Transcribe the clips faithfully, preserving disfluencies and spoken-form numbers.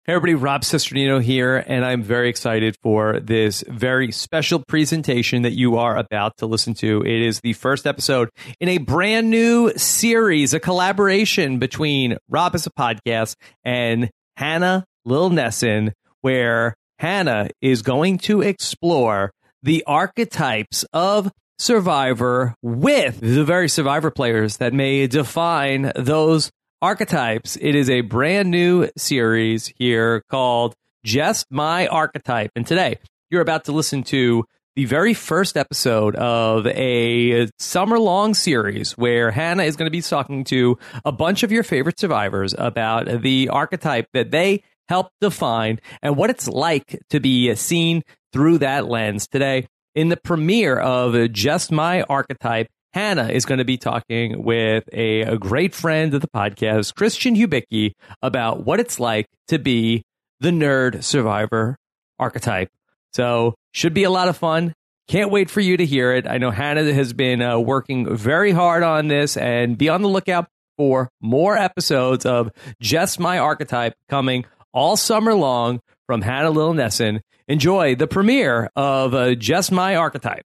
Hey everybody, Rob Cesternino here, and I'm very excited for this very special presentation that you are about to listen to. It is the first episode in a brand new series, a collaboration between Rob as a podcast and Hannah Lil Nesson, where Hannah is going to explore the archetypes of Survivor with the very Survivor players that may define those archetypes. It is a brand new series here called Just My Archetype. And today you're about to listen to the very first episode of a summer-long series where Hannah is going to be talking to a bunch of your favorite survivors about the archetype that they help define and what it's like to be seen through that lens. Today, in the premiere of Just My Archetype, Hannah is going to be talking with a, a great friend of the podcast, Christian Hubicki, about what it's like to be the nerd survivor archetype. So, should be a lot of fun. Can't wait for you to hear it. I know Hannah has been uh, working very hard on this, and be on the lookout for more episodes of Just My Archetype coming all summer long from Hannah Lil Nesson. Enjoy the premiere of uh, Just My Archetype.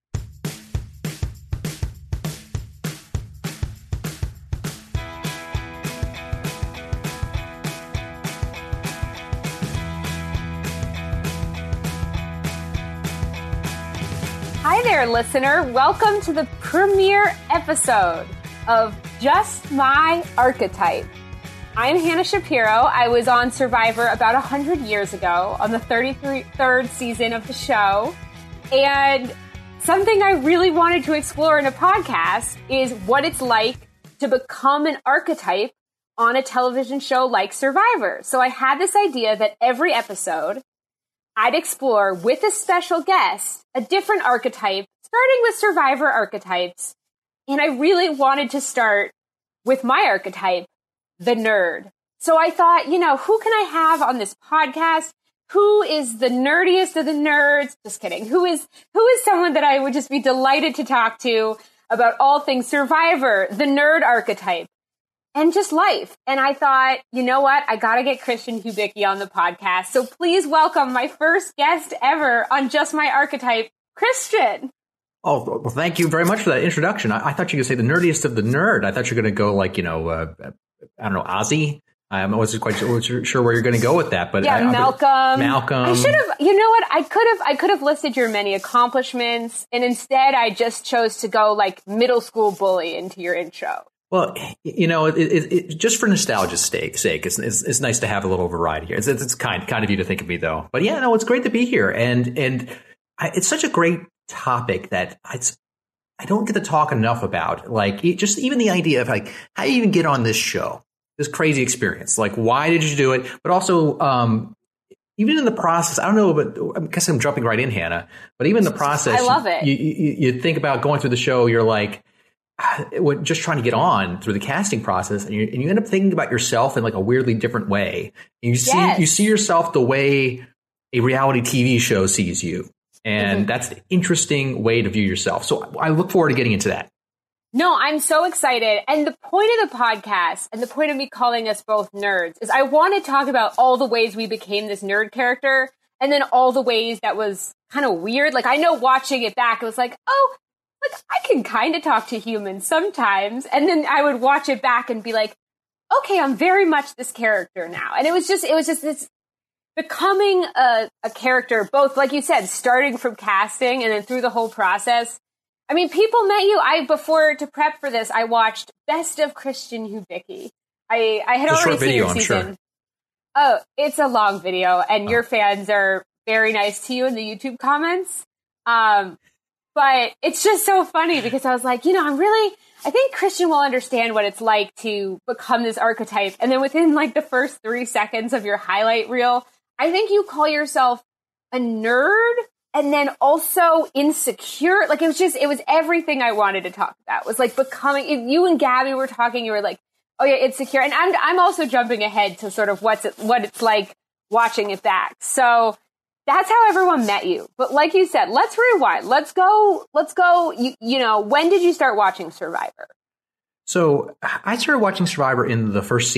Hi there, listener. Welcome to the premiere episode of Just My Archetype. I'm Hannah Shapiro. I was on Survivor about one hundred years ago on the thirty-third season of the show. And something I really wanted to explore in a podcast is what it's like to become an archetype on a television show like Survivor. So I had this idea that every episode I'd explore with a special guest a different archetype, starting with Survivor archetypes. And I really wanted to start with my archetype, the nerd. So I thought, you know, who can I have on this podcast? Who is the nerdiest of the nerds? Just kidding. Who is who is someone that I would just be delighted to talk to about all things Survivor, the nerd archetype, and just life. And I thought, you know what? I got to get Christian Hubicki on the podcast. So please welcome my first guest ever on Just My Archetype, Christian. Oh, well, thank you very much for that introduction. I, I thought you were going to say the nerdiest of the nerd. I thought you were going to go like, you know, uh, I don't know, Ozzy. I wasn't quite sure, sure where you're going to go with that, but yeah, I, Malcolm. I, Malcolm. I should have. You know what? I could have. I could have listed your many accomplishments, and instead, I just chose to go like middle school bully into your intro. Well, you know, it, it, it, just for nostalgia's sake, sake it's, it's, it's nice to have a little variety here. It's, it's kind kind of you to think of me, though. But yeah, no, it's great to be here, and and I, it's such a great topic that it's. I don't get to talk enough about, like, it, just even the idea of like how you even get on this show. This crazy experience. Like, why did you do it? But also, um, even in the process, I don't know, but I guess I'm jumping right in, Hannah. But even in the process, I love it. You, you, you think about going through the show, you're like, just trying to get on through the casting process, and you, and you end up thinking about yourself in like a weirdly different way. And you see, yes. you see yourself the way a reality T V show sees you, and mm-hmm. that's the interesting way to view yourself. So I look forward to getting into that. No, I'm so excited. And the point of the podcast and the point of me calling us both nerds is I want to talk about all the ways we became this nerd character and then all the ways that was kind of weird. Like, I know watching it back, it was like, oh, like I can kind of talk to humans sometimes. And then I would watch it back and be like, okay, I'm very much this character now. And it was just, it was just this becoming a, a character, both, like you said, starting from casting and then through the whole process. I mean, people met you. I before to prep for this, I watched Best of Christian Hubicki. I, I had it's already a short seen video, your season. I'm sure. Oh, it's a long video, and oh. your fans are very nice to you in the YouTube comments. Um, but it's just so funny because I was like, you know, I'm really, I think Christian will understand what it's like to become this archetype. And then within like the first three seconds of your highlight reel, I think you call yourself a nerd. And then also insecure. Like, it was just, it was everything I wanted to talk about. It was like becoming, if you and Gabby were talking, you were like, oh yeah, insecure. And I'm, I'm also jumping ahead to sort of what's it, what it's like watching it back. So that's how everyone met you. But like you said, let's rewind. Let's go, let's go, you, you know, when did you start watching Survivor? So I started watching Survivor in the first season.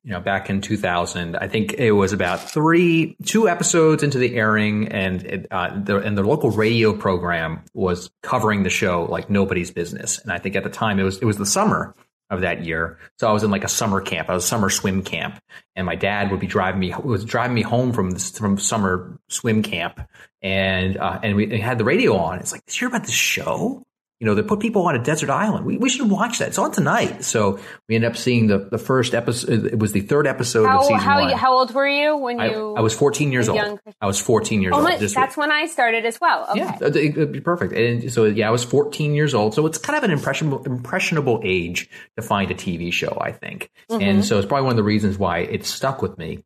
you know, back in two thousand. I think it was about three, two episodes into the airing, and it, uh, the and the local radio program was covering the show like nobody's business. And I think at the time it was it was the summer of that year, so I was in like a summer camp. I was a summer swim camp, and my dad would be driving me was driving me home from this, from summer swim camp, and uh, and we had the radio on. It's like, did you hear about this show? You know, they put people on a desert island. We we should watch that. It's on tonight. So we ended up seeing the, the first episode. It was the third episode how, of season how, one. How old were you when I, you? I was fourteen years old. Young... I was fourteen years oh, old. my, This that's week. when I started as well. Okay. Yeah, it would be perfect. And so, yeah, I was fourteen years old. So it's kind of an impressionable, impressionable age to find a T V show, I think. Mm-hmm. And so it's probably one of the reasons why it stuck with me.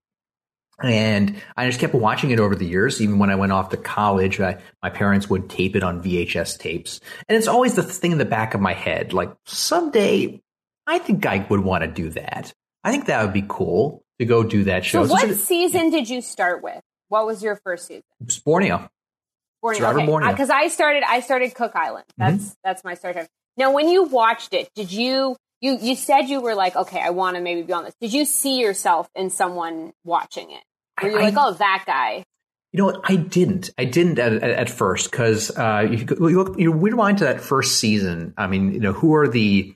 And I just kept watching it over the years. Even when I went off to college, I, my parents would tape it on V H S tapes. And it's always the thing in the back of my head, like, someday I think I would want to do that. I think that would be cool to go do that show. So what so, season did you start with? What was your first season? Borneo. Borneo. Survivor okay. Borneo. Because I started, I started Cook Island. That's mm-hmm. that's my start time. Now, when you watched it, did you, you, you said you were like, okay, I want to maybe be on this. Did you see yourself in someone watching it? Were you I, like, oh, that guy? You know what? I didn't. I didn't at, at, at first because uh, you, you look, you rewind to that first season. I mean, you know, who are the?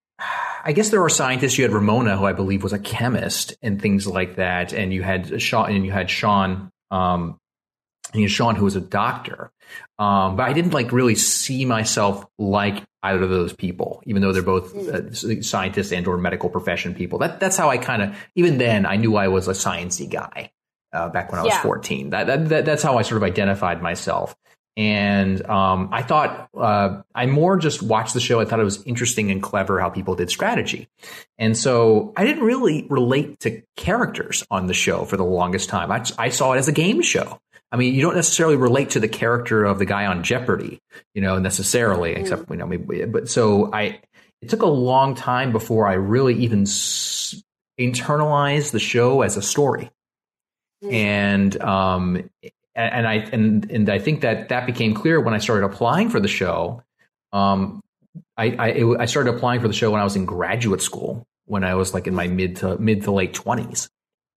I guess there are scientists. You had Ramona, who I believe was a chemist, and things like that. And you had Sean, and you had Sean, um, and you had Sean, who was a doctor. Um, but I didn't like really see myself like either of those people, even though they're both uh, scientists and or medical profession people. That that's how I kind of. Even then, I knew I was a sciencey guy. Uh, back when I was yeah. fourteen. That, that, that that's how I sort of identified myself. And um, I thought uh, I more just watched the show. I thought it was interesting and clever how people did strategy. And so I didn't really relate to characters on the show for the longest time. I, I saw it as a game show. I mean, you don't necessarily relate to the character of the guy on Jeopardy, you know, necessarily, mm. except, you know, maybe, but so I, it took a long time before I really even s- internalized the show as a story. And um and I and and I think that that became clear when I started applying for the show. Um, I I, it, I started applying for the show when I was in graduate school, when I was like in my mid to mid to late twenties,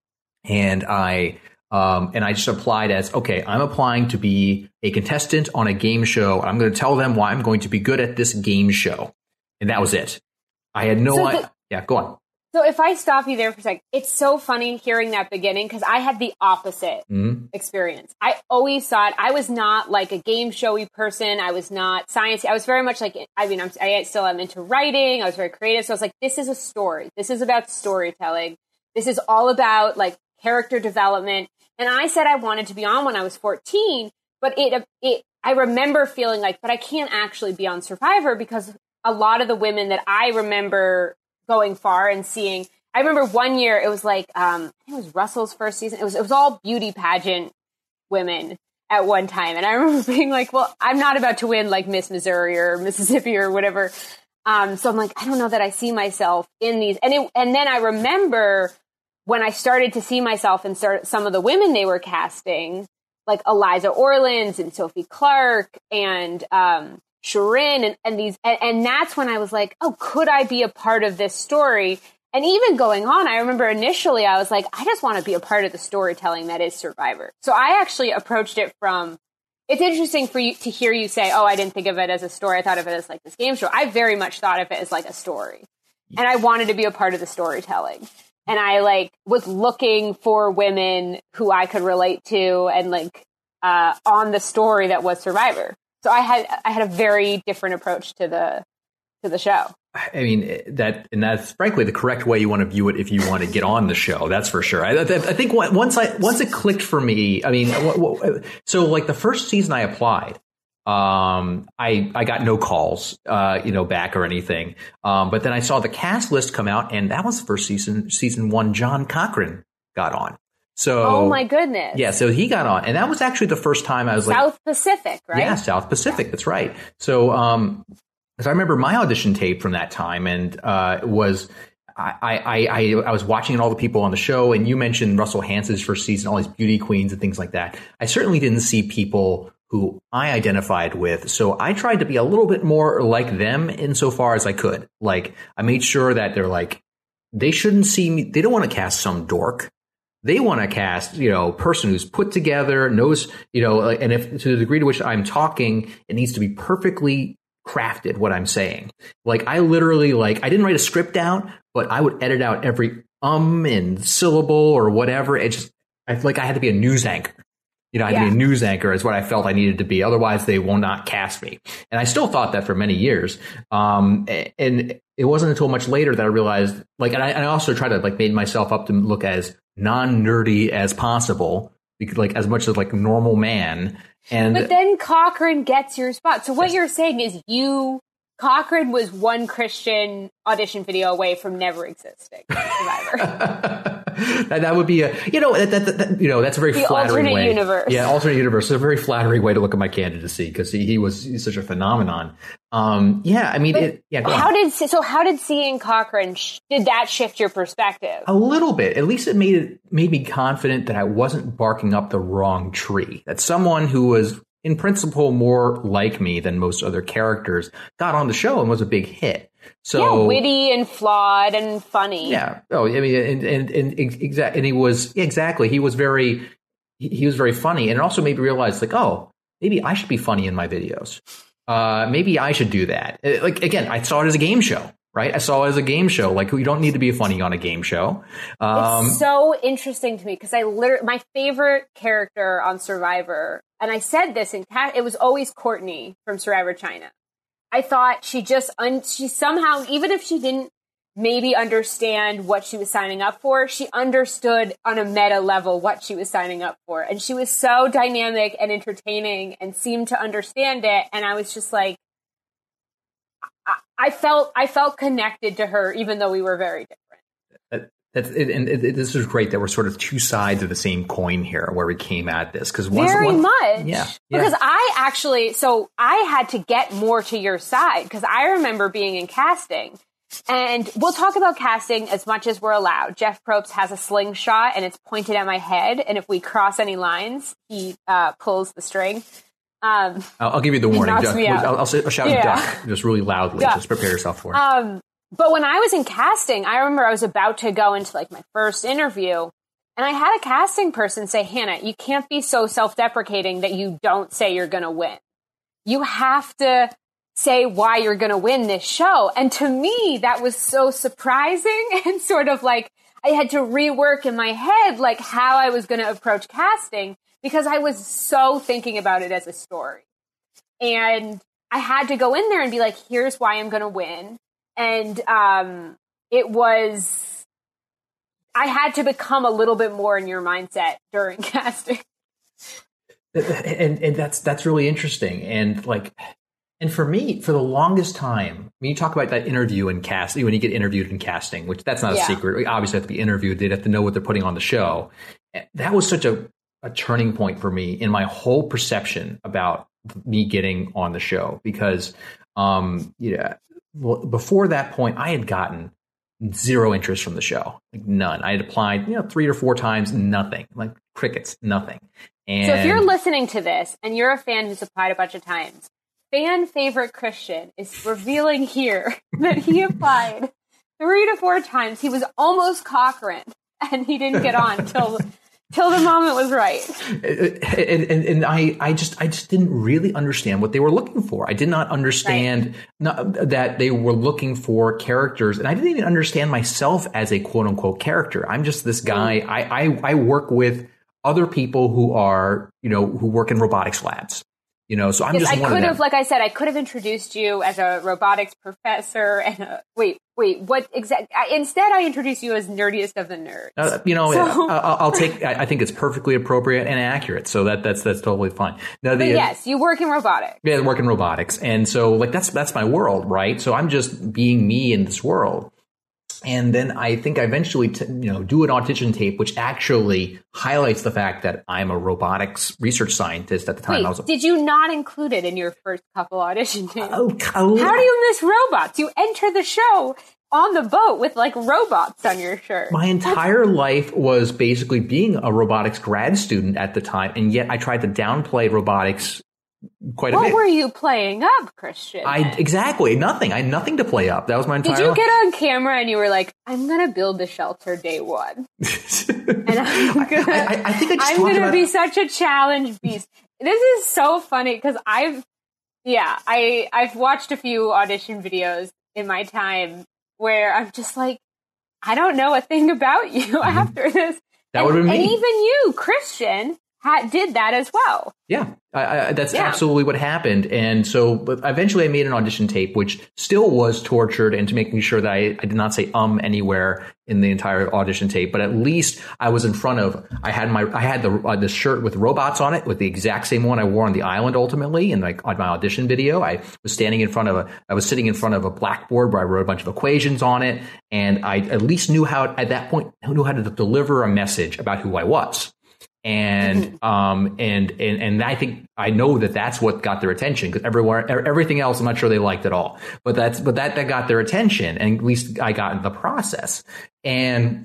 and I um and I just applied as okay, I'm applying to be a contestant on a game show. I'm going to tell them why I'm going to be good at this game show, and that was it. I had no so idea. the- Yeah, go on. So if I stop you there for a second, it's so funny hearing that beginning because I had the opposite mm-hmm. experience. I always thought I was not like a game showy person. I was not science. I was very much like, I mean, I'm, I still am into writing. I was very creative. So I was like, this is a story. This is about storytelling. This is all about like character development. And I said I wanted to be on when I was fourteen, but it, it, I remember feeling like, but I can't actually be on Survivor because a lot of the women that I remember going far and seeing. I remember one year it was like um, I think it was Russell's first season. It was it was all beauty pageant women at one time, and I remember being like, "Well, I'm not about to win like Miss Missouri or Mississippi or whatever." Um, so I'm like, I don't know that I see myself in these. And it, and then I remember when I started to see myself in start, some of the women they were casting, like Eliza Orlins and Sophie Clark and. Um, Shirin and, and these, and, and that's when I was like, oh, could I be a part of this story? And even going on, I remember initially I was like, I just want to be a part of the storytelling that is Survivor. So I actually approached it from, it's interesting for you to hear you say, oh, I didn't think of it as a story. I thought of it as like this game show. I very much thought of it as like a story. And I wanted to be a part of the storytelling. And I like was looking for women who I could relate to and like uh, on the story that was Survivor. So I had I had a very different approach to the to the show. I mean that, and that's frankly the correct way you want to view it if you want to get on the show. That's for sure. I, I think once I once it clicked for me, I mean, so like the first season I applied, um, I I got no calls, uh, you know, back or anything. Um, but then I saw the cast list come out, and that was the first season. Season one, John Cochran got on. So, oh my goodness. Yeah, so he got on. And that was actually the first time I was South like... South Pacific, right? Yeah, South Pacific, that's right. So, um, so I remember my audition tape from that time and uh, was... I, I, I, I was watching all the people on the show, and you mentioned Russell Hanson's first season, all these beauty queens and things like that. I certainly didn't see people who I identified with. So I tried to be a little bit more like them insofar as I could. Like, I made sure that they're like... they shouldn't see me. They don't want to cast some dork. They want to cast, you know, person who's put together, knows, you know, and if to the degree to which I'm talking, it needs to be perfectly crafted what I'm saying. Like I literally like I didn't write a script down, but I would edit out every um and syllable or whatever. It just I feel like I had to be a news anchor. You know, I had yeah. to be a news anchor is what I felt I needed to be. Otherwise, they will not cast me. And I still thought that for many years. Um, and it wasn't until much later that I realized, like, and I, and I also tried to like made myself up to look as non-nerdy as possible, because, like as much as like normal man. And but then Cochran gets your spot. So what you're saying is you, Cochran was one Christian audition video away from never existing Survivor. that, that would be a, you know, that, that, that, you know, that's a very the flattering alternate way. Universe. Yeah, alternate universe. It's a very flattering way to look at my candidacy because he, he was he's such a phenomenon. Um, yeah, I mean, it, yeah. Go how on. did so? How did seeing Cochran sh- did that shift your perspective? A little bit. At least it made it made me confident that I wasn't barking up the wrong tree. That someone who was in principle more like me than most other characters got on the show and was a big hit. So yeah, witty and flawed and funny. Yeah. Oh, I mean, and and and, exa- and he was exactly. He was very he, he was very funny, and it also made me realize, like, oh, maybe I should be funny in my videos. Uh, maybe I should do that. Like again, I saw it as a game show. Right. I saw it as a game show. Like, you don't need to be funny on a game show. Um, it's so interesting to me because I literally, my favorite character on Survivor, and I said this in cat, it was always Courtney from Survivor China. I thought she just, un, she somehow, even if she didn't maybe understand what she was signing up for, she understood on a meta level what she was signing up for. And she was so dynamic and entertaining and seemed to understand it. And I was just like, I felt I felt connected to her, even though we were very different. That's it, and it, it, this is great that we're sort of two sides of the same coin here, where we came at this because very one, much, yeah, because yeah. I actually, so I had to get more to your side because I remember being in casting, and we'll talk about casting as much as we're allowed. Jeff Probst has a slingshot and it's pointed at my head, and if we cross any lines, he uh, pulls the string. Um, I'll, I'll give you the warning. knocks me out. I'll, I'll, I'll shout yeah. duck just really loudly. Yeah. Just prepare yourself for it. Um, but when I was in casting, I remember I was about to go into like my first interview, and I had a casting person say, Hannah, you can't be so self-deprecating that you don't say you're going to win. You have to say why you're going to win this show. And to me, that was so surprising and sort of like I had to rework in my head like how I was going to approach casting, because I was so thinking about it as a story. And I had to go in there and be like, here's why I'm going to win. And um, it was, I had to become a little bit more in your mindset during casting. And and that's that's really interesting. And like, and for me, for the longest time, when you talk about that interview and casting, when you get interviewed in casting, which that's not a yeah. secret. We obviously have to be interviewed. They'd have to know what they're putting on the show. That was such a a turning point for me in my whole perception about me getting on the show, because um yeah well, before that point I had gotten zero interest from the show, like none. I had applied you know three or four times, nothing, like crickets, nothing. And so if you're listening to this and you're a fan who's applied a bunch of times, fan favorite Christian is revealing here that he applied three to four times. He was almost Cochran and he didn't get on till Till the moment was right. And, and, and I, I just I just didn't really understand what they were looking for. I did not understand right. not, that they were looking for characters. And I didn't even understand myself as a quote unquote character. I'm just this guy. Mm. I, I, I work with other people who are, you know, who work in robotics labs. You know, so I'm yes, just I one could of them. have, like I said, I could have introduced you as a robotics professor and a, wait, wait, what exactly? Instead, I introduced you as nerdiest of the nerds. Uh, you know, so, I'll, I'll take. I think it's perfectly appropriate and accurate. So that that's that's totally fine. Now, the, but yes, you work in robotics. Yeah, I work in robotics, and so like that's that's my world, right? So I'm just being me in this world. And then I think I eventually, t- you know, do an audition tape, which actually highlights the fact that I'm a robotics research scientist at the time. Wait, I was a- did you not include it in your first couple audition tapes? Oh, How do you miss robots? You enter the show on the boat with like robots on your shirt. My entire life was basically being a robotics grad student at the time, and yet I tried to downplay robotics quite a what bit. What were you playing up, Christian? I exactly nothing. I had nothing to play up. That was my entire. Did you life. get on camera and you were like, "I'm gonna build a shelter day one," and I'm gonna, I, I, I think I just I'm talked gonna about be such a challenge beast. This is so funny because I've, yeah, I I've watched a few audition videos in my time where I'm just like, I don't know a thing about you mm-hmm. after this. That would have been me. And even you, Christian, ha- did that as well. Yeah, I, I, that's yeah. absolutely what happened. And so but eventually I made an audition tape, which still was tortured and to making sure that I, I did not say um anywhere in the entire audition tape. But at least I was in front of, I had my, I had the uh, the shirt with robots on it with the exact same one I wore on the island ultimately. And like on my audition video, I was standing in front of a, I was sitting in front of a blackboard where I wrote a bunch of equations on it. And I at least knew how, at that point, knew how to deliver a message about who I was. And mm-hmm. um and, and and I think I know that that's what got their attention because everywhere everything else I'm not sure they liked at all, but that's but that that got their attention and at least I got in the process. And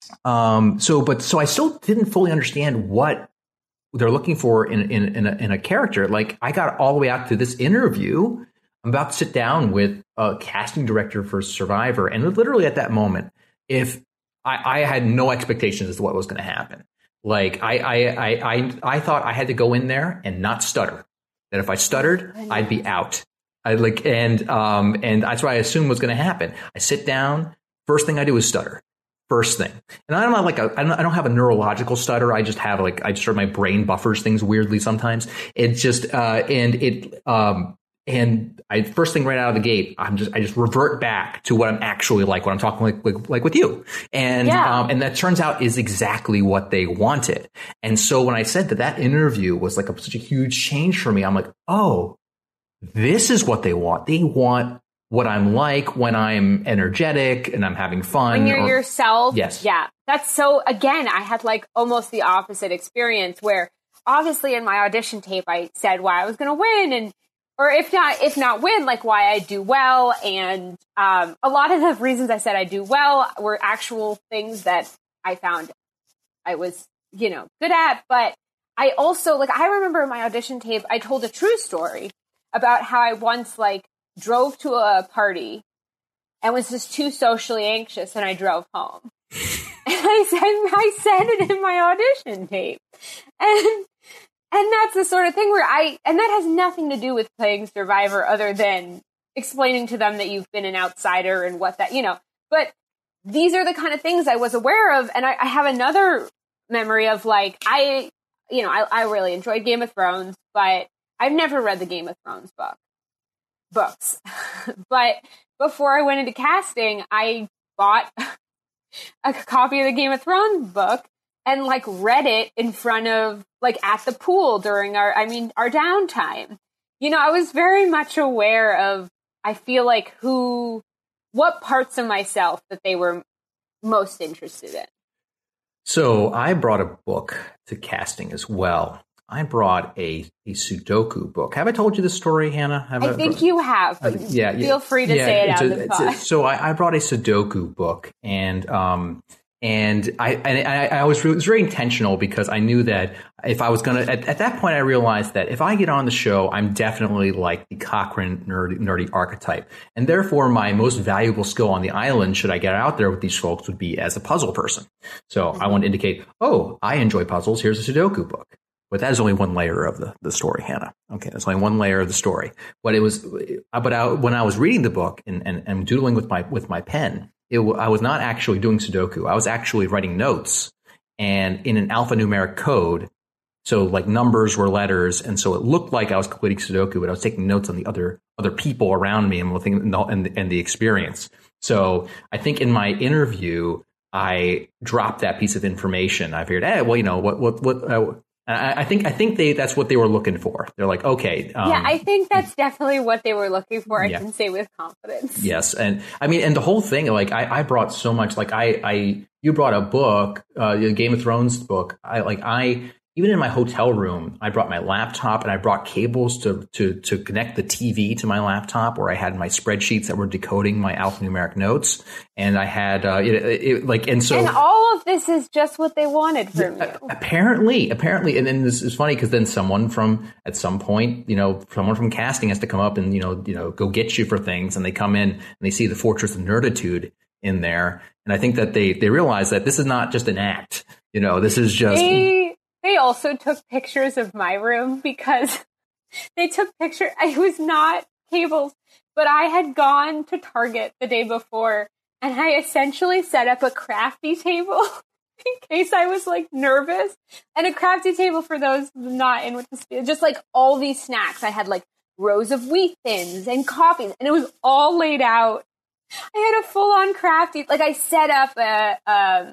um so but so I still didn't fully understand what they're looking for in in in a, in a character. Like I got all the way out to this interview. I'm about to sit down with a casting director for Survivor, and literally at that moment, if I, I had no expectations as to what was going to happen. Like I, I, I, I, I thought I had to go in there and not stutter. That if I stuttered, I'd be out. I like, and um, and that's what I assumed was going to happen. I sit down. First thing I do is stutter. First thing, and I'm not like a, I don't, I don't have a neurological stutter. I just have like I just sort of my brain buffers things weirdly sometimes. It's just uh, and it um. And I first thing right out of the gate, I'm just I just revert back to what I'm actually like when I'm talking like like, like with you, and yeah. um, and that turns out is exactly what they wanted. And so when I said that that interview was like a, such a huge change for me, I'm like, oh, this is what they want. They want what I'm like when I'm energetic and I'm having fun. When you're or, yourself. Yes. Yeah. That's so. Again, I had like almost the opposite experience where obviously in my audition tape I said why I was going to win and. Or if not, if not win, like why I do well. And um, a lot of the reasons I said I do well were actual things that I found I was, you know, good at. But I also, like, I remember in my audition tape, I told a true story about how I once, like, drove to a party and was just too socially anxious and I drove home. And I said, I said it in my audition tape. And And that's the sort of thing where I, and that has nothing to do with playing Survivor other than explaining to them that you've been an outsider and what that, you know, but these are the kind of things I was aware of. And I, I have another memory of like, I, you know, I, I really enjoyed Game of Thrones, but I've never read the Game of Thrones book, books. But before I went into casting, I bought a copy of the Game of Thrones book and like read it in front of, like at the pool during our, I mean, our downtime. You know, I was very much aware of, I feel like who, what parts of myself that they were most interested in. So I brought a book to casting as well. I brought a, a Sudoku book. Have I told you this story, Hannah? Have I, I think you have, but uh, yeah, feel yeah, free to yeah, say it out of the pod. So I, I brought a Sudoku book, and um, and I and I, I was it was very intentional because I knew that if I was gonna at, at that point I realized that if I get on the show, I'm definitely like the Cochrane nerdy, nerdy archetype, and therefore my most valuable skill on the island, should I get out there with these folks, would be as a puzzle person. So mm-hmm. I want to indicate, oh, I enjoy puzzles. Here's a Sudoku book. But that is only one layer of the, the story, Hannah. Okay, that's only one layer of the story. But it was, but I, when I was reading the book and, and, and doodling with my with my pen, it, I was not actually doing Sudoku. I was actually writing notes, and in an alphanumeric code. So like numbers were letters, and so it looked like I was completing Sudoku, but I was taking notes on the other other people around me and and the, and, and the experience. So I think in my interview, I dropped that piece of information. I figured, hey, well, you know, what what what. Uh, I think I think they that's what they were looking for. They're like, okay. Um, yeah, I think that's definitely what they were looking for. I yeah. can say with confidence. Yes. And I mean, and the whole thing, like I, I brought so much, like I, I, you brought a book, uh, the Game of Thrones book. I like, I, even in my hotel room, I brought my laptop and I brought cables to, to, to connect the T V to my laptop, where I had my spreadsheets that were decoding my alphanumeric notes. And I had, uh, it, it, like, and so. And all of this is just what they wanted from yeah, you. Apparently, apparently. And then this is funny because then someone from, at some point, you know, someone from casting has to come up and, you know, you know, go get you for things. And they come in and they see the Fortress of Nerditude in there. And I think that they, they realize that this is not just an act. You know, this is just. They, they also took pictures of my room because they took picture. It was not cables, but I had gone to Target the day before and I essentially set up a crafty table in case I was like nervous. And a crafty table, for those not in with the spiel, just like all these snacks. I had like rows of wheat thins and coffees, and it was all laid out. I had a full on crafty, like I set up a, um,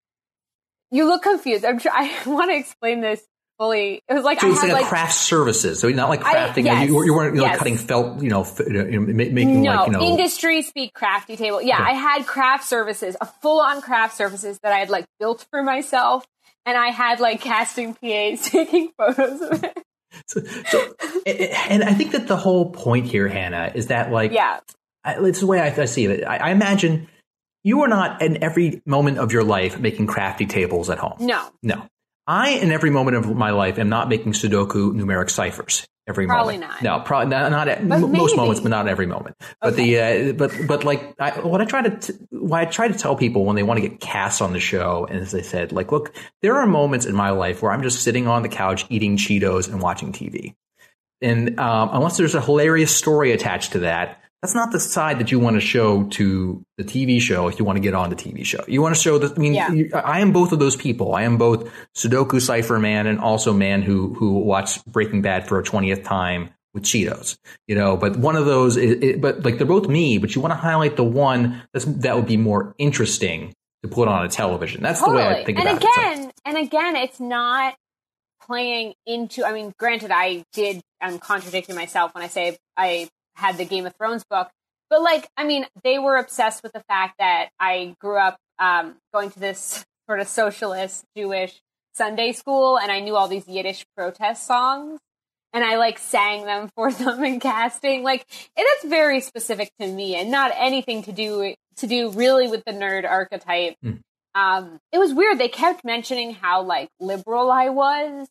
you look confused. I'm try- I want to explain this fully. It was like, so I it's had like, like a craft services. So not like crafting. I, yes, you, you weren't you know, yes. cutting felt, you know, f- you know making no, like, you know. industry speak crafty table. Yeah, Okay. I had craft services, a full on craft services that I had like built for myself. And I had like casting P As taking photos of it. So, so, and I think that the whole point here, Hannah, is that like, yeah, I, it's the way I, I see it. I, I imagine you are not in every moment of your life making crafty tables at home. No. No. I, in every moment of my life, am not making Sudoku numeric ciphers every probably moment. Probably not. No, probably not, not at m- most moments, but not every moment. But okay. the uh, but but like I, what I try to t- what I try to tell people when they want to get cast on the show, and as I said, like, look, there are moments in my life where I'm just sitting on the couch eating Cheetos and watching T V, and um, unless there's a hilarious story attached to that. That's not the side that you want to show to the T V show if you want to get on the T V show. You want to show that, I mean, yeah. you, I am both of those people. I am both Sudoku cipher man and also man who who watched Breaking Bad for a twentieth time with Cheetos. You know, but one of those, is, it, but like they're both me, but you want to highlight the one that's, that would be more interesting to put on a television. That's totally. the way I think and about again, it. So. And again, it's not playing into, I mean, granted, I did, I'm contradicting myself when I say I had the Game of Thrones book, but like, I mean, they were obsessed with the fact that I grew up um, going to this sort of socialist Jewish Sunday school, and I knew all these Yiddish protest songs, and I like sang them for them in casting. Like, and that's very specific to me, and not anything to do to do really with the nerd archetype. Mm. Um, it was weird. They kept mentioning how like liberal I was.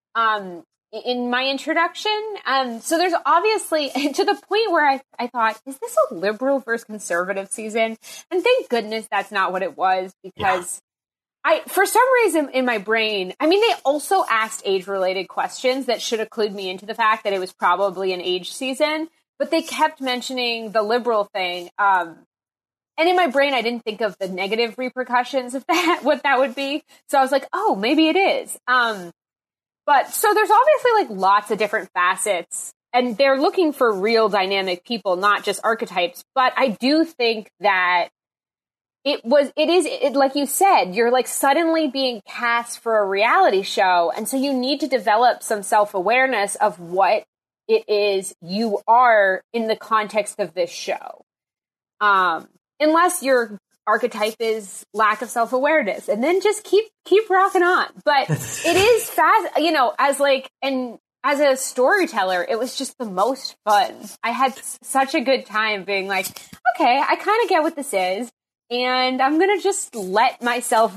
Um, in my introduction. Um, so there's obviously, to the point where I, I thought, is this a liberal versus conservative season? And thank goodness that's not what it was, because yeah. I, for some reason in my brain, I mean, they also asked age-related questions that should have clued me into the fact that it was probably an age season, but they kept mentioning the liberal thing. Um, and in my brain, I didn't think of the negative repercussions of that, what that would be. So I was like, oh, maybe it is. Um, But so there's obviously like lots of different facets, and they're looking for real dynamic people, not just archetypes. But I do think that it was, it is, it, like you said, you're like suddenly being cast for a reality show. And so you need to develop some self-awareness of what it is you are in the context of this show. Um, unless your archetype is lack of self-awareness, and then just keep keep rocking on. But it is fast, you know, as like, and as a storyteller, it was just the most fun. I had such a good time being like, okay, I kind of get what this is, and I'm gonna just let myself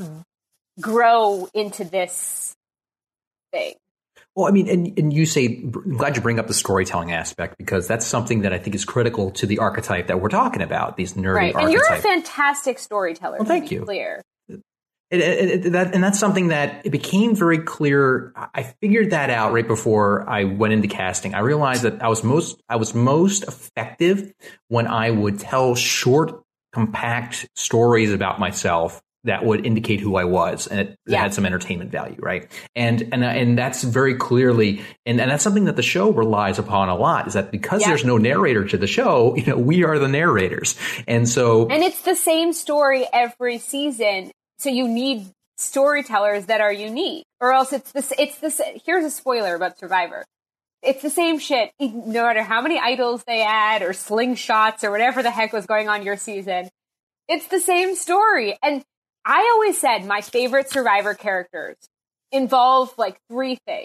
grow into this thing. Well, I mean, and, and you say, I'm glad you bring up the storytelling aspect, because that's something that I think is critical to the archetype that we're talking about, these nerdy right. archetypes. And you're a fantastic storyteller. Well, thank to be you. Clear. It, it, it, that, and that's something that it became very clear. I figured that out right before I went into casting. I realized that I was most, I was most effective when I would tell short, compact stories about myself that would indicate who I was, and it yeah. had some entertainment value, right? And and and that's very clearly, and, and that's something that the show relies upon a lot, is that because yeah. there's no narrator to the show, you know, we are the narrators. And so, and it's the same story every season, so you need storytellers that are unique, or else it's this. It's this. Here's a spoiler about Survivor. It's the same shit, no matter how many idols they add or slingshots or whatever the heck was going on your season. It's the same story. And I always said my favorite Survivor characters involve like three things.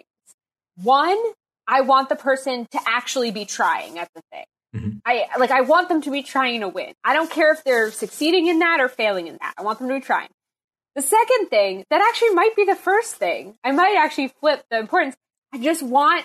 One, I want the person to actually be trying at the thing. Mm-hmm. I like, I want them to be trying to win. I don't care if they're succeeding in that or failing in that. I want them to be trying. The second thing, that actually might be the first thing. I might actually flip the importance. I just want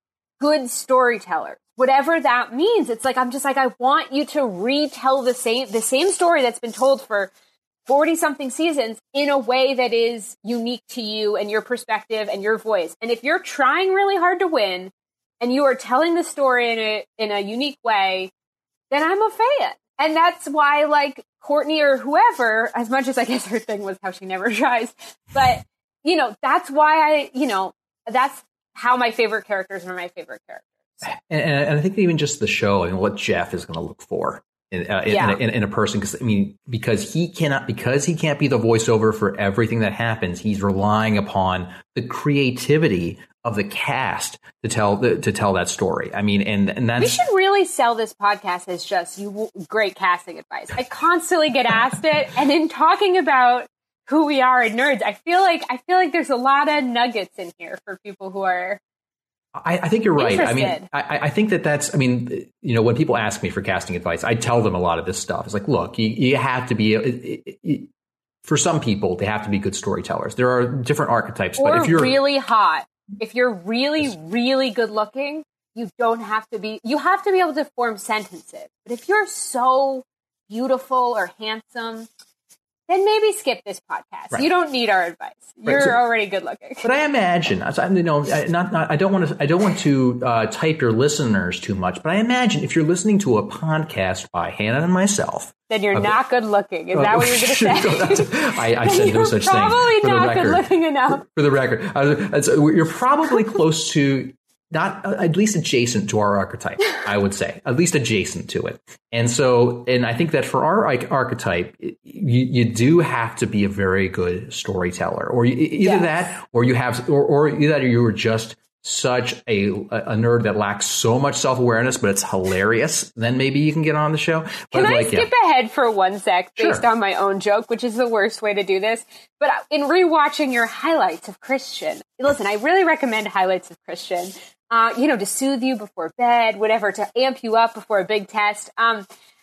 good storytellers, whatever that means. It's like, I'm just like, I want you to retell the same, the same story that's been told for forty something seasons in a way that is unique to you and your perspective and your voice. And if you're trying really hard to win and you are telling the story in a, in a unique way, then I'm a fan. And that's why, like, Courtney or whoever, as much as I guess her thing was how she never tries, but, you know, that's why I, you know, that's how my favorite characters are my favorite characters. And, and I think even just the show and what Jeff is going to look for in, uh, in, yeah. in, a, in, in a person, because I mean, because he cannot, because he can't be the voiceover for everything that happens, he's relying upon the creativity of the cast to tell the, to tell that story. I mean, and and that's, we should really sell this podcast as just you great casting advice. I constantly get asked it, and in talking about who we are and nerds, I feel like I feel like there's a lot of nuggets in here for people who are. I, I think you're right. I mean, I, I think that that's. I mean, you know, when people ask me for casting advice, I tell them a lot of this stuff. It's like, look, you, you have to be. It, it, it, for some people, they have to be good storytellers. There are different archetypes, or but if you're really hot. If you're really, really good looking, you don't have to be, you have to be able to form sentences. But if you're so beautiful or handsome, then maybe skip this podcast. Right. You don't need our advice. You're right. So, already good looking. But I imagine, you know, not, not, I don't want to, I don't want to uh, type your listeners too much, but I imagine if you're listening to a podcast by Hannah and myself, then you're uh, not good looking. Is uh, that what you're going to say? I, I said no such thing. You're probably not good looking enough. For the record, uh, you're probably close to, not uh, at least adjacent to our archetype, I would say, at least adjacent to it. And so, and I think that for our archetype, you, you do have to be a very good storyteller, or you, either yes. that, or you have, or, or either you were just such a a nerd that lacks so much self-awareness, but it's hilarious, then maybe you can get on the show. But can I like, skip yeah. ahead for one sec based sure. on my own joke, which is the worst way to do this? But in rewatching your highlights of Christian, listen, I really recommend highlights of Christian, uh, you know, to soothe you before bed, whatever, to amp you up before a big test. Um,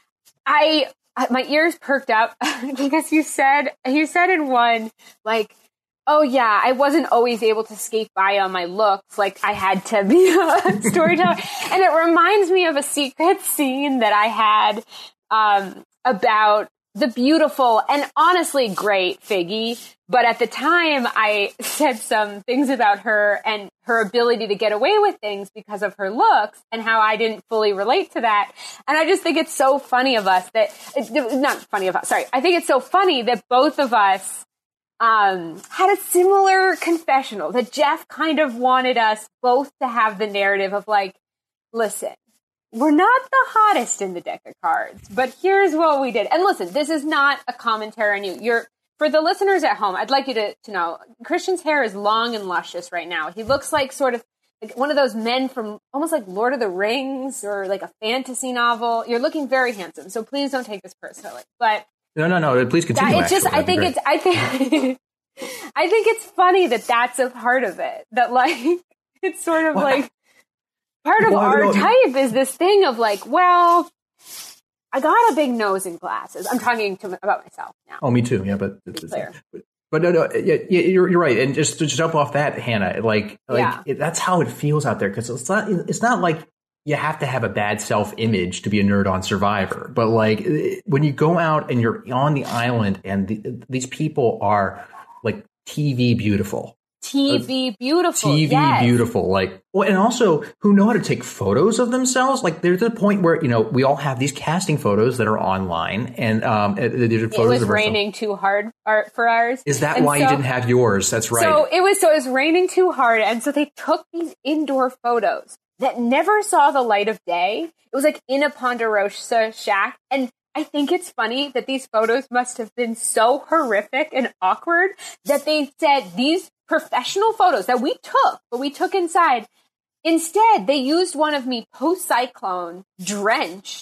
I, my ears perked up because you said, you said in one, like, oh, yeah, I wasn't always able to skate by on my looks. Like, I had to be a storyteller. And it reminds me of a secret scene that I had um, about the beautiful and honestly great Figgy. But at the time, I said some things about her and her ability to get away with things because of her looks and how I didn't fully relate to that. And I just think it's so funny of us that, not funny of us, sorry. I think it's so funny that both of us Um, had a similar confessional, that Jeff kind of wanted us both to have the narrative of like, listen, we're not the hottest in the deck of cards, but here's what we did. And listen, this is not a commentary on you. You're, for the listeners at home, I'd like you to, to know, Christian's hair is long and luscious right now. He looks like sort of like one of those men from almost like Lord of the Rings or like a fantasy novel. You're looking very handsome, so please don't take this personally. But No, no, no. Please continue. It's just, I think it's, I think, I think it's funny that that's a part of it. That like, it's sort of well, like part of well, our type is this thing of like, well, I got a big nose and glasses. I'm talking to about myself now. Oh, me too. Yeah, but it's, clear. But, but no, no, yeah, yeah, you're you're right. And just to jump off that, Hannah, like, like yeah. it, that's how it feels out there, because it's not, it's not like you have to have a bad self-image to be a nerd on Survivor. But like when you go out and you're on the island and the, these people are like T V beautiful. T V beautiful. T V yes. beautiful. Like, well, and also who know how to take photos of themselves. Like there's a point where, you know, we all have these casting photos that are online, and um, there's photos it was of raining too hard for ours. Is that and why so, you didn't have yours? That's right. So it was, so it was raining too hard. And so they took these indoor photos that never saw the light of day. It was like in a Ponderosa shack. And I think it's funny that these photos must have been so horrific and awkward that they said these professional photos that we took, but we took inside. Instead, they used one of me post-cyclone, drenched,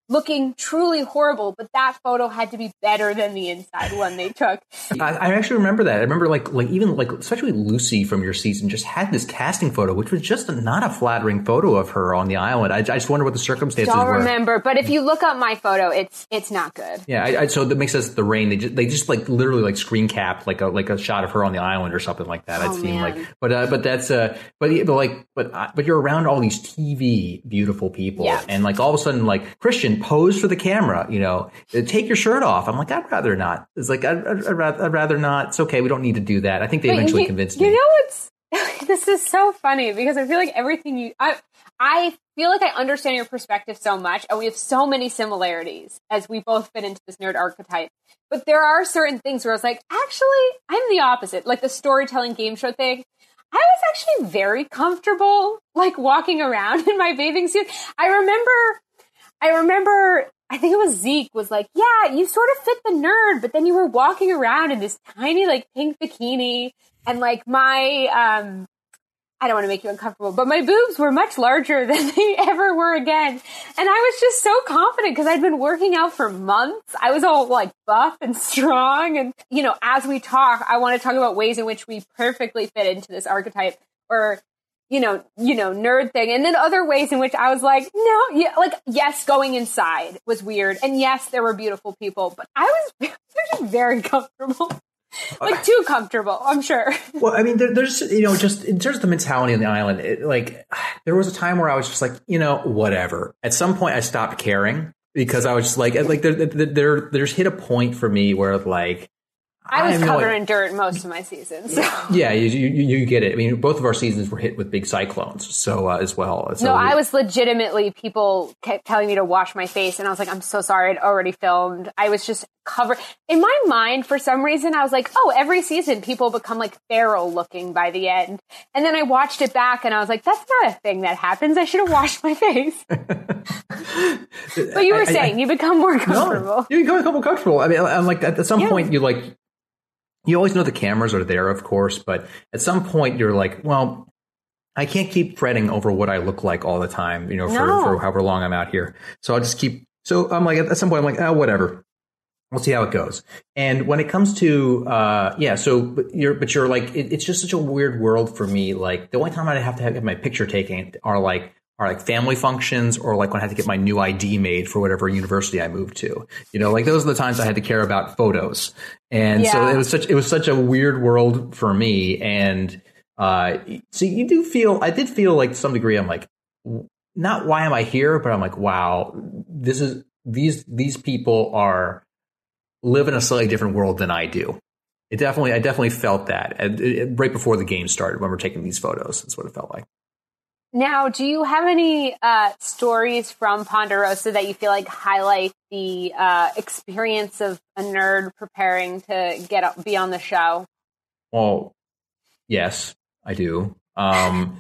looking truly horrible, but that photo had to be better than the inside one they took. I, I actually remember that. I remember like like even like especially Lucy from your season just had this casting photo, which was just a, not a flattering photo of her on the island. I, I just wonder what the circumstances Don't were. remember, but if you look up my photo, it's it's not good. Yeah, I, I, so that makes sense. The rain, they just they just like literally like screen capped like a like a shot of her on the island or something like that. Oh, I'd seen man. like, but uh, but that's uh, but but like but uh, but you're around all these T V beautiful people, Yeah. and like all of a sudden like Christian posed for the camera, you know, take your shirt off. I'm like, I'd rather not. It's like I'd, I'd, I'd, rather, I'd rather not. It's okay. We don't need to do that. I think they But eventually you, convinced you me. know what's this is so funny because I feel like everything you I I feel like I understand your perspective so much, and we have so many similarities as we both fit into this nerd archetype. But there are certain things where I was like, actually, I'm the opposite. Like the storytelling game show thing. I was actually very comfortable, like walking around in my bathing suit. I remember, I remember, I think it was Zeke was like, yeah, you sort of fit the nerd, but then you were walking around in this tiny, like, pink bikini, and like my, um, I don't want to make you uncomfortable, but my boobs were much larger than they ever were again. And I was just so confident because I'd been working out for months. I was all like buff and strong. And, you know, as we talk, I want to talk about ways in which we perfectly fit into this archetype or, you know, you know, nerd thing. And then other ways in which I was like, no, yeah, like, yes, going inside was weird. And yes, there were beautiful people, but I was actually very comfortable. Like too comfortable, I'm sure. Well, I mean, there, there's, you know, just in terms of the mentality on the island, it, like there was a time where I was just like, you know, whatever. At some point I stopped caring because I was just like, like there, there, there there's hit a point for me where like, I was I covered no, in dirt most of my seasons. So. Yeah, you, you you get it. I mean, both of our seasons were hit with big cyclones, so uh, as well. So no, we, I was legitimately, people kept telling me to wash my face, and I was like, I'm so sorry, I'd already filmed. I was just covered. In my mind, for some reason, I was like, oh, every season people become like feral looking by the end. And then I watched it back, and I was like, that's not a thing that happens. I should have washed my face. But you were I, saying I, you become more comfortable. No, you become more comfortable. I mean, I'm like, at some Yeah. point, you like, you always know the cameras are there, of course, but at some point you're like, well, I can't keep fretting over what I look like all the time, you know, for, No. for however long I'm out here. So I'll just keep, so I'm like, at some point, I'm like, oh, whatever. We'll see how it goes. And when it comes to, uh, yeah, so but you're, but you're like, it, it's just such a weird world for me. Like the only time I have to have my picture taken are like, are like family functions or like when I had to get my new I D made for whatever university I moved to, you know, like those are the times I had to care about photos. And so Yeah. it was such, it was such a weird world for me. And, uh, so you do feel, I did feel like to some degree, I'm like, not why am I here, but I'm like, wow, this is, these, these people are, live in a slightly different world than I do. It definitely, I definitely felt that and it, right before the game started when we're taking these photos. That's what it felt like. Now, do you have any uh, stories from Ponderosa that you feel like highlight the uh, experience of a nerd preparing to get up, be on the show? Well, yes, I do. Um,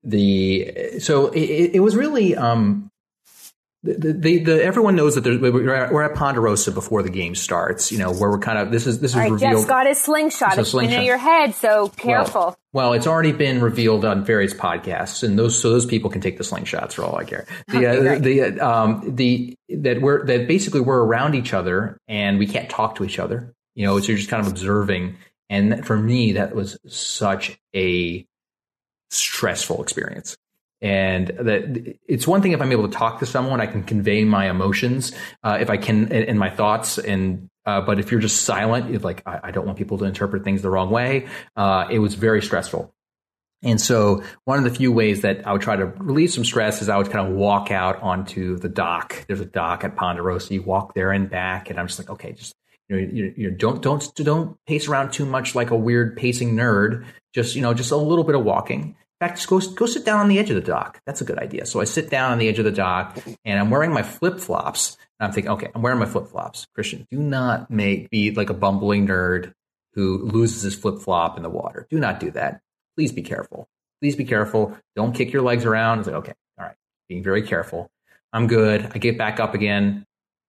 the so it, it was really um, the, the, the everyone knows that there's, we're, at, we're at Ponderosa before the game starts. You know, where we're kind of this is this is All right, revealed. Jeff's got his slingshot. So It's been slingshot. in your head, so careful. Well, well, it's already been revealed on various podcasts, and those so those people can take the slingshots for all I care. The Okay, uh, great. the uh, um the that we're that basically we're around each other and we can't talk to each other. You know, so you're just kind of observing. And for me, that was such a stressful experience. And that it's one thing if I'm able to talk to someone, I can convey my emotions, uh, if I can, and, and my thoughts. And uh, but if you're just silent, it's like I, I don't want people to interpret things the wrong way. Uh, it was very stressful. And so one of the few ways that I would try to relieve some stress is I would kind of walk out onto the dock. There's a dock at Ponderosa. You walk there and back, and I'm just like, okay, just you know, you, you don't don't don't pace around too much like a weird pacing nerd. Just you know, just a little bit of walking. In fact, just go, go sit down on the edge of the dock. That's a good idea. So I sit down on the edge of the dock and I'm wearing my flip-flops. And I'm thinking, okay, I'm wearing my flip-flops. Christian, do not make be like a bumbling nerd who loses his flip-flop in the water. Do not do that. Please be careful. Please be careful. Don't kick your legs around. It's like, okay, all right, being very careful. I'm good. I get back up again.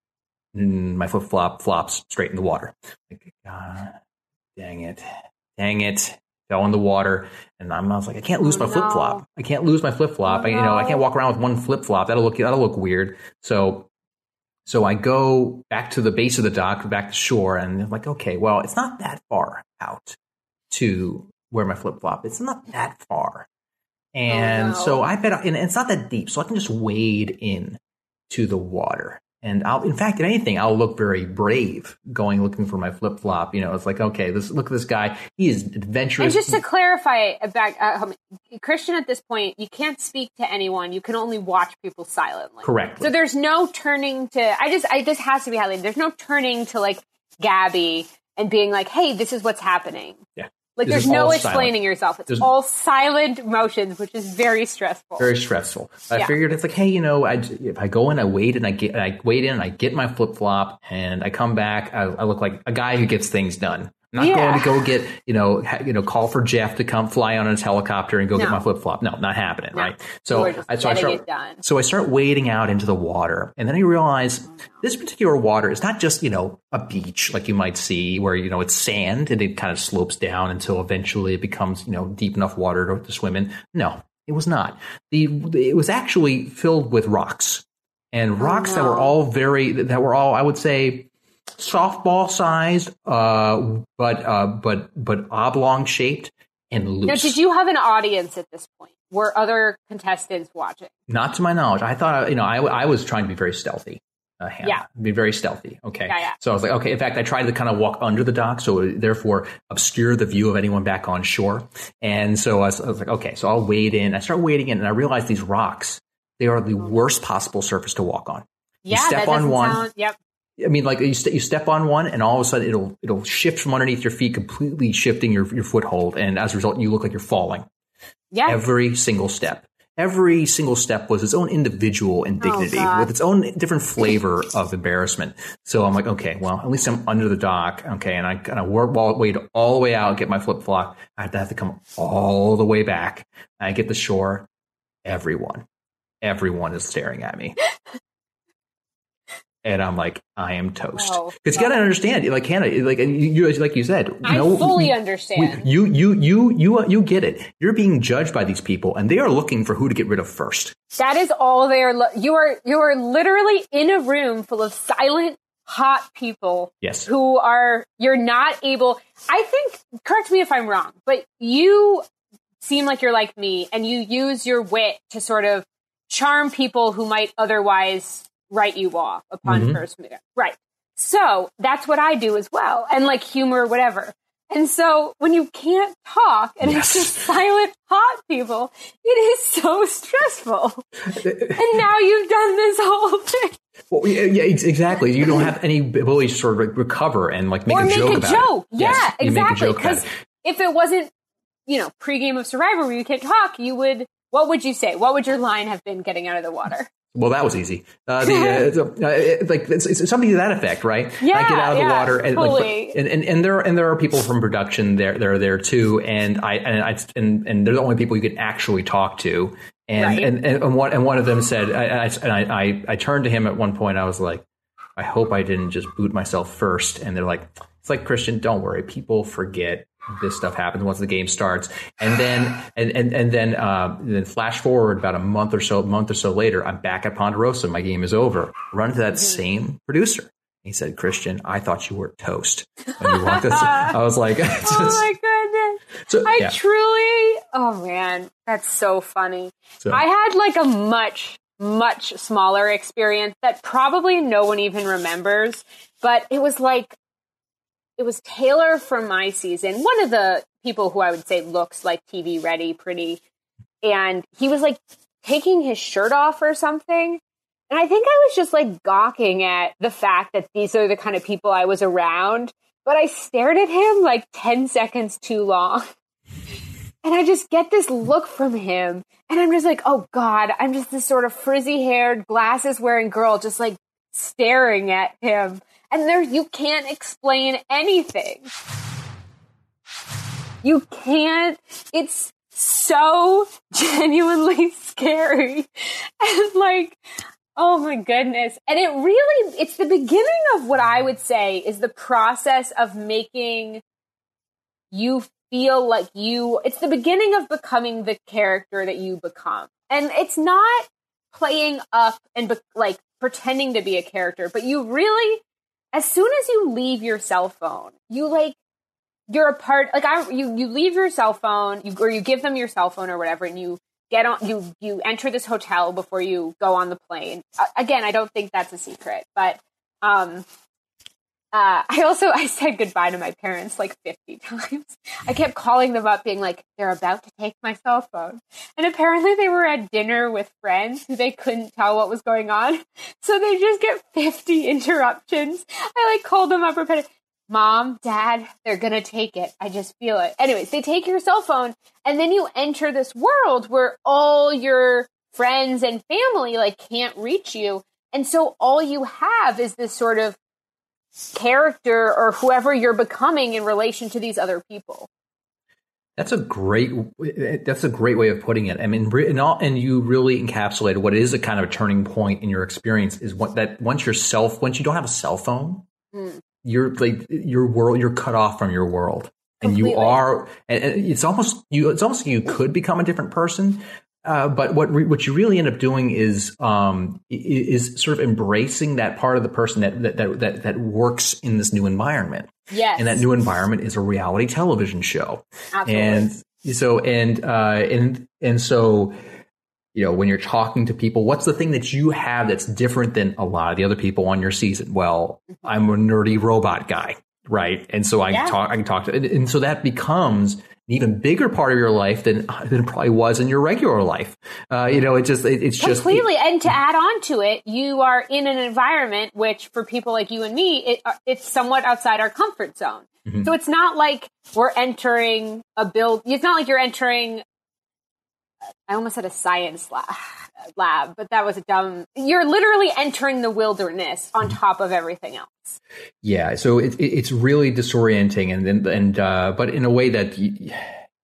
And my flip-flop flops straight in the water. Like, God, dang it. Dang it. Fell in the water, and I'm, I was like, I can't lose Oh, my flip flop. no. I can't lose my flip flop. Oh, I, you know, I no. can't walk around with one flip flop. That'll look that'll look weird. So So I go back to the base of the dock, back to shore, and I'm like, okay, well, it's not that far out to where my flip flop. It's not that far. And oh, no. so I bet, and it's not that deep, so I can just wade in to the water. And I'll, in fact, if anything, I'll look very brave going looking for my flip flop. You know, it's like, okay, this look at this guy. He is adventurous. And just to clarify, back, uh, Christian, at this point, you can't speak to anyone. You can only watch people silently. Correct. So there's no turning to. I just, I just has to be highlighted. There's no turning to like Gabby and being like, "Hey, this is what's happening." Yeah. Like This there's is no all explaining silent. yourself. It's There's- all silent motions, which is very stressful. Very stressful. I Yeah. figured it's like, hey, you know, I, if I go in, I wait and I get, I wait in, and I get my flip flop, and I come back, I, I look like a guy who gets things done. I'm not Yeah. going to go get, you know, ha, you know, call for Jeff to come fly on his helicopter and go No. get my flip flop. No, not happening, No. right? You So, were just I, so I getting start, it done. so I start wading out into the water, and then I realize this particular water is not just, you know, a beach like you might see where, you know, it's sand and it kind of slopes down until eventually it becomes, you know, deep enough water to, to swim in. No, it was not. The it was actually filled with rocks, and rocks that were no. all very that were all, I would say, softball sized, uh, but uh, but but oblong shaped and loose. Now, did you have an audience at this point? Were other contestants watching? Not to my knowledge. I thought, you know, I, I was trying to be very stealthy. Uh, Hannah. Yeah. Be very stealthy. Okay. Yeah, yeah. So I was like, okay. In fact, I tried to kind of walk under the dock, so it, therefore obscure the view of anyone back on shore. And so I was, I was like, okay, so I'll wade in. I start wading in, and I realize these rocks, they are the worst possible surface to walk on. You Yeah, step that on doesn't one. sound. Yep. I mean, like you, st- you step on one, and all of a sudden it'll it'll shift from underneath your feet, completely shifting your your foothold, and as a result, you look like you're falling. Yeah. Every single step. Every single step was its own individual indignity Oh, God. with its own different flavor of embarrassment. So I'm like, okay, well, at least I'm under the dock. Okay. And I kind of work all, wade all the way out, get my flip flop. I have to have to come all the way back. I get to shore. Everyone, everyone is staring at me. And I'm like, I am toast. Oh, Because you got to understand, like Hannah, like you, you, like you said, I no, fully we- understand. we- you, you, you, you, you get it. You're being judged by these people, and they are looking for who to get rid of first. That is all they are. Lo- you are you are literally in a room full of silent, hot people. Yes. Who are you're not able. I think. Correct me if I'm wrong, but you seem like you're like me, and you use your wit to sort of charm people who might otherwise write you off upon Mhm. first meeting. Right. So that's what I do as well, and like humor, whatever. And so when you can't talk and Yes. it's just silent, hot people, it is so stressful. And now you've done this whole thing. Well, yeah, yeah, ex- exactly. You don't have any ability to sort of like recover and like make or a make joke a about joke. it. Yeah, Yes, you make a exactly. joke about Because it. if it wasn't, you know, pregame of Survivor where you can't talk, you would, what would you say? What would your line have been getting out of the water? Well, that was easy. Uh, the, uh, so, uh, it- like it's, it's something to that effect, right? Yeah, I get out of the yeah, water, and, fully. like, and, and and there and there are people from production there. They're there too, and I and I and, and they're the only people you can actually talk to. And Right. and, and and one and one of them said, I, I, and I, I I turned to him at one point. I was like, I hope I didn't just boot myself first. And they're like, it's like, Christian, don't worry, people forget. This stuff happens once the game starts, and then and and and then uh, then flash forward about a month or so, month or so later, I'm back at Ponderosa. My game is over. Run to that same producer. He said, "Christian, I thought you were toast." When you walked us, I was like, Oh my goodness. so, I yeah. truly, oh man, that's so funny. So- I had like a much, much smaller experience that probably no one even remembers, but it was like, it was Taylor from my season, one of the people who I would say looks like T V ready, pretty. And he was like taking his shirt off or something. And I think I was just like gawking at the fact that these are the kind of people I was around. But I stared at him like ten seconds too long. And I just get this look from him. And I'm just like, oh God, I'm just this sort of frizzy haired, glasses wearing girl just like staring at him. And there, you can't explain anything. You can't. It's so genuinely scary. And like, oh my goodness. And it really, it's the beginning of what I would say is the process of making you feel like you, it's the beginning of becoming the character that you become. And it's not playing up and be, like pretending to be a character, but you really, as soon as you leave your cell phone, you like, you're a part, like I, you, you leave your cell phone, you, or you give them your cell phone or whatever, and you get on, you, you enter this hotel before you go on the plane. Uh, again, I don't think that's a secret, but, um, Uh, I also, I said goodbye to my parents like fifty times. I kept calling them up being like, they're about to take my cell phone. And apparently they were at dinner with friends who they couldn't tell what was going on. So they just get fifty interruptions. I like called them up repeatedly. Mom, Dad, they're going to take it. I just feel it. Anyways, they take your cell phone and then you enter this world where all your friends and family like can't reach you. And so all you have is this sort of character or whoever you're becoming in relation to these other people. That's a great. That's a great way of putting it. I mean, and, all, and you really encapsulated what is a kind of a turning point in your experience is what that once yourself, once you don't have a cell phone, mm. you're like your world. You're cut off from your world, and Completely. you are. And it's almost you. It's almost like you could become a different person. Uh, but what re- what you really end up doing is um, is sort of embracing that part of the person that that that that works in this new environment. Yes, and that new environment is a reality television show. Absolutely. And so and uh, and and so you know when you're talking to people, what's the thing that you have that's different than a lot of the other people on your season? Well, I'm a nerdy robot guy, right? And so I yeah. can talk. I can talk to, and, and so that becomes an even bigger part of your life than than it probably was in your regular life. Uh, you know, it just it, it's just completely. And to add on to it, you are in an environment which, for people like you and me, it, it's somewhat outside our comfort zone. Mm-hmm. So it's not like we're entering a build. It's not like you're entering. I almost said a science lab, lab, but that was a dumb. You're literally entering the wilderness on top of everything else. Yeah, so it, it, it's really disorienting, and and, and uh, but in a way that you,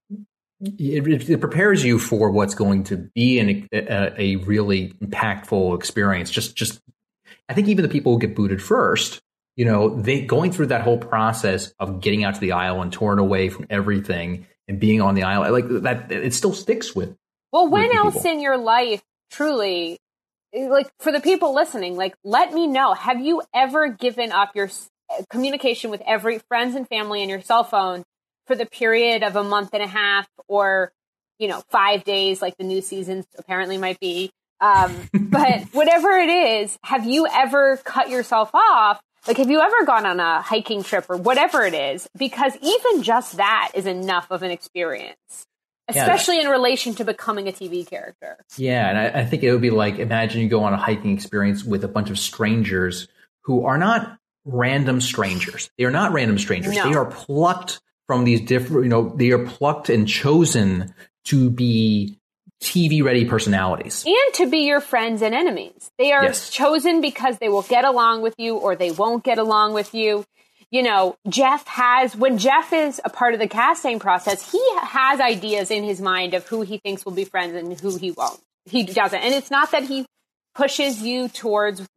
it, it prepares you for what's going to be an, a, a really impactful experience. Just, just, I think even the people who get booted first, you know, they going through that whole process of getting out to the aisle and torn away from everything and being on the aisle, like that, it still sticks with. Well, when else in your life, truly, like for the people listening, like let me know, have you ever given up your communication with every friends and family and your cell phone for the period of a month and a half or, you know, five days like the new season apparently might be. Um, but whatever it is, have you ever cut yourself off? Like, have you ever gone on a hiking trip or whatever it is? Because even just that is enough of an experience. Especially yeah, in relation to becoming a T V character. Yeah, and I, I think it would be like, imagine you go on a hiking experience with a bunch of strangers who are not random strangers. They are not random strangers. No. They are plucked from these different, you know, they are plucked and chosen to be T V-ready personalities. And to be your friends and enemies. They are yes. chosen because they will get along with you or they won't get along with you. You know, Jeff has, when Jeff is a part of the casting process, he has ideas in his mind of who he thinks will be friends and who he won't. He doesn't. And it's not that he pushes you towards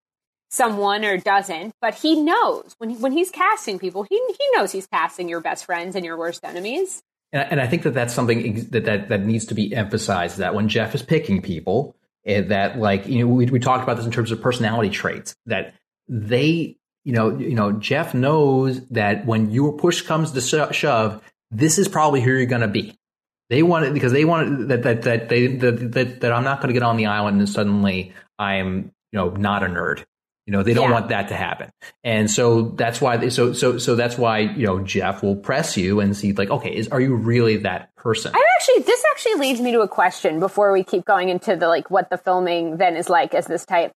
someone or doesn't, but he knows when he, when he's casting people, he he knows he's casting your best friends and your worst enemies. And, and I think that that's something that, that, that needs to be emphasized, that when Jeff is picking people, that like, you know, we, we talked about this in terms of personality traits, that they, You know, you know, Jeff knows that when your push comes to sho- shove, this is probably who you're going to be. They want it because they want it, that that that they that that, that I'm not going to get on the island and suddenly I'm, you know, not a nerd. You know, they don't yeah. want that to happen, and so that's why. They, so so so that's why you know Jeff will press you and see like, okay, is are you really that person? I actually, this actually leads me to a question before we keep going into the like what the filming then is like as this type.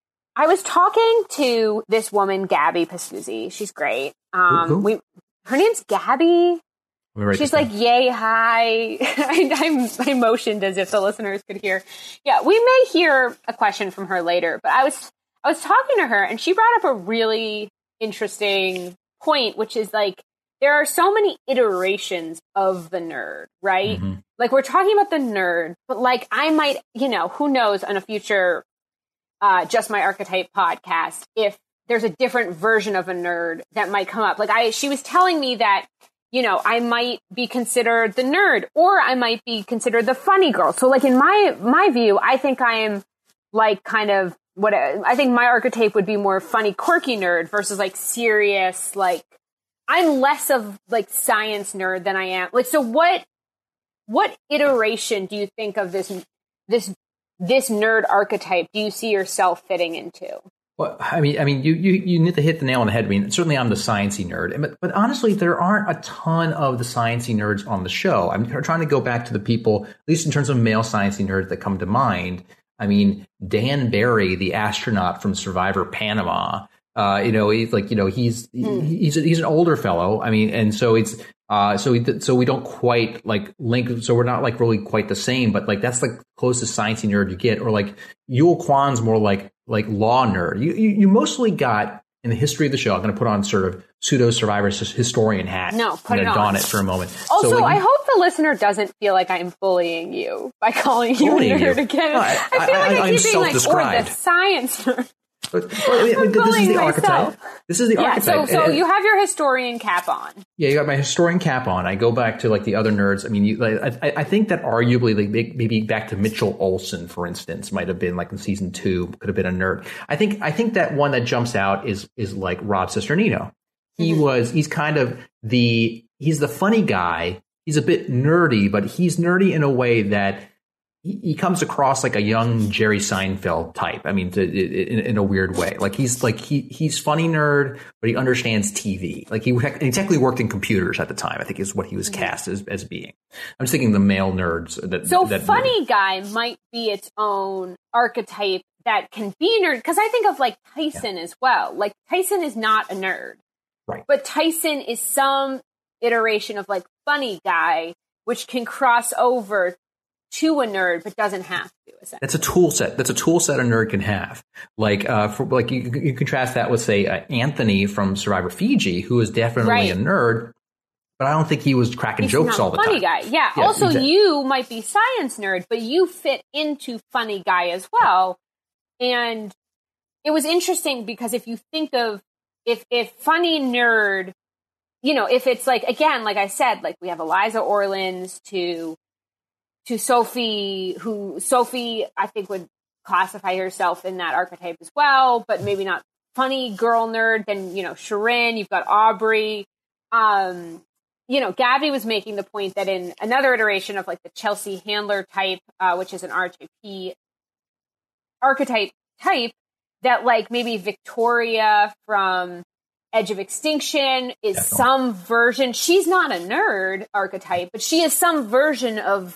I was talking to this woman, Gabby Pascuzzi. She's great. Um, who, who? We, her name's Gabby. She's like, yay, hi. I, I, I motioned as if the listeners could hear. Yeah, we may hear a question from her later, but I was, I was talking to her and she brought up a really interesting point, which is like, there are so many iterations of the nerd, right? Mm-hmm. Like we're talking about the nerd, but like I might, you know, who knows on a future Uh, Just My Archetype podcast, if there's a different version of a nerd that might come up. Like I, she was telling me that, you know, I might be considered the nerd or I might be considered the funny girl. So like in my, my view, I think I am like kind of what I think my archetype would be more funny, quirky nerd versus like serious, like I'm less of like science nerd than I am. Like, so what, what iteration do you think of this, this, this nerd archetype do you see yourself fitting into? Well, I mean, I mean, you, you, you need to hit the nail on the head. I mean, certainly I'm the sciencey nerd, but, but honestly, there aren't a ton of the sciencey nerds on the show. I'm trying to go back to the people, at least in terms of male sciencey nerds that come to mind. I mean, Dan Barry, the astronaut from Survivor Panama, uh, you know, he's like, you know, he's mm. he's he's an older fellow. I mean, and so it's uh, so we so we don't quite like link. So we're not like really quite the same, but like that's the closest sciencey nerd you get. Or like Yul Kwan's more like like law nerd. You you, you mostly got in the history of the show. I'm going to put on sort of pseudo Survivor historian hat. No, put I'm it on. don it for a moment. Also, so, like, I hope the listener doesn't feel like I'm bullying you by calling you a nerd you. again. No, I, I feel like I, I, I keep being like, or the science nerd. But, well, I mean, this is the archetype. This is the yeah, archetype. So, so and, you have your historian cap on. Yeah, you got my historian cap on. I go back to like the other nerds. I mean, you, like, I, I think that arguably, like maybe back to Mitchell Olsen, for instance, might have been like in season two, could have been a nerd. I think I think that one that jumps out is is like Rob Cesternino. He mm-hmm. was he's kind of the he's the funny guy. He's a bit nerdy, but he's nerdy in a way that he comes across like a young Jerry Seinfeld type. I mean, to, in, in a weird way. Like he's like he he's funny nerd, but he understands T V. Like he, he technically worked in computers at the time. I think is what he was cast as, as being. I'm just thinking the male nerds. That, so that funny nerd. guy might be its own archetype that can be nerd. Because I think of like Tyson yeah. as well. Like Tyson is not a nerd, right? But Tyson is some iteration of like funny guy, which can cross over to a nerd, but doesn't have to. That's a tool set. That's a tool set a nerd can have. Like, uh, for, like you, you contrast that with, say, uh, Anthony from Survivor Fiji, who is definitely right. a nerd, but I don't think he was cracking He's jokes not all the funny time. Funny guy, yeah. yeah also, exactly. you might be science nerd, but you fit into funny guy as well. And it was interesting because if you think of if if funny nerd, you know, if it's like again, like I said, like we have Eliza Orlins to. to Sophie, who Sophie, I think, would classify herself in that archetype as well, but maybe not funny girl nerd. Then, you know, Sharon, you've got Aubrey. Um, you know, Gabby was making the point that in another iteration of like the Chelsea Handler type, uh, which is an R J P archetype type, that like maybe Victoria from Edge of Extinction is Definitely. some version. She's not a nerd archetype, but she is some version of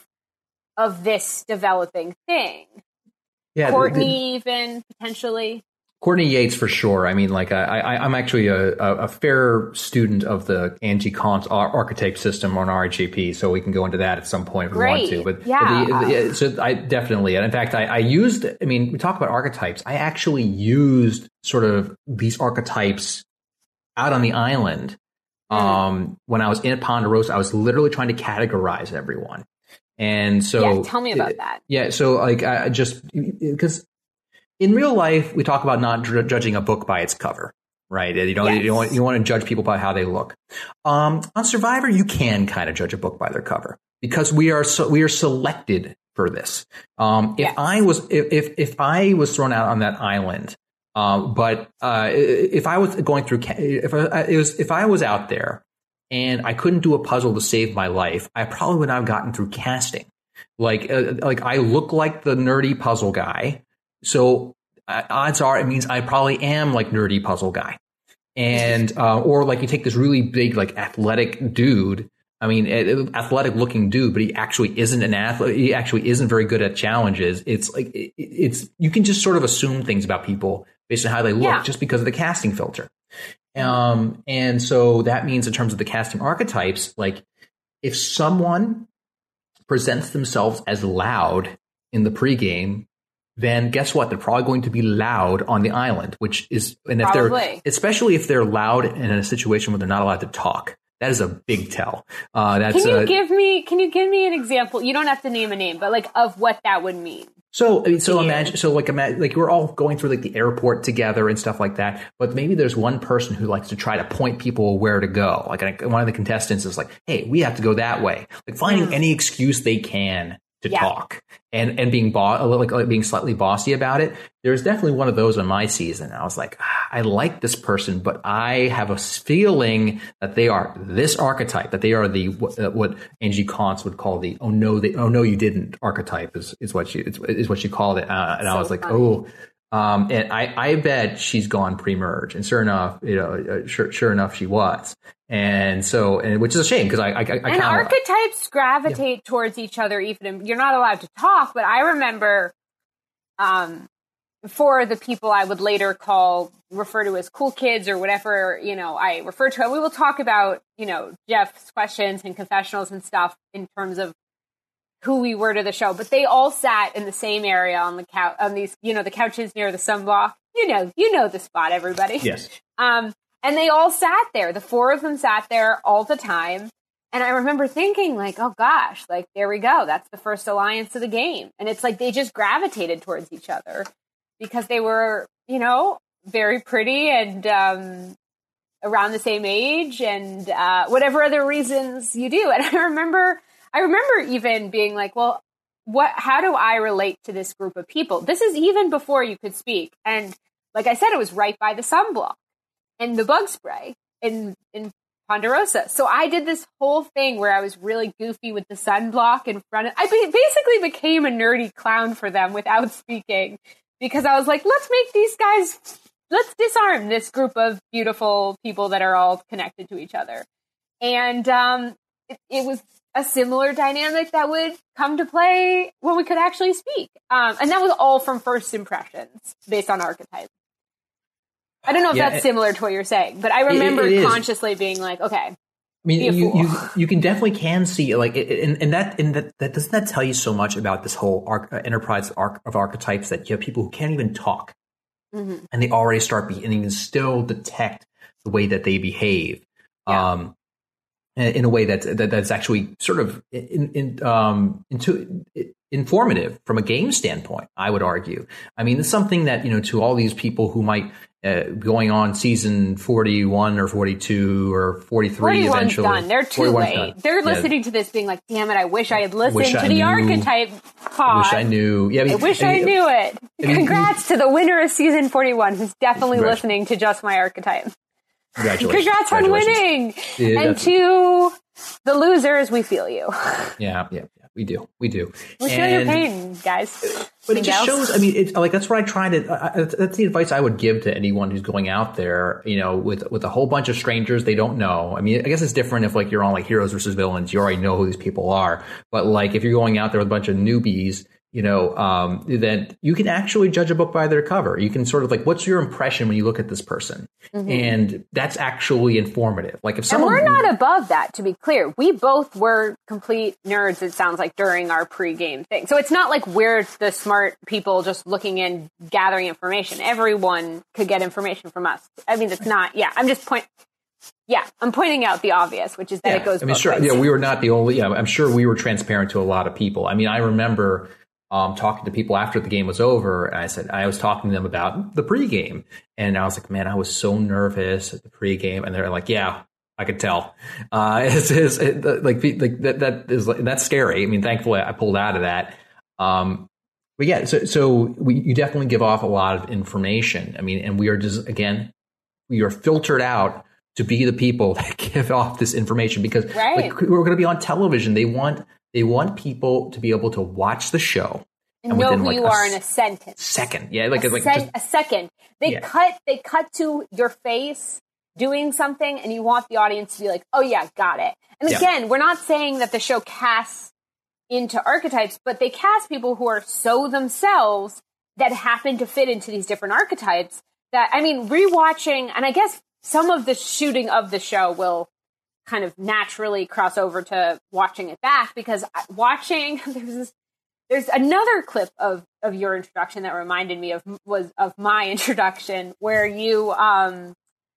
of this developing thing. Yeah, Courtney, the, the, even potentially. Courtney Yates for sure. I mean, like I, I, I'm actually a, a, a fair student of the Angie Kant archetype system on R H A P, so we can go into that at some point if Great. we want to. But yeah, but the, the, so I definitely, and in fact, I, I used. I mean, we talk about archetypes. I actually used sort of these archetypes out on the island um, mm. when I was in Ponderosa. I was literally trying to categorize everyone. And so, yeah, tell me about that. Yeah, so like, I just because in real life we talk about not dr- judging a book by its cover, right? You don't yes. you don't want, you want to judge people by how they look. Um, on Survivor, you can kind of judge a book by their cover because we are so, we are selected for this. Um, if yes. I was if, if if I was thrown out on that island, um, but uh, if I was going through if I, it was if I was out there. And I couldn't do a puzzle to save my life, I probably would not have gotten through casting. Like, uh, like I look like the nerdy puzzle guy, so uh, odds are it means I probably am like nerdy puzzle guy. And uh, or like you take this really big like athletic dude. I mean, athletic looking dude, but he actually isn't an athlete. He actually isn't very good at challenges. It's like it, it's you can just sort of assume things about people based on how they look yeah. just because of the casting filter. Um, and so that means in terms of the casting archetypes, like if someone presents themselves as loud in the pregame, then guess what? They're probably going to be loud on the island, which is, and if probably. they're, especially if they're loud in a situation where they're not allowed to talk, that is a big tell. Uh, that's, can you uh, give me, can you give me an example? You don't have to name a name, but like of what that would mean. So, I mean, so imagine, so like, imagine, like we're all going through like the airport together and stuff like that. But maybe there's one person who likes to try to point people where to go. Like one of the contestants is like, "Hey, we have to go that way." Like finding mm. any excuse they can to to yeah. talk and and being bo- like, like being slightly bossy about it. There's definitely one of those on my season. I was like, ah, I like this person, but I have a feeling that they are this archetype, that they are the uh, what Angie Kantz would call the oh no they oh no you didn't archetype is is what she is, is what she called it. Uh, and so I was like, funny. oh. Um, and I, I bet she's gone pre-merge, and sure enough, you know, uh, sure, sure enough, she was. And so, and which is a shame because I, I, I and kinda, archetypes gravitate yeah. towards each other. Even you're not allowed to talk, but I remember, um, for the people I would later call refer to as cool kids or whatever, you know, I refer to. We will talk about, you know, Jeff's questions and confessionals and stuff in terms of who we were to the show, but they all sat in the same area on the couch, on these, you know, the couches near the sunblock. You know, you know the spot, everybody. Yes. Um, and they all sat there. The four of them sat there all the time. And I remember thinking, like, oh gosh, like, there we go. That's the first alliance of the game. And it's like they just gravitated towards each other because they were, you know, very pretty and um, around the same age and uh, whatever other reasons you do. And I remember. I remember even being like, well, what, how do I relate to this group of people? This is even before you could speak. And like I said, it was right by the sunblock and the bug spray in, in Ponderosa. So I did this whole thing where I was really goofy with the sunblock in front of, I basically became a nerdy clown for them without speaking because I was like, let's make these guys, let's disarm this group of beautiful people that are all connected to each other. And um, it, it was a similar dynamic that would come to play when we could actually speak. Um, and that was all from first impressions based on archetype. I don't know if yeah, that's it, similar to what you're saying, but I remember it, it consciously being like, okay. I mean, you, you you can definitely can see like, and, and that and that, that doesn't that tell you so much about this whole arc, uh, enterprise arc of archetypes that you have people who can't even talk, mm-hmm. and they already start be, and you can still detect the way that they behave. Yeah. Um, in a way that's that, that's actually sort of in, in, um, into, informative from a game standpoint, I would argue. I mean, it's something that, you know, to all these people who might uh, going on season forty-one or forty-two or forty-three eventually. Done. They're too late. Done. They're yeah. listening to this being like, damn it, I wish I had listened wish to I the knew, archetype pod. I wish I knew. Yeah, I, mean, I wish I, mean, I knew it. I mean, Congrats to the winner of season forty-one who's definitely listening to Just My Archetype. Congratulations. Congrats on winning. Yeah, and to the losers, we feel you. Yeah, yeah, yeah, we do. We do. We feel your pain, guys. But it just shows, I mean, it's like, that's what I try to, uh, that's the advice I would give to anyone who's going out there, you know, with, with a whole bunch of strangers they don't know. I mean, I guess it's different if like you're on like heroes versus villains, you already know who these people are. But like if you're going out there with a bunch of newbies, you know, um, then you can actually judge a book by their cover. You can sort of like, what's your impression when you look at this person? Mm-hmm. And that's actually informative. Like if someone, and we're not above that, to be clear. We both were complete nerds, it sounds like, during our pregame thing. So it's not like we're the smart people just looking and gathering information. Everyone could get information from us. I mean, it's not, yeah, I'm just point. Yeah, I'm pointing out the obvious, which is that yeah, it goes I mean, both sure. ways. Yeah, we were not the only, yeah, I'm sure we were transparent to a lot of people. I mean, I remember Um, talking to people after the game was over, and I said I was talking to them about the pregame, and I was like, "Man, I was so nervous at the pregame," and they're like, "Yeah, I could tell." Uh, it's, it's, it, like, like that, that is that's scary. I mean, thankfully, I pulled out of that. Um, but yeah, so so we you definitely give off a lot of information. I mean, and we are just again, we are filtered out to be the people that give off this information because right. like, we're going to be on television. They want. They want people to be able to watch the show and, and know who like you are in a sentence. Second, yeah, like a, like se- just, a second. They yeah. cut. They cut to your face doing something, and you want the audience to be like, "Oh yeah, got it." And yeah. again, we're not saying that the show casts into archetypes, but they cast people who are so themselves that happen to fit into these different archetypes. That I mean, rewatching, and I guess some of the shooting of the show will kind of naturally cross over to watching it back because watching there's this, there's another clip of, of your introduction that reminded me of was of my introduction where you um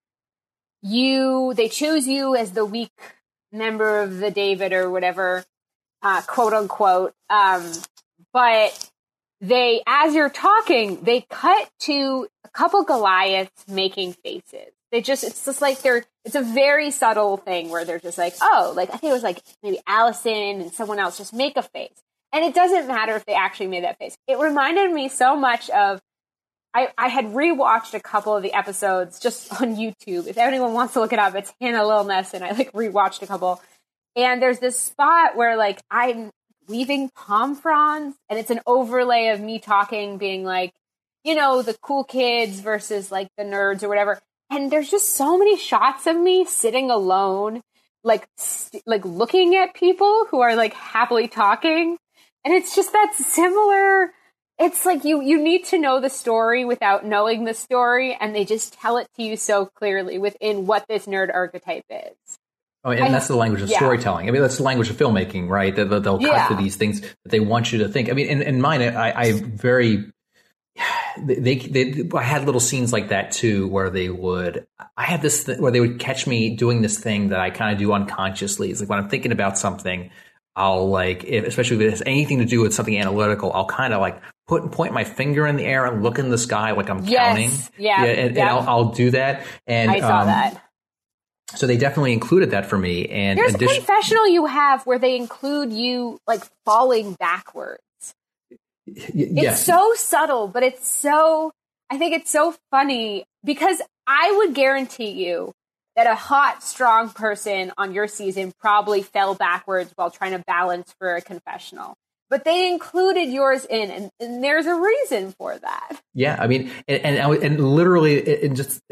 you they choose you as the weak member of the David or whatever uh, quote unquote um but they as you're talking they cut to a couple Goliaths making faces. They just, it's just like they're, it's a very subtle thing where they're just like, oh, like, I think it was like maybe Allison and someone else just make a face. And it doesn't matter if they actually made that face. It reminded me so much of, I, I had rewatched a couple of the episodes just on YouTube. If anyone wants to look it up, it's Hannah Lil Ness, and I like rewatched a couple. And there's this spot where like I'm weaving palm fronds, and it's an overlay of me talking, being like, you know, the cool kids versus like the nerds or whatever. And there's just so many shots of me sitting alone, like st- like looking at people who are like happily talking. And it's just that similar. It's like you you need to know the story without knowing the story, and they just tell it to you so clearly within what this nerd archetype is. Oh, and I, that's the language of yeah. storytelling. I mean, that's the language of filmmaking, right? They'll, they'll cut yeah. to these things that they want you to think. I mean, in, in mine, I, I very, they, they, I had little scenes like that too, where they would, I had this, th- where they would catch me doing this thing that I kind of do unconsciously. It's like when I'm thinking about something, I'll like, if, especially if it has anything to do with something analytical, I'll kind of like put point my finger in the air and look in the sky like I'm yes. counting. Yeah, yeah and, yeah. and I'll, I'll do that. And I saw um, that. So they definitely included that for me. And there's addition- a confessional you have where they include you like falling backwards. Y- it's yes. so subtle, but it's so, I think it's so funny because I would guarantee you that a hot, strong person on your season probably fell backwards while trying to balance for a confessional. But they included yours in, and, and there's a reason for that. Yeah, I mean, and and, and literally, it, it just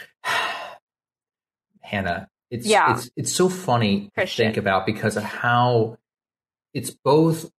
Hannah, it's yeah. it's it's so funny Christian. to think about because of how it's both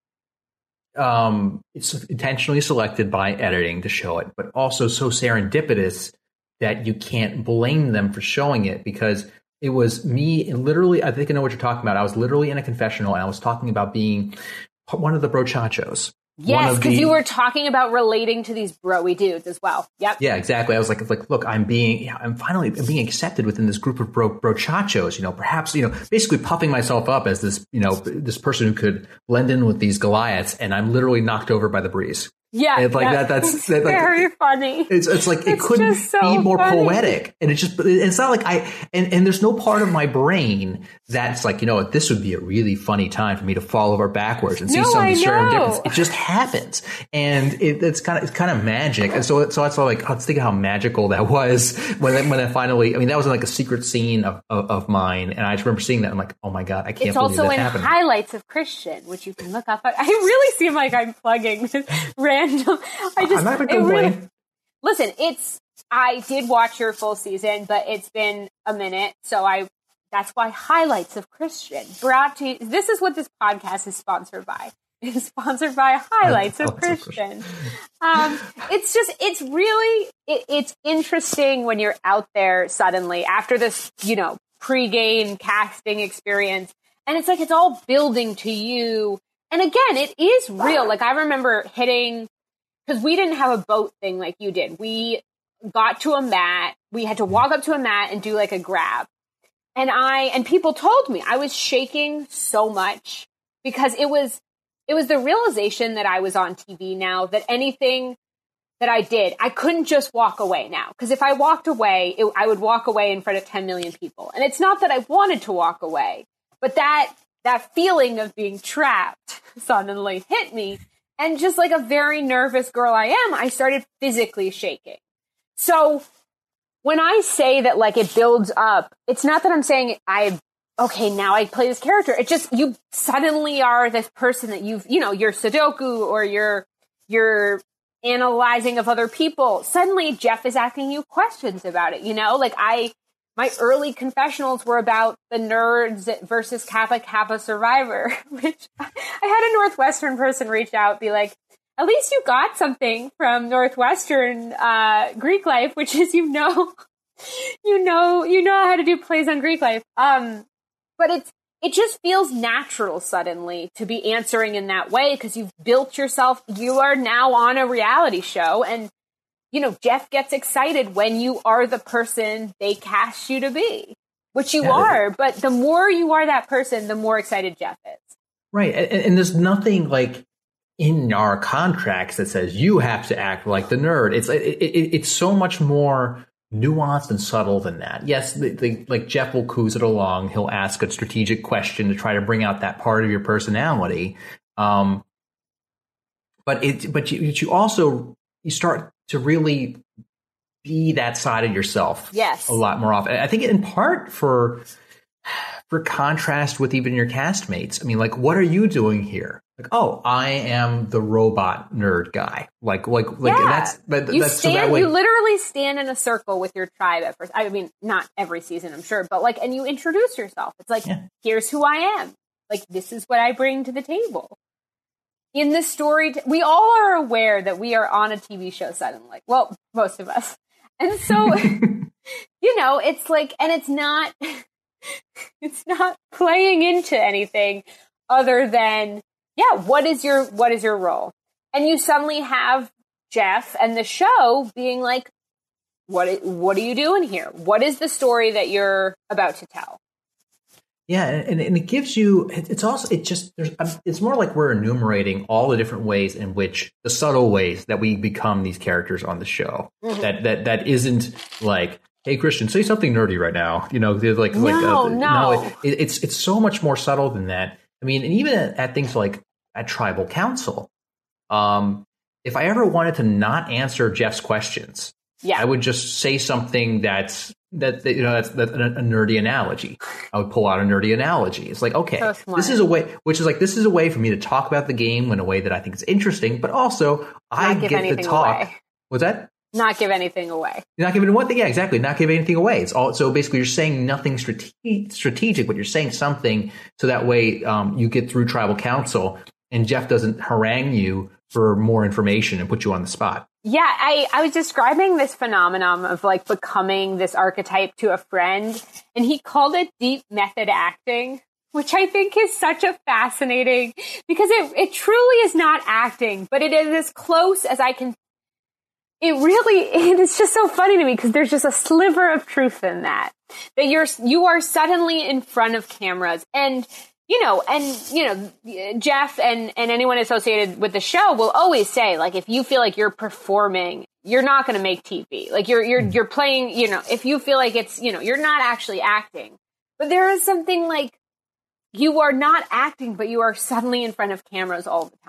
um, it's intentionally selected by editing to show it, but also so serendipitous that you can't blame them for showing it because it was me literally. I think I know what you're talking about. I was literally in a confessional and I was talking about being one of the brochachos. Yes, because you were talking about relating to these broy dudes as well. Yep. Yeah, exactly. I was like, like, look, I'm being, I'm finally I'm being accepted within this group of bro, brochachos. You know, perhaps, you know, basically puffing myself up as this, you know, this person who could blend in with these Goliaths, and I'm literally knocked over by the breeze. Yeah, and like that, that. That's that, like, very funny. It's it's like it it's couldn't so be more funny. poetic, and it's just it's not like I and and there's no part of my brain that's like, you know, this would be a really funny time for me to fall over backwards and see no, some of the I difference. know. It just happens, and it, it's kind of it's kind of magic. And so so that's all like I was thinking how magical that was when when I finally. I mean, that was like a secret scene of, of of mine, and I just remember seeing that. I'm like, oh my god, I can't it's believe also that in happened. Highlights of Christian, which you can look up. I really seem like I'm plugging just random. I just, I'm not gonna it complain. Really, listen, it's, I did watch your full season, but it's been a minute. So I, that's why Highlights of Christian brought to you. This is what this podcast is sponsored by. It's sponsored by Highlights of Christian. Um, it's just, it's really, it, it's interesting when you're out there suddenly after this, you know, pre-game casting experience. And it's like, it's all building to you. And again, it is real. Like I remember hitting, because we didn't have a boat thing like you did. We got to a mat. We had to walk up to a mat and do like a grab. And I, and people told me I was shaking so much because it was, it was the realization that I was on T V now, that anything that I did, I couldn't just walk away now. Because if I walked away, it, I would walk away in front of ten million people. And it's not that I wanted to walk away, but that, that feeling of being trapped suddenly hit me. And just like a very nervous girl I am, I started physically shaking. So when I say that like it builds up, it's not that I'm saying I, okay, now I play this character. It just, you suddenly are this person that you've, you know, you're Sudoku or you're, you're analyzing of other people. Suddenly Jeff is asking you questions about it, you know, like I, my early confessionals were about the nerds versus Kappa Kappa Survivor, which I had a Northwestern person reach out, be like, at least you got something from Northwestern uh, Greek life, which is, you know, you know, you know how to do plays on Greek life. Um, but it's, it just feels natural suddenly to be answering in that way because you've built yourself. You are now on a reality show, and you know, Jeff gets excited when you are the person they cast you to be, which you yeah, are. But the more you are that person, the more excited Jeff is. Right. And, and there's nothing like in our contracts that says you have to act like the nerd. It's it, it, it's so much more nuanced and subtle than that. Yes, the, the, like Jeff will cruise it along. He'll ask a strategic question to try to bring out that part of your personality. Um, but it, but you, you also, you start to really be that side of yourself. Yes. A lot more often. I think in part for, for contrast with even your castmates. I mean, like, what are you doing here? Like, oh, I am the robot nerd guy. Like, like, like yeah. that's, but you that's stand, so that way. You literally stand in a circle with your tribe at first. I mean, not every season, I'm sure, but like, and you introduce yourself. It's like, yeah. here's who I am. Like, this is what I bring to the table. In the story, t- we all are aware that we are on a T V show suddenly. Well, most of us. And so, you know, it's like, and it's not, it's not playing into anything other than, yeah, what is your, what is your role? And you suddenly have Jeff and the show being like, what, what are you doing here? What is the story that you're about to tell? Yeah, and, and it gives you, it's also, it just, there's, it's more like we're enumerating all the different ways in which, the subtle ways that we become these characters on the show. Mm-hmm. That, that, that isn't like, hey, Christian, say something nerdy right now. You know, they're like, no, like, uh, no, no it, it's, it's so much more subtle than that. I mean, and even at, at things like at Tribal Council, um, if I ever wanted to not answer Jeff's questions, yeah. I would just say something that's, that, you know, that's, that's a, a nerdy analogy. I would pull out a nerdy analogy. It's like, okay, so this is a way, which is like, this is a way for me to talk about the game in a way that I think is interesting, but also not I get to talk. Away. What's that? Not give anything away. You're not giving one thing. Yeah, exactly. Not give anything away. It's all, so basically you're saying nothing strate- strategic, but you're saying something so that way um, you get through Tribal Council and Jeff doesn't harangue you for more information and put you on the spot. Yeah, I, I was describing this phenomenon of like becoming this archetype to a friend, and he called it deep method acting, which I think is such a fascinating, because it, it truly is not acting, but it is as close as I can. It really, it is just so funny to me because there's just a sliver of truth in that, that you're, you are suddenly in front of cameras and, you know, and, you know, Jeff and, and anyone associated with the show will always say, like, if you feel like you're performing, you're not going to make T V. Like, you're, you're, you're playing, you know, if you feel like it's, you know, you're not actually acting. But there is something like, you are not acting, but you are suddenly in front of cameras all the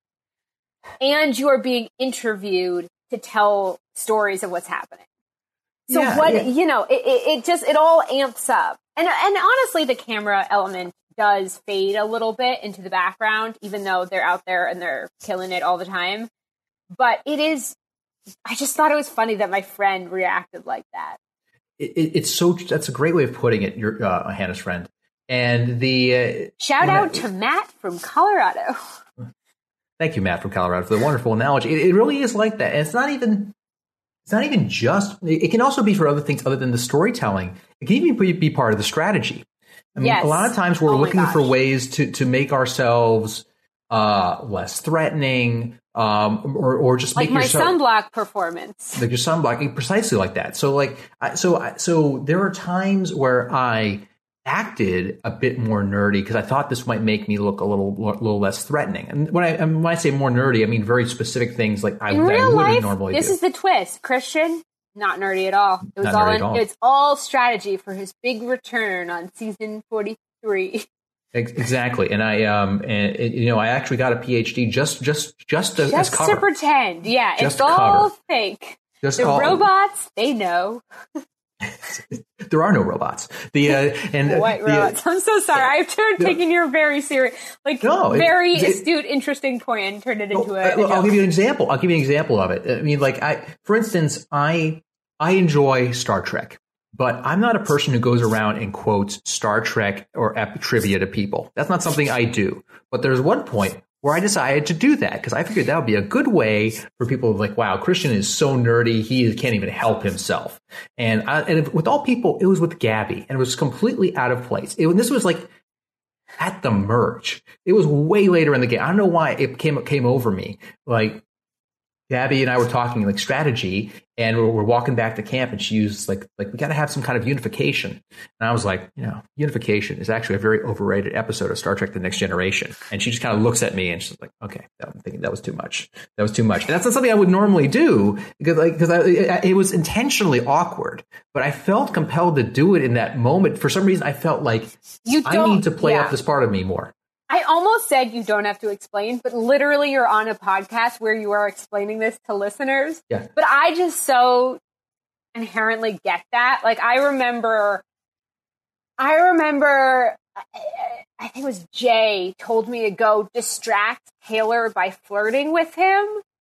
time. And you are being interviewed to tell stories of what's happening. So yeah, what, yeah. you know, it, it, it just, it all amps up. And, and honestly, the camera element does fade a little bit into the background, even though they're out there and they're killing it all the time. But it is, I just thought it was funny that my friend reacted like that. It, it, it's so, that's a great way of putting it, your uh, Hannah's friend. And the... Uh, Shout out I, to Matt from Colorado. Thank you, Matt from Colorado, for the wonderful analogy. It, it really is like that. And it's not even, it's not even just, it can also be for other things other than the storytelling. It can even be, be part of the strategy. I mean, yes. a lot of times we're oh looking for ways to, to make ourselves uh, less threatening, um, or, or just like make my yourself, sunblock performance. Like your sunblock, precisely like that. So like, so, so there are times where I acted a bit more nerdy because I thought this might make me look a little, little less threatening. And when I, when I say more nerdy, I mean very specific things like I, in I real wouldn't life, normally this do. is the twist. Christian, not nerdy at all. It was not all, nerdy in, at all. It's all strategy for his big return on season forty-three. Exactly, and I, um, and it, you know, I actually got a P H D just, just, just as, just as cover. to pretend. Yeah, just it's all cover. fake. Just the all, robots, they know. There are no robots. The uh, and white the, robots. I'm so sorry. I've turned no, taking your very serious, like no, very it, it, astute, interesting point and turned it into no, a. I'll, I'll give you an example. I'll give you an example of it. I mean, like I, for instance, I I enjoy Star Trek, but I'm not a person who goes around and quotes Star Trek or epic trivia to people. That's not something I do. But there's one point where I decided to do that because I figured that would be a good way for people to like, wow, Christian is so nerdy, he can't even help himself. And I, and with all people, it was with Gabby, and it was completely out of place. It, this was like at the merge. It was way later in the game. I don't know why it came came over me. Like Gabby and I were talking like strategy, and we're, we're walking back to camp, and she used like, like we got to have some kind of unification. And I was like, you know, unification is actually a very overrated episode of Star Trek: The Next Generation. And she just kind of looks at me, and she's like, okay, I'm thinking that was too much. That was too much. And that's not something I would normally do because, like, because it, it was intentionally awkward. But I felt compelled to do it in that moment. For some reason, I felt like you I need to play yeah. up this part of me more. I almost said you don't have to explain, but literally you're on a podcast where you are explaining this to listeners. Yeah. But I just so inherently get that. Like, I remember, I remember, I think it was Jay told me to go distract Taylor by flirting with him.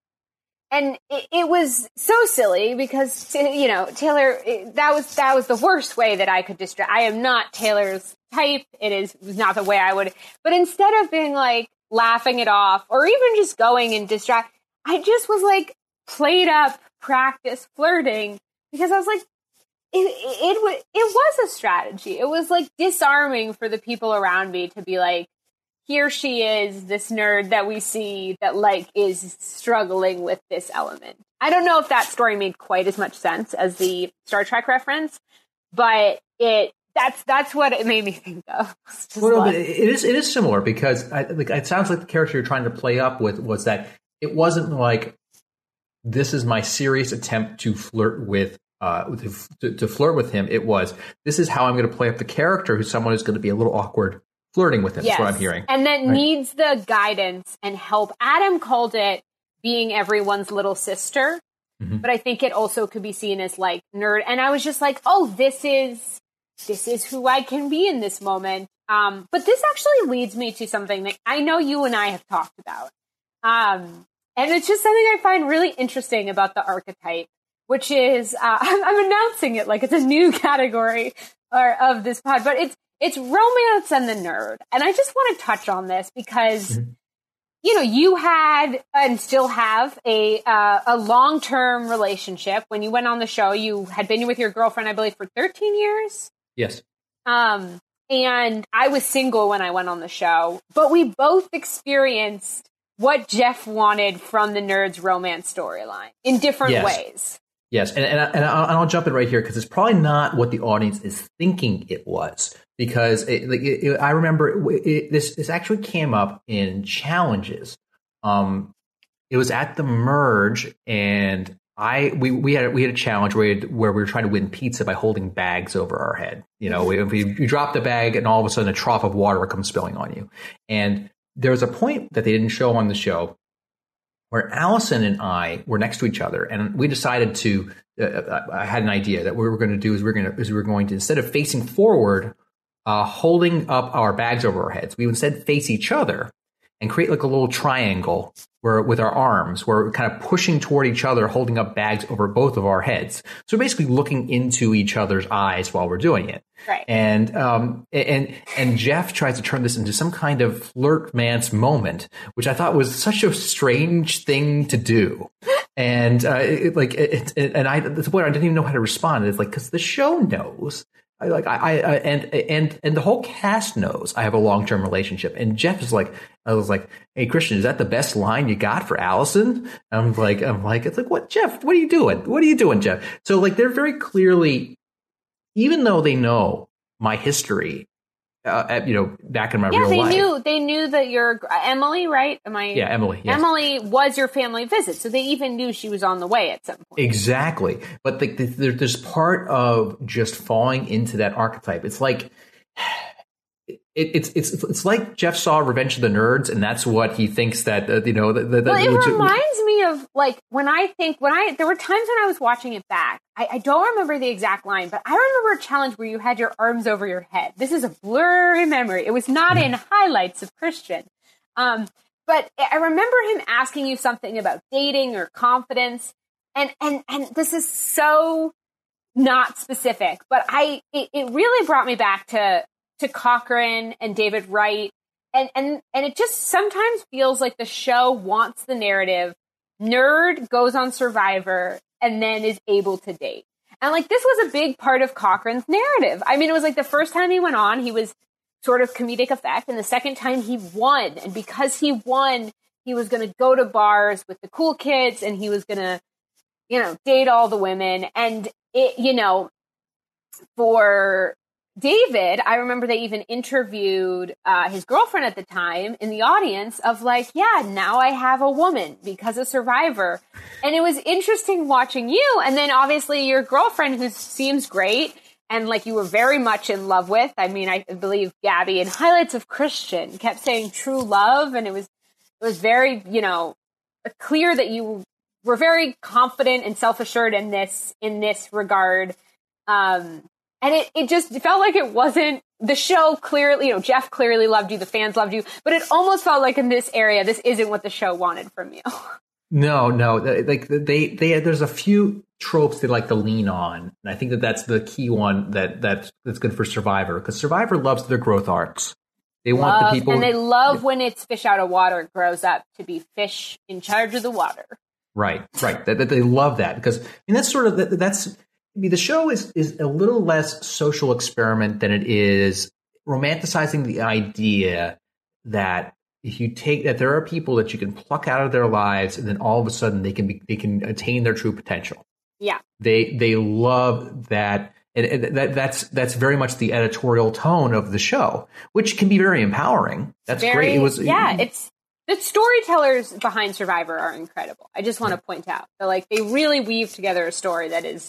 And it, it was so silly because, you know, Taylor, that was, that was the worst way that I could distract. I am not Taylor's type. It is not the way I would, but instead of being like laughing it off or even just going and distract, I just was like played up practice flirting because I was like, it, it, it, it was a strategy. It was like disarming for the people around me to be like, here she is, this nerd that we see that like is struggling with this element. I don't know if that story made quite as much sense as the Star Trek reference, but it that's that's what it made me think of. Well, but it is it is similar because I, like, it sounds like the character you're trying to play up with was that it wasn't like this is my serious attempt to flirt with uh to, to flirt with him. It was this is how I'm going to play up the character who's someone who's going to be a little awkward flirting with him. Yes. Is what I'm hearing. And that right. needs the guidance and help. Adam called it being everyone's little sister, mm-hmm. but I think it also could be seen as like nerd. And I was just like, oh, this is this is who I can be in this moment. Um, but this actually leads me to something that I know you and I have talked about. Um, and it's just something I find really interesting about the archetype, which is uh, I'm, I'm announcing it like it's a new category or, of this pod, but it's It's romance and the nerd. And I just want to touch on this because, mm-hmm. you know, you had and still have a uh, a long-term relationship. When you went on the show, you had been with your girlfriend, I believe, for thirteen years. Yes. Um, and I was single when I went on the show. But we both experienced what Jeff wanted from the nerd's romance storyline in different yes. ways. Yes, and and, and I'll, and I'll jump in right here because it's probably not what the audience is thinking it was. Because it, like it, it, I remember it, it, this this actually came up in challenges. Um, it was at the merge, and I we we had we had a challenge where we, had, where we were trying to win pizza by holding bags over our head. You know, we, we you drop the bag, and all of a sudden a trough of water comes spilling on you. And there was a point that they didn't show on the show where Allison and I were next to each other, and we decided to. Uh, I had an idea that what we were going to do is we we're going to is we were going to instead of facing forward. Uh, holding up our bags over our heads, we would instead face each other and create like a little triangle where with our arms, where we're kind of pushing toward each other, holding up bags over both of our heads. So we're basically looking into each other's eyes while we're doing it. Right. And um, and and Jeff tries to turn this into some kind of flirtmance moment, which I thought was such a strange thing to do. And uh, it, like, it, it, and I, at the point I didn't even know how to respond. It's like because the show knows. I like I, I and and and the whole cast knows I have a long term relationship. And Jeff is like, I was like, hey Christian, is that the best line you got for Allison? I'm like, I'm like, it's like, what, Jeff? What are you doing? What are you doing, Jeff? So like, they're very clearly, even though they know my history, uh, you know, back in my yeah, real they life. knew they knew that you're Emily, right? Am I? Yeah, Emily. Yes. Emily was your family visit, so they even knew she was on the way at some point. Exactly, but the, the, there's part of just falling into that archetype. It's like it, it's it's it's like Jeff saw Revenge of the Nerds, and that's what he thinks that uh, you know. The, the, well, it which, reminds me of like when I think when I there were times when I was watching it back. I, I don't remember the exact line, but I remember a challenge where you had your arms over your head. This is a blurry memory. It was not in highlights of Christian. Um, but I remember him asking you something about dating or confidence. And, and, and this is so not specific, but I, it, it really brought me back to, to Cochran and David Wright. And, and, and it just sometimes feels like the show wants the narrative. Nerd goes on Survivor and then is able to date. And like, this was a big part of Cochran's narrative. I mean, it was like the first time he went on, he was sort of comedic effect. And the second time he won. And because he won, he was going to go to bars with the cool kids and he was going to, you know, date all the women. And it, you know, for David, I remember they even interviewed uh, his girlfriend at the time in the audience of like, yeah, now I have a woman because of Survivor. And it was interesting watching you. And then obviously your girlfriend, who seems great, and like you were very much in love with. I mean, I believe Gabby in Highlights of Christian kept saying true love, and it was it was very, you know, clear that you were very confident and self-assured in this in this regard. Um, and it, it just felt like it wasn't the show clearly, you know, Jeff clearly loved you, the fans loved you, but it almost felt like in this area, this isn't what the show wanted from you. No, no, like they, they, there's a few tropes they like to lean on. And I think that that's the key one that, that's, that's good for Survivor, because Survivor loves their growth arcs. They love, want the people. And they love when it's fish out of water grows up to be fish in charge of the water. Right, right. That, that they love that because, I mean, that's sort of, that, that's, I mean, the show is, is a little less social experiment than it is romanticizing the idea that if you take that there are people that you can pluck out of their lives and then all of a sudden they can be, they can attain their true potential. Yeah. They, they love that. And, and that, that's, that's very much the editorial tone of the show, which can be very empowering. That's very, great. It was, yeah, it's, the storytellers behind Survivor are incredible. I just want to point out that, like, they really weave together a story that is,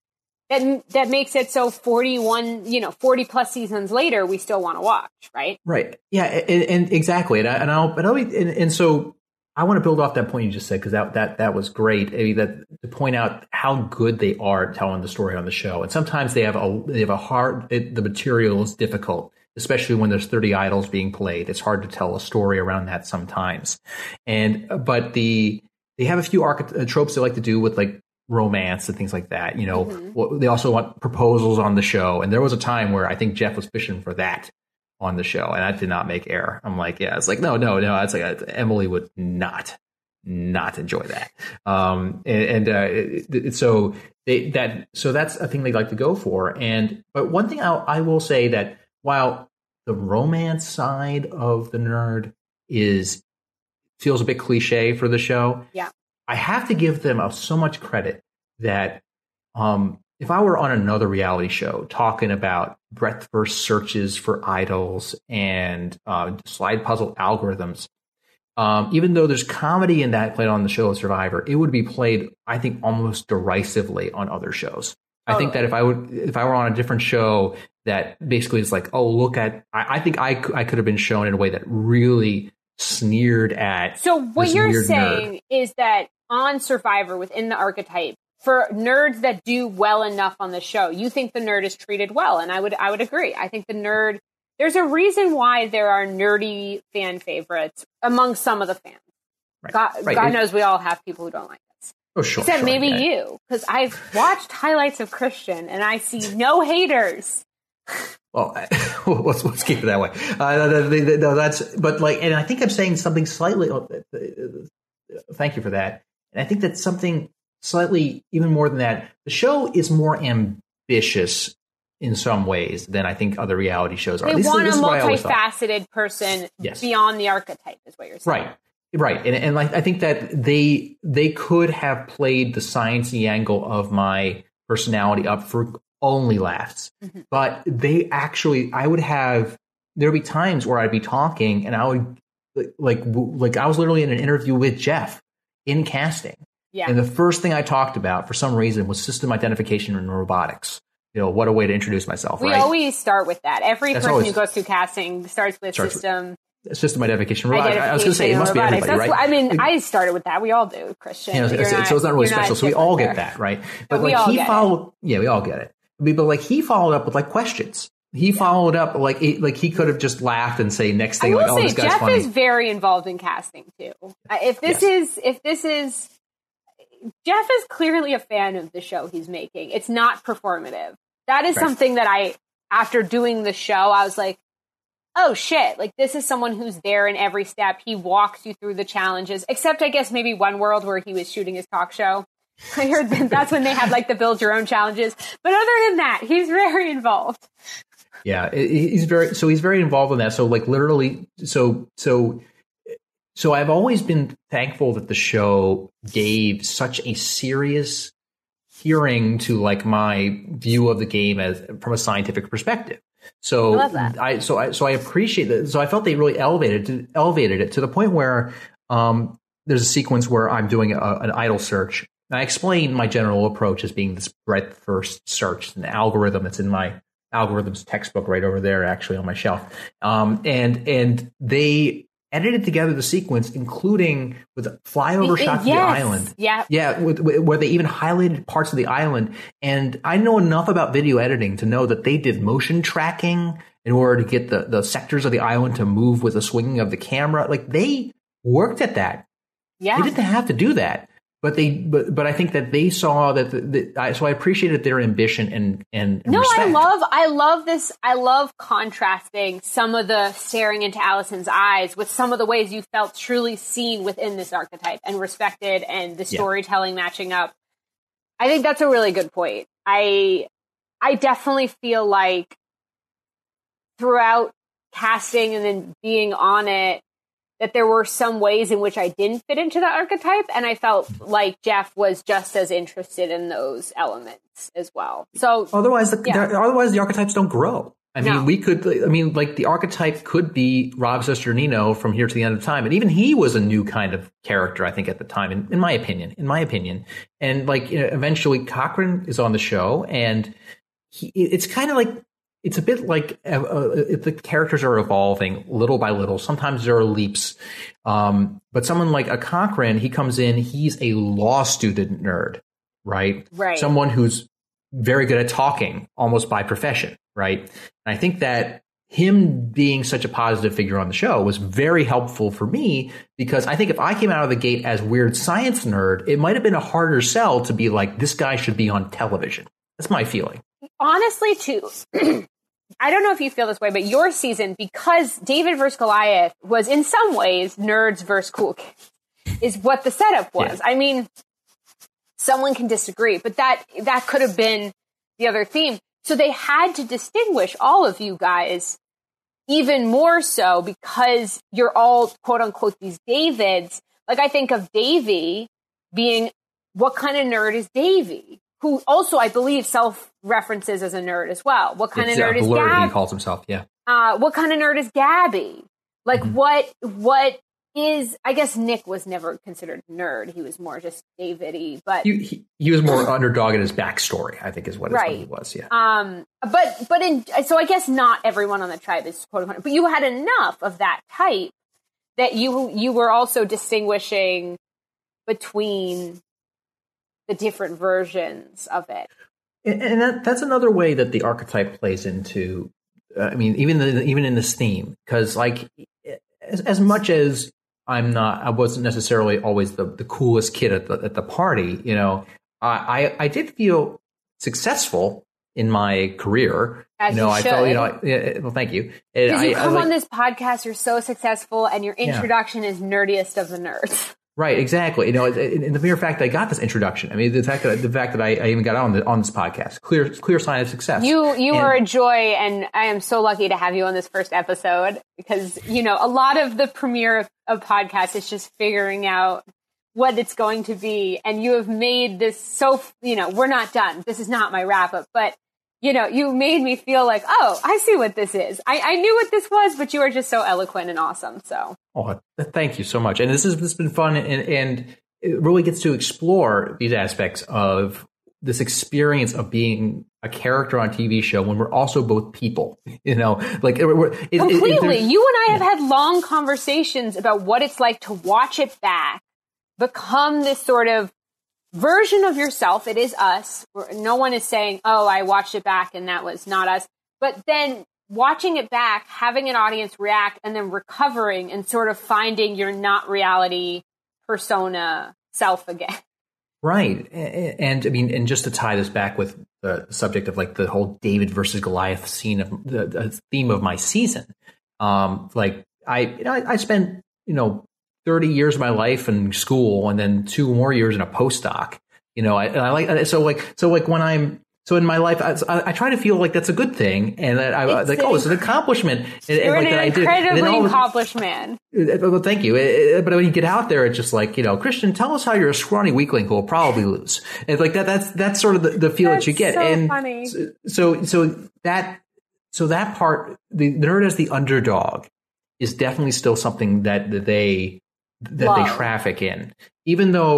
that, that makes it so forty-one, you know, forty plus seasons later, we still want to watch, right? Right. Yeah. And, and exactly. And, I, and I'll, and, I'll and, and so I want to build off that point you just said, because that, that, that was great. I mean, that to point out how good they are at telling the story on the show. And sometimes they have a, they have a hard, it, the material is difficult, especially when there's thirty idols being played. It's hard to tell a story around that sometimes. And, but the, they have a few arch- tropes they like to do with like romance and things like that. You know, mm-hmm. They also want proposals on the show. And there was a time where I think Jeff was fishing for that on the show, and that did not make air. I'm like, yeah, it's like, no, no, no. It's like, Emily would not, not enjoy that. Um, and, and uh, it, it, so they, that, so that's a thing they like to go for. And, but one thing I, I will say that while the romance side of the nerd is, feels a bit cliche for the show. Yeah. I have to give them a, so much credit that, um, if I were on another reality show talking about breadth first searches for idols and uh, slide puzzle algorithms, um, even though there's comedy in that played on the show Survivor, it would be played, I think, almost derisively on other shows. I think that if I would, if I were on a different show that basically is like, oh, look at, I, I think I, I could have been shown in a way that really sneered at. So what you're saying nerd. is that on Survivor within the archetype, for nerds that do well enough on the show, you think the nerd is treated well. And I would, I would agree. I think the nerd, there's a reason why there are nerdy fan favorites among some of the fans. Right. God, right. God knows we all have people who don't like us. Oh, sure. Except sure, maybe yeah. you, because I've watched Highlights of Christian and I see no haters. Well, let's, let's keep it that way. Uh, no, that's, but like, and I think I'm saying something slightly, thank you for that. And I think that's something slightly even more than that. The show is more ambitious in some ways than I think other reality shows are. They want this, a this multifaceted person yes. beyond the archetype is what you're saying. Right. Right. And, and like, I think that they, they could have played the sciencey angle of my personality up for only laughs, mm-hmm. but they actually, I would have, there'd be times where I'd be talking and I would like, like I was literally in an interview with Jeff in casting. Yeah. And the first thing I talked about for some reason was system identification and robotics. You know, what a way to introduce myself. We right? always start with that. Every That's person always, who goes through casting starts with starts system. With, system identification. identification I was going to say, it must robotics. be everybody, That's right? What, I mean, I started with that. We all do, Christian. You know, so, not, so it's not really special. Not so we all there. get that, right? But, but we like all he get followed, it. yeah, we all get it. But like he followed up with like questions. He followed up like he, like he could have just laughed and say next thing I will like, oh, say, this guy's Jeff funny. is very involved in casting too. Uh, if this yes. is, if this is, Jeff is clearly a fan of the show he's making. It's not performative. That is right. something that I, after doing the show, I was like, oh shit, like this is someone who's there in every step. He walks you through the challenges, except I guess maybe One World where he was shooting his talk show. I heard that that's when they had like the build your own challenges. But other than that, he's very involved. Yeah, he's very, so he's very involved in that. So like literally, so, so, so I've always been thankful that the show gave such a serious hearing to like my view of the game as from a scientific perspective. So I love that. I, so I, so I appreciate that. So I felt they really elevated, elevated it to the point where, um, there's a sequence where I'm doing a, an idol search I explain my general approach as being this breadth first search, an algorithm that's in my algorithms textbook right over there, actually on my shelf. Um, and and they edited together the sequence, including with flyover it, shots yes. of the island. Yeah, yeah, with, with, where they even highlighted parts of the island. And I know enough about video editing to know that they did motion tracking in order to get the the sectors of the island to move with the swinging of the camera. Like they worked at that. Yeah, they didn't have to do that. But they, but, but I think that they saw that. The, the, I, so I appreciated their ambition and and, and no, respect. I love, I love this. I love contrasting some of the staring into Allison's eyes with some of the ways you felt truly seen within this archetype and respected, and the storytelling yeah. matching up. I think that's a really good point. I, I definitely feel like throughout casting and then being on it, that there were some ways in which I didn't fit into the archetype, and I felt like Jeff was just as interested in those elements as well. So otherwise, the, yeah. the, otherwise the archetypes don't grow. I mean, no. we could. I mean, like the archetype could be Rob Cesternino from Here to the End of Time, and even he was a new kind of character, I think, at the time. In, in my opinion, in my opinion, and like you know, eventually Cochran is on the show, and he, it's kind of like. It's a bit like uh, uh, the characters are evolving little by little. Sometimes there are leaps. Um, but someone like a Cochran, he comes in, he's a law student nerd, right? Right. Someone who's very good at talking, almost by profession, right? And I think that him being such a positive figure on the show was very helpful for me, because I think if I came out of the gate as weird science nerd, it might have been a harder sell to be like, this guy should be on television. That's my feeling. Honestly, too, I don't know if you feel this way, but your season, because David versus Goliath was in some ways nerds versus cool kids, is what the setup was. Yeah. I mean, someone can disagree, but that that could have been the other theme. So they had to distinguish all of you guys even more so because you're all, quote unquote, these Davids. Like, I think of Davey being, what kind of nerd is Davey? Who also, I believe, self-references as a nerd as well. What kind it's, of nerd uh, is Gabby? Gabby? He calls himself, yeah. Uh, what kind of nerd is Gabby? Like, mm-hmm. what, what is, I guess Nick was never considered a nerd. He was more just David-y, but... He, he, he was more underdog in his backstory, I think is what, right. his, what he was, yeah. Um, but, but in, so I guess not everyone on the tribe is quote-unquote, but you had enough of that type that you, you were also distinguishing between the different versions of it. And that, that's another way that the archetype plays into, uh, I mean, even the, even in this theme, because like as, as much as I'm not, I wasn't necessarily always the, the coolest kid at the at the party, you know, I, I, I did feel successful in my career. As you know, you I should. felt, you know, yeah, well, thank you. Because you I, come I, like, on this podcast, you're so successful, and your introduction yeah. is nerdiest of the nerds. Right, exactly. You know, and the mere fact that I got this introduction, I mean, the fact that the fact that I, I even got on the, on this podcast, clear clear sign of success. You you and, are a joy, and I am so lucky to have you on this first episode, because you know a lot of the premiere of, of podcasts is just figuring out what it's going to be, and you have made this so. You know, we're not done. This is not my wrap up, but you know, you made me feel like, oh, I see what this is. I, I knew what this was, but you are just so eloquent and awesome. So, oh, thank you so much. And this has, this has been fun, and, and it really gets to explore these aspects of this experience of being a character on a T V show when we're also both people. You know, like it, it, completely. It, it, you and I have had long conversations about what it's like to watch it back, become this sort of version of yourself. It is us. No one is saying, oh, I watched it back and that was not us. But then watching it back, having an audience react, and then recovering and sort of finding your not reality persona self again. Right. And, and I mean, and just to tie this back with the subject of like the whole David versus Goliath scene of the, the theme of my season. Um, like I, you know, I, I spent, you know, thirty years of my life in school and then two more years in a postdoc, you know, I, and I like, so like, so like when I'm, so in my life, I, I, I try to feel like that's a good thing. And that I was like, oh, it's an accomplishment. And, You're and like an that incredibly I did. accomplished man. Well, thank you. But when you get out there, it's just like, you know, Christian, tell us how you're a scrawny weakling who will probably lose. And like that, that's, that's sort of the, the feel that's that you get. So and funny. so, so that, so that part, the nerd as the underdog is definitely still something that, that they, that Love. they traffic in, even though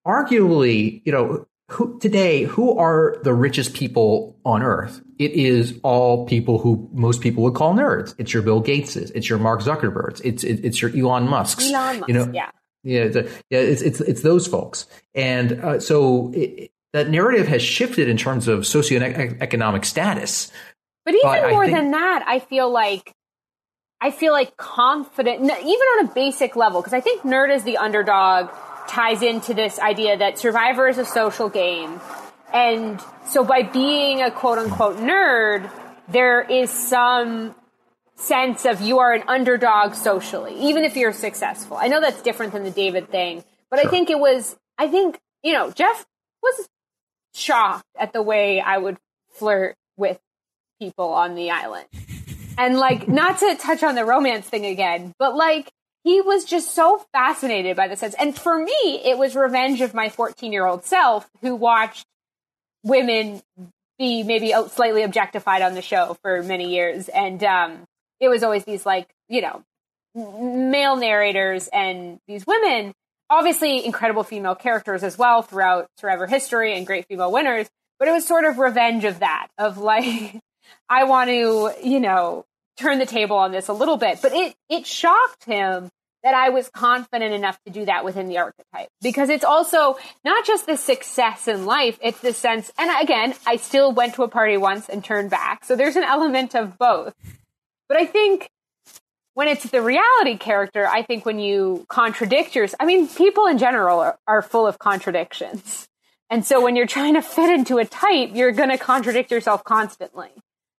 arguably, you know, who, today, who are the richest people on earth? It is all people who most people would call nerds. It's your Bill Gateses. It's your Mark Zuckerbergs. It's it, it's your Elon Musks. Elon Musk, you know, yeah. Yeah, it's, yeah, it's it's it's those folks. And uh, so it, that narrative has shifted in terms of socioeconomic status. But even but more think, than that, I feel like I feel like confident, even on a basic level, because I think nerd as the underdog ties into this idea that Survivor is a social game. And so by being a quote unquote nerd, there is some sense of you are an underdog socially, even if you're successful. I know that's different than the David thing, but sure. I think it was, I think, you know, Jeff was shocked at the way I would flirt with people on the island. And like, not to touch on the romance thing again, but like, he was just so fascinated by the sense. And for me, it was revenge of my fourteen-year-old self who watched women be maybe slightly objectified on the show for many years. And um, it was always these like, you know, male narrators and these women, obviously incredible female characters as well throughout Survivor history and great female winners. But it was sort of revenge of that, of like, I want to, you know, turn the table on this a little bit. But it it shocked him that I was confident enough to do that within the archetype. Because it's also not just the success in life, it's the sense, and again, I still went to a party once and turned back. So there's an element of both. But I think when it's the reality character, I think when you contradict yourself, I mean, people in general are, are full of contradictions. And so when you're trying to fit into a type, you're going to contradict yourself constantly.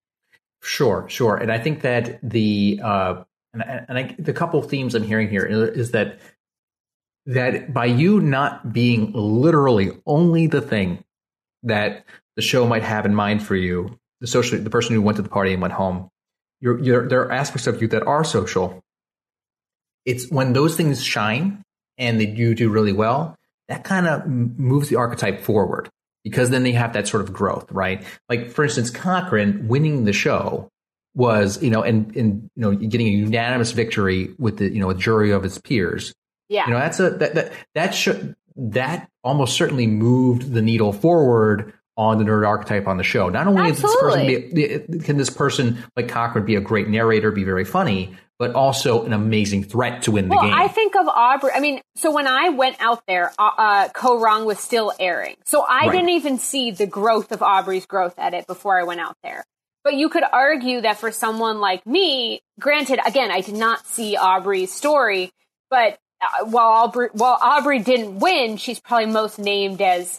Sure, sure. And I think that the uh, and, and I, the couple of themes I'm hearing here is that that by you not being literally only the thing that the show might have in mind for you, the social, the person who went to the party and went home, you're, you're, there are aspects of you that are social. It's when those things shine and that you do really well, that kind of moves the archetype forward. Because then they have that sort of growth, right? Like, for instance, Cochran winning the show was, you know, and, and you know, getting a unanimous victory with the, you know, a jury of his peers. Yeah. You know, that's a, that, that, that should, that almost certainly moved the needle forward on the nerd archetype on the show. Not only is this person be, can this person like Cochran be a great narrator, be very funny, but also an amazing threat to win the well, game. I think of Aubrey. I mean, so when I went out there, uh, uh, Ko Rong was still airing. So I right. didn't even see the growth of Aubrey's growth edit before I went out there. But you could argue that for someone like me, granted, again, I did not see Aubrey's story, but uh, while Aubrey, while Aubrey didn't win, she's probably most named as,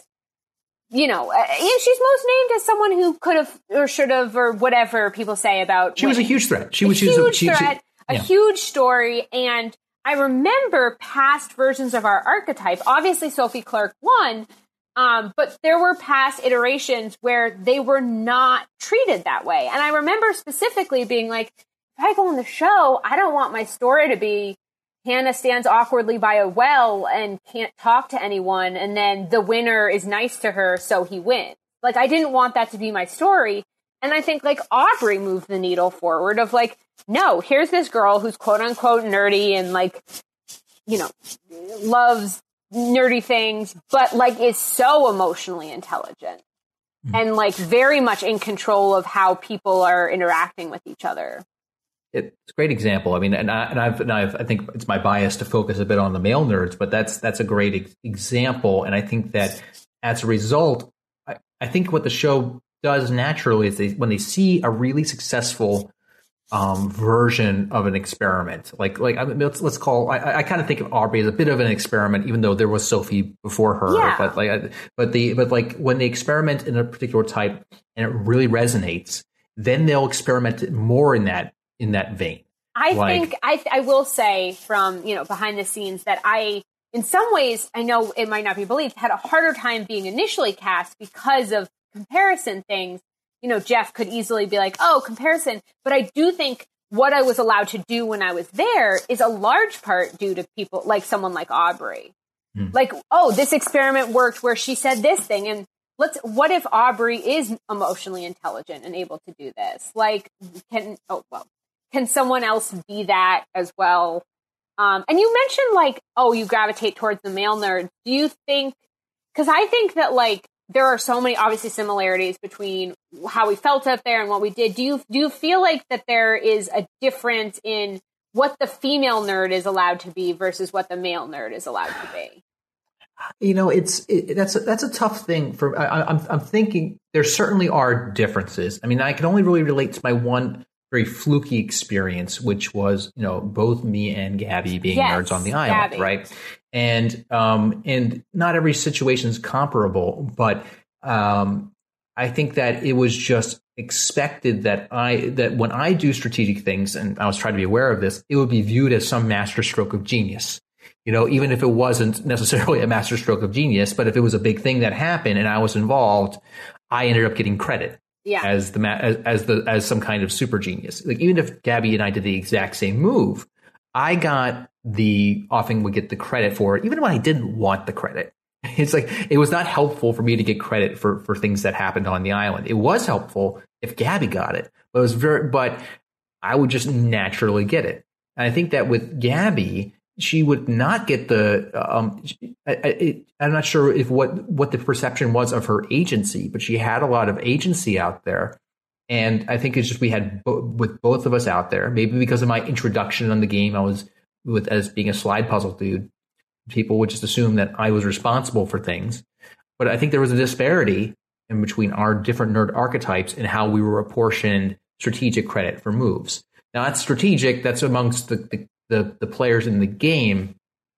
you know, uh, she's most named as someone who could have or should have or whatever people say about She winning. was a huge threat. She a was huge a, she, threat. She, A yeah. huge story, and I remember past versions of our archetype. Obviously, Sophie Clark won, um, but there were past iterations where they were not treated that way. And I remember specifically being like, if I go on the show, I don't want my story to be Hannah stands awkwardly by a well and can't talk to anyone, and then the winner is nice to her, so he wins. Like, I didn't want that to be my story. And I think, like, Aubrey moved the needle forward of, like, no, here's this girl who's quote-unquote nerdy and, like, you know, loves nerdy things, but, like, is so emotionally intelligent mm-hmm. and, like, very much in control of how people are interacting with each other. It's a great example. I mean, and, I, and, I've, and I've, I think it's my bias to focus a bit on the male nerds, but that's that's a great ex- example. And I think that as a result, I, I think what the show does naturally is they, when they see a really successful um, version of an experiment, like like I mean, let's let's call I, I kind of think of Aubrey as a bit of an experiment, even though there was Sophie before her. Yeah. But like, but the but like when they experiment in a particular type and it really resonates, then they'll experiment more in that in that vein. I like, think I I will say from you know behind the scenes that I. In some ways, I know it might not be believed, had a harder time being initially cast because of comparison things. You know, Jeff could easily be like, oh, comparison. But I do think what I was allowed to do when I was there is a large part due to people like someone like Aubrey. Hmm. Like, oh, this experiment worked where she said this thing. And let's, what if Aubrey is emotionally intelligent and able to do this? Like, can, oh, well, can someone else be that as well? Um, and you mentioned like, oh, you gravitate towards the male nerd. Do you think Because I think that, like, there are so many, obviously, similarities between how we felt up there and what we did. Do you, do you feel like that there is a difference in what the female nerd is allowed to be versus what the male nerd is allowed to be? You know, it's it, that's a, that's a tough thing for. I, I'm I'm thinking there certainly are differences. I mean, I can only really relate to my one very fluky experience, which was, you know, both me and Gabby being yes, nerds on the island, Gabby. right? And um and not every situation is comparable, but um I think that it was just expected that I that when I do strategic things, and I was trying to be aware of this, it would be viewed as some masterstroke of genius. You know, even if it wasn't necessarily a masterstroke of genius, but if it was a big thing that happened and I was involved, I ended up getting credit. Yeah. As the as, as the as some kind of super genius. Like, even if Gabby and I did the exact same move, I got the often would get the credit for it, even when I didn't want the credit. It's like it was not helpful for me to get credit for for things that happened on the island. It was helpful if Gabby got it, but it was very but I would just naturally get it. And I think that with Gabby, she would not get the. Um, I, I, I'm not sure if what what the perception was of her agency, but she had a lot of agency out there, and I think it's just we had bo- with both of us out there. Maybe because of my introduction on the game, I was with as being a slide puzzle dude. People would just assume that I was responsible for things, but I think there was a disparity in between our different nerd archetypes and how we were apportioned strategic credit for moves. Now, that's strategic. That's amongst the, the The, the players in the game.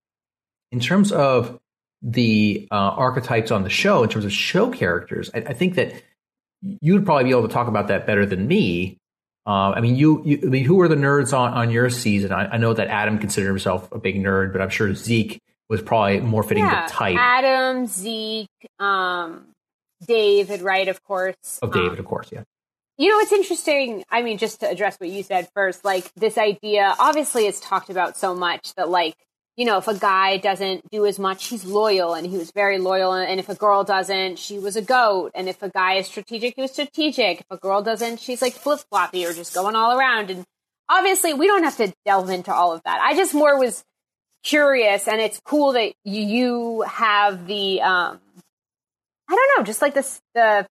In terms of the uh, archetypes on the show, in terms of show characters, I, I think that you would probably be able to talk about that better than me. Uh, I mean, you, you, I mean, who were the nerds on, on your season? I, I know that Adam considered himself a big nerd, but I'm sure Zeke was probably more fitting yeah, the type. Adam, Zeke, um, David, right? Of course. Of David, um, of course, yeah. You know, it's interesting. I mean, just to address what you said first, like this idea, obviously it's talked about so much that, like, you know, if a guy doesn't do as much, he's loyal, and he was very loyal. And if a girl doesn't, she was a goat. And if a guy is strategic, he was strategic. If a girl doesn't, she's like flip floppy or just going all around. And obviously we don't have to delve into all of that. I just more was curious, and it's cool that you have the, um, I don't know, just like this, the,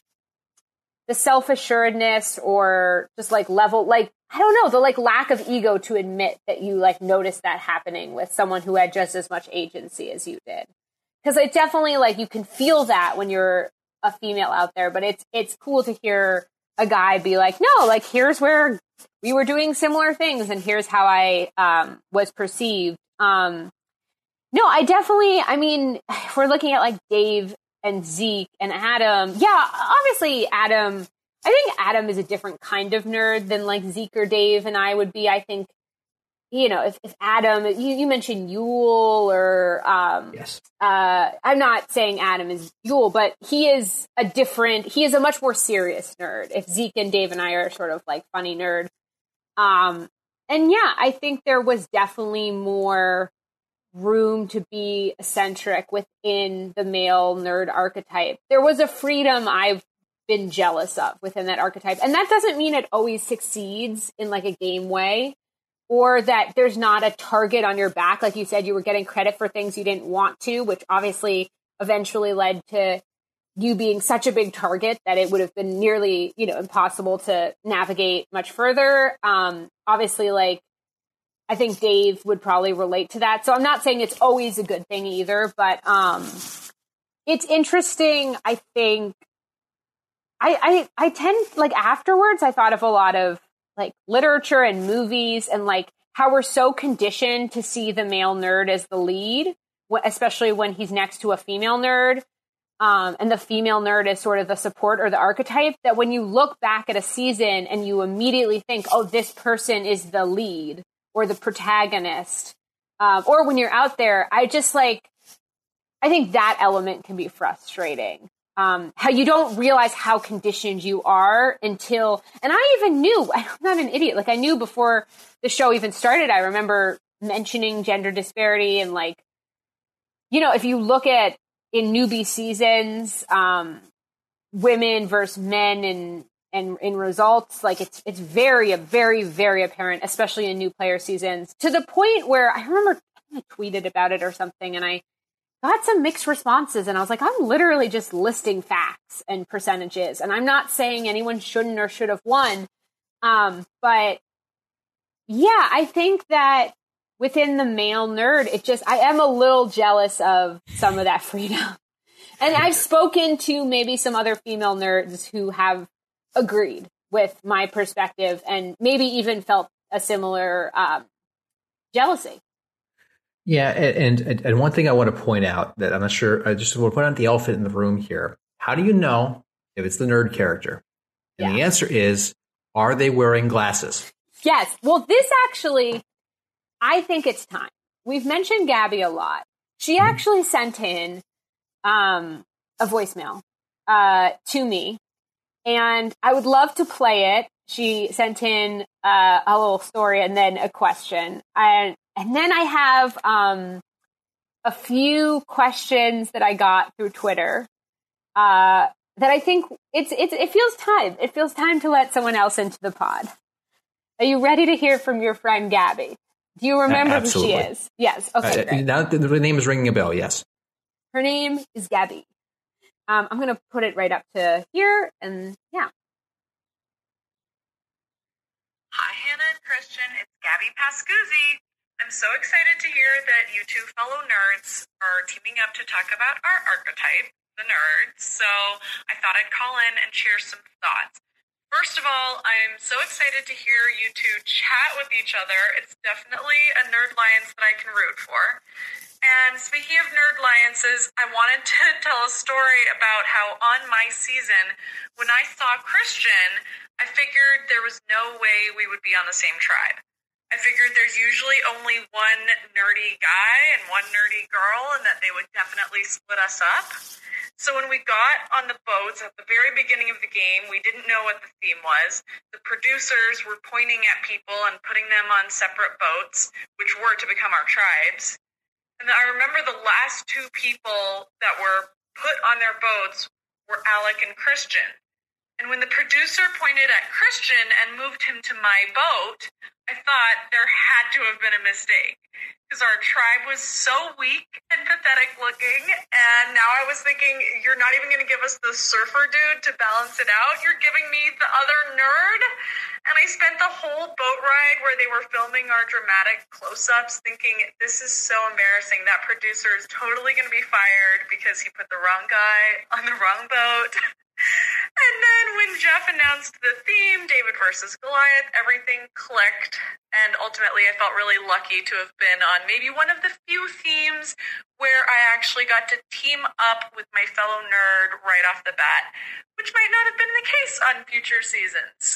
the self-assuredness or just like level, like, I don't know, the like lack of ego to admit that you like noticed that happening with someone who had just as much agency as you did. Cause it definitely like, you can feel that when you're a female out there, but it's, it's cool to hear a guy be like, no, like, here's where we were doing similar things and here's how I, um, was perceived. Um, no, I definitely, I mean, if we're looking at like Dave and Zeke and Adam. Yeah, obviously Adam, I think Adam is a different kind of nerd than like Zeke or Dave and I would be. I think, you know, if, if Adam, you, you mentioned Yule or, um, yes. uh, I'm not saying Adam is Yule, but he is a different, he is a much more serious nerd. If Zeke and Dave and I are sort of like funny nerd. Um, and yeah, I think there was definitely more room to be eccentric within the male nerd archetype. There was a freedom I've been jealous of within that archetype. And that doesn't mean it always succeeds in like a game way or that there's not a target on your back. Like you said, you were getting credit for things you didn't want to, which obviously eventually led to you being such a big target that it would have been nearly, you know, impossible to navigate much further. Um, obviously, like, I think Dave would probably relate to that. So I'm not saying it's always a good thing either, but um, it's interesting. I think I, I I tend like afterwards, I thought of a lot of like literature and movies and like how we're so conditioned to see the male nerd as the lead, especially when he's next to a female nerd. Um, and the female nerd is sort of the support or the archetype that when you look back at a season and you immediately think, oh, this person is the lead or the protagonist, um, or when you're out there, I just like, I think that element can be frustrating. Um, how you don't realize how conditioned you are until, and I even knew, I'm not an idiot. Like I knew before the show even started, I remember mentioning gender disparity and like, you know, if you look at in newbie seasons, um, women versus men and, and in results, like it's, it's very, very, very apparent, especially in new player seasons to the point where I remember I tweeted about it or something. And I, got some mixed responses. And I was like, I'm literally just listing facts and percentages. And I'm not saying anyone shouldn't or should have won. Um, but yeah, I think that within the male nerd, it just, I am a little jealous of some of that freedom. And I've spoken to maybe some other female nerds who have agreed with my perspective and maybe even felt a similar um, jealousy. Yeah, and, and and one thing I want to point out that I'm not sure, I just want to point out the elephant in the room here. How do you know if it's the nerd character? And yeah. the answer is, are they wearing glasses? Yes. Well, this actually, I think it's time. We've mentioned Gabby a lot. She mm-hmm. actually sent in um, a voicemail uh, to me, and I would love to play it. She sent in uh, a little story and then a question. And And then I have um, a few questions that I got through Twitter uh, that I think it's, it's it feels time. It feels time to let someone else into the pod. Are you ready to hear from your friend Gabby? Do you remember uh, who she is? Yes. Okay. Uh, now the, the name is ringing a bell. Yes. Her name is Gabby. Um, I'm going to put it right up to here, and yeah. Hi, Hannah and Christian. It's Gabby Pascuzzi. I'm so excited to hear that you two fellow nerds are teaming up to talk about our archetype, the nerd. So I thought I'd call in and share some thoughts. First of all, I'm so excited to hear you two chat with each other. It's definitely a nerd alliance that I can root for. And speaking of nerd alliances, I wanted to tell a story about how on my season, when I saw Christian, I figured there was no way we would be on the same tribe. I figured there's usually only one nerdy guy and one nerdy girl, and that they would definitely split us up. So when we got on the boats at the very beginning of the game, we didn't know what the theme was. The producers were pointing at people and putting them on separate boats, which were to become our tribes. And I remember the last two people that were put on their boats were Alec and Christian. And when the producer pointed at Christian and moved him to my boat, I thought there had to have been a mistake because our tribe was so weak and pathetic looking. And now I was thinking, you're not even going to give us the surfer dude to balance it out. You're giving me the other nerd. And I spent the whole boat ride where they were filming our dramatic close-ups thinking, this is so embarrassing. That producer is totally going to be fired because he put the wrong guy on the wrong boat. And then when Jeff announced the theme, David versus Goliath, everything clicked. And ultimately, I felt really lucky to have been on maybe one of the few themes where I actually got to team up with my fellow nerd right off the bat, which might not have been the case on future seasons.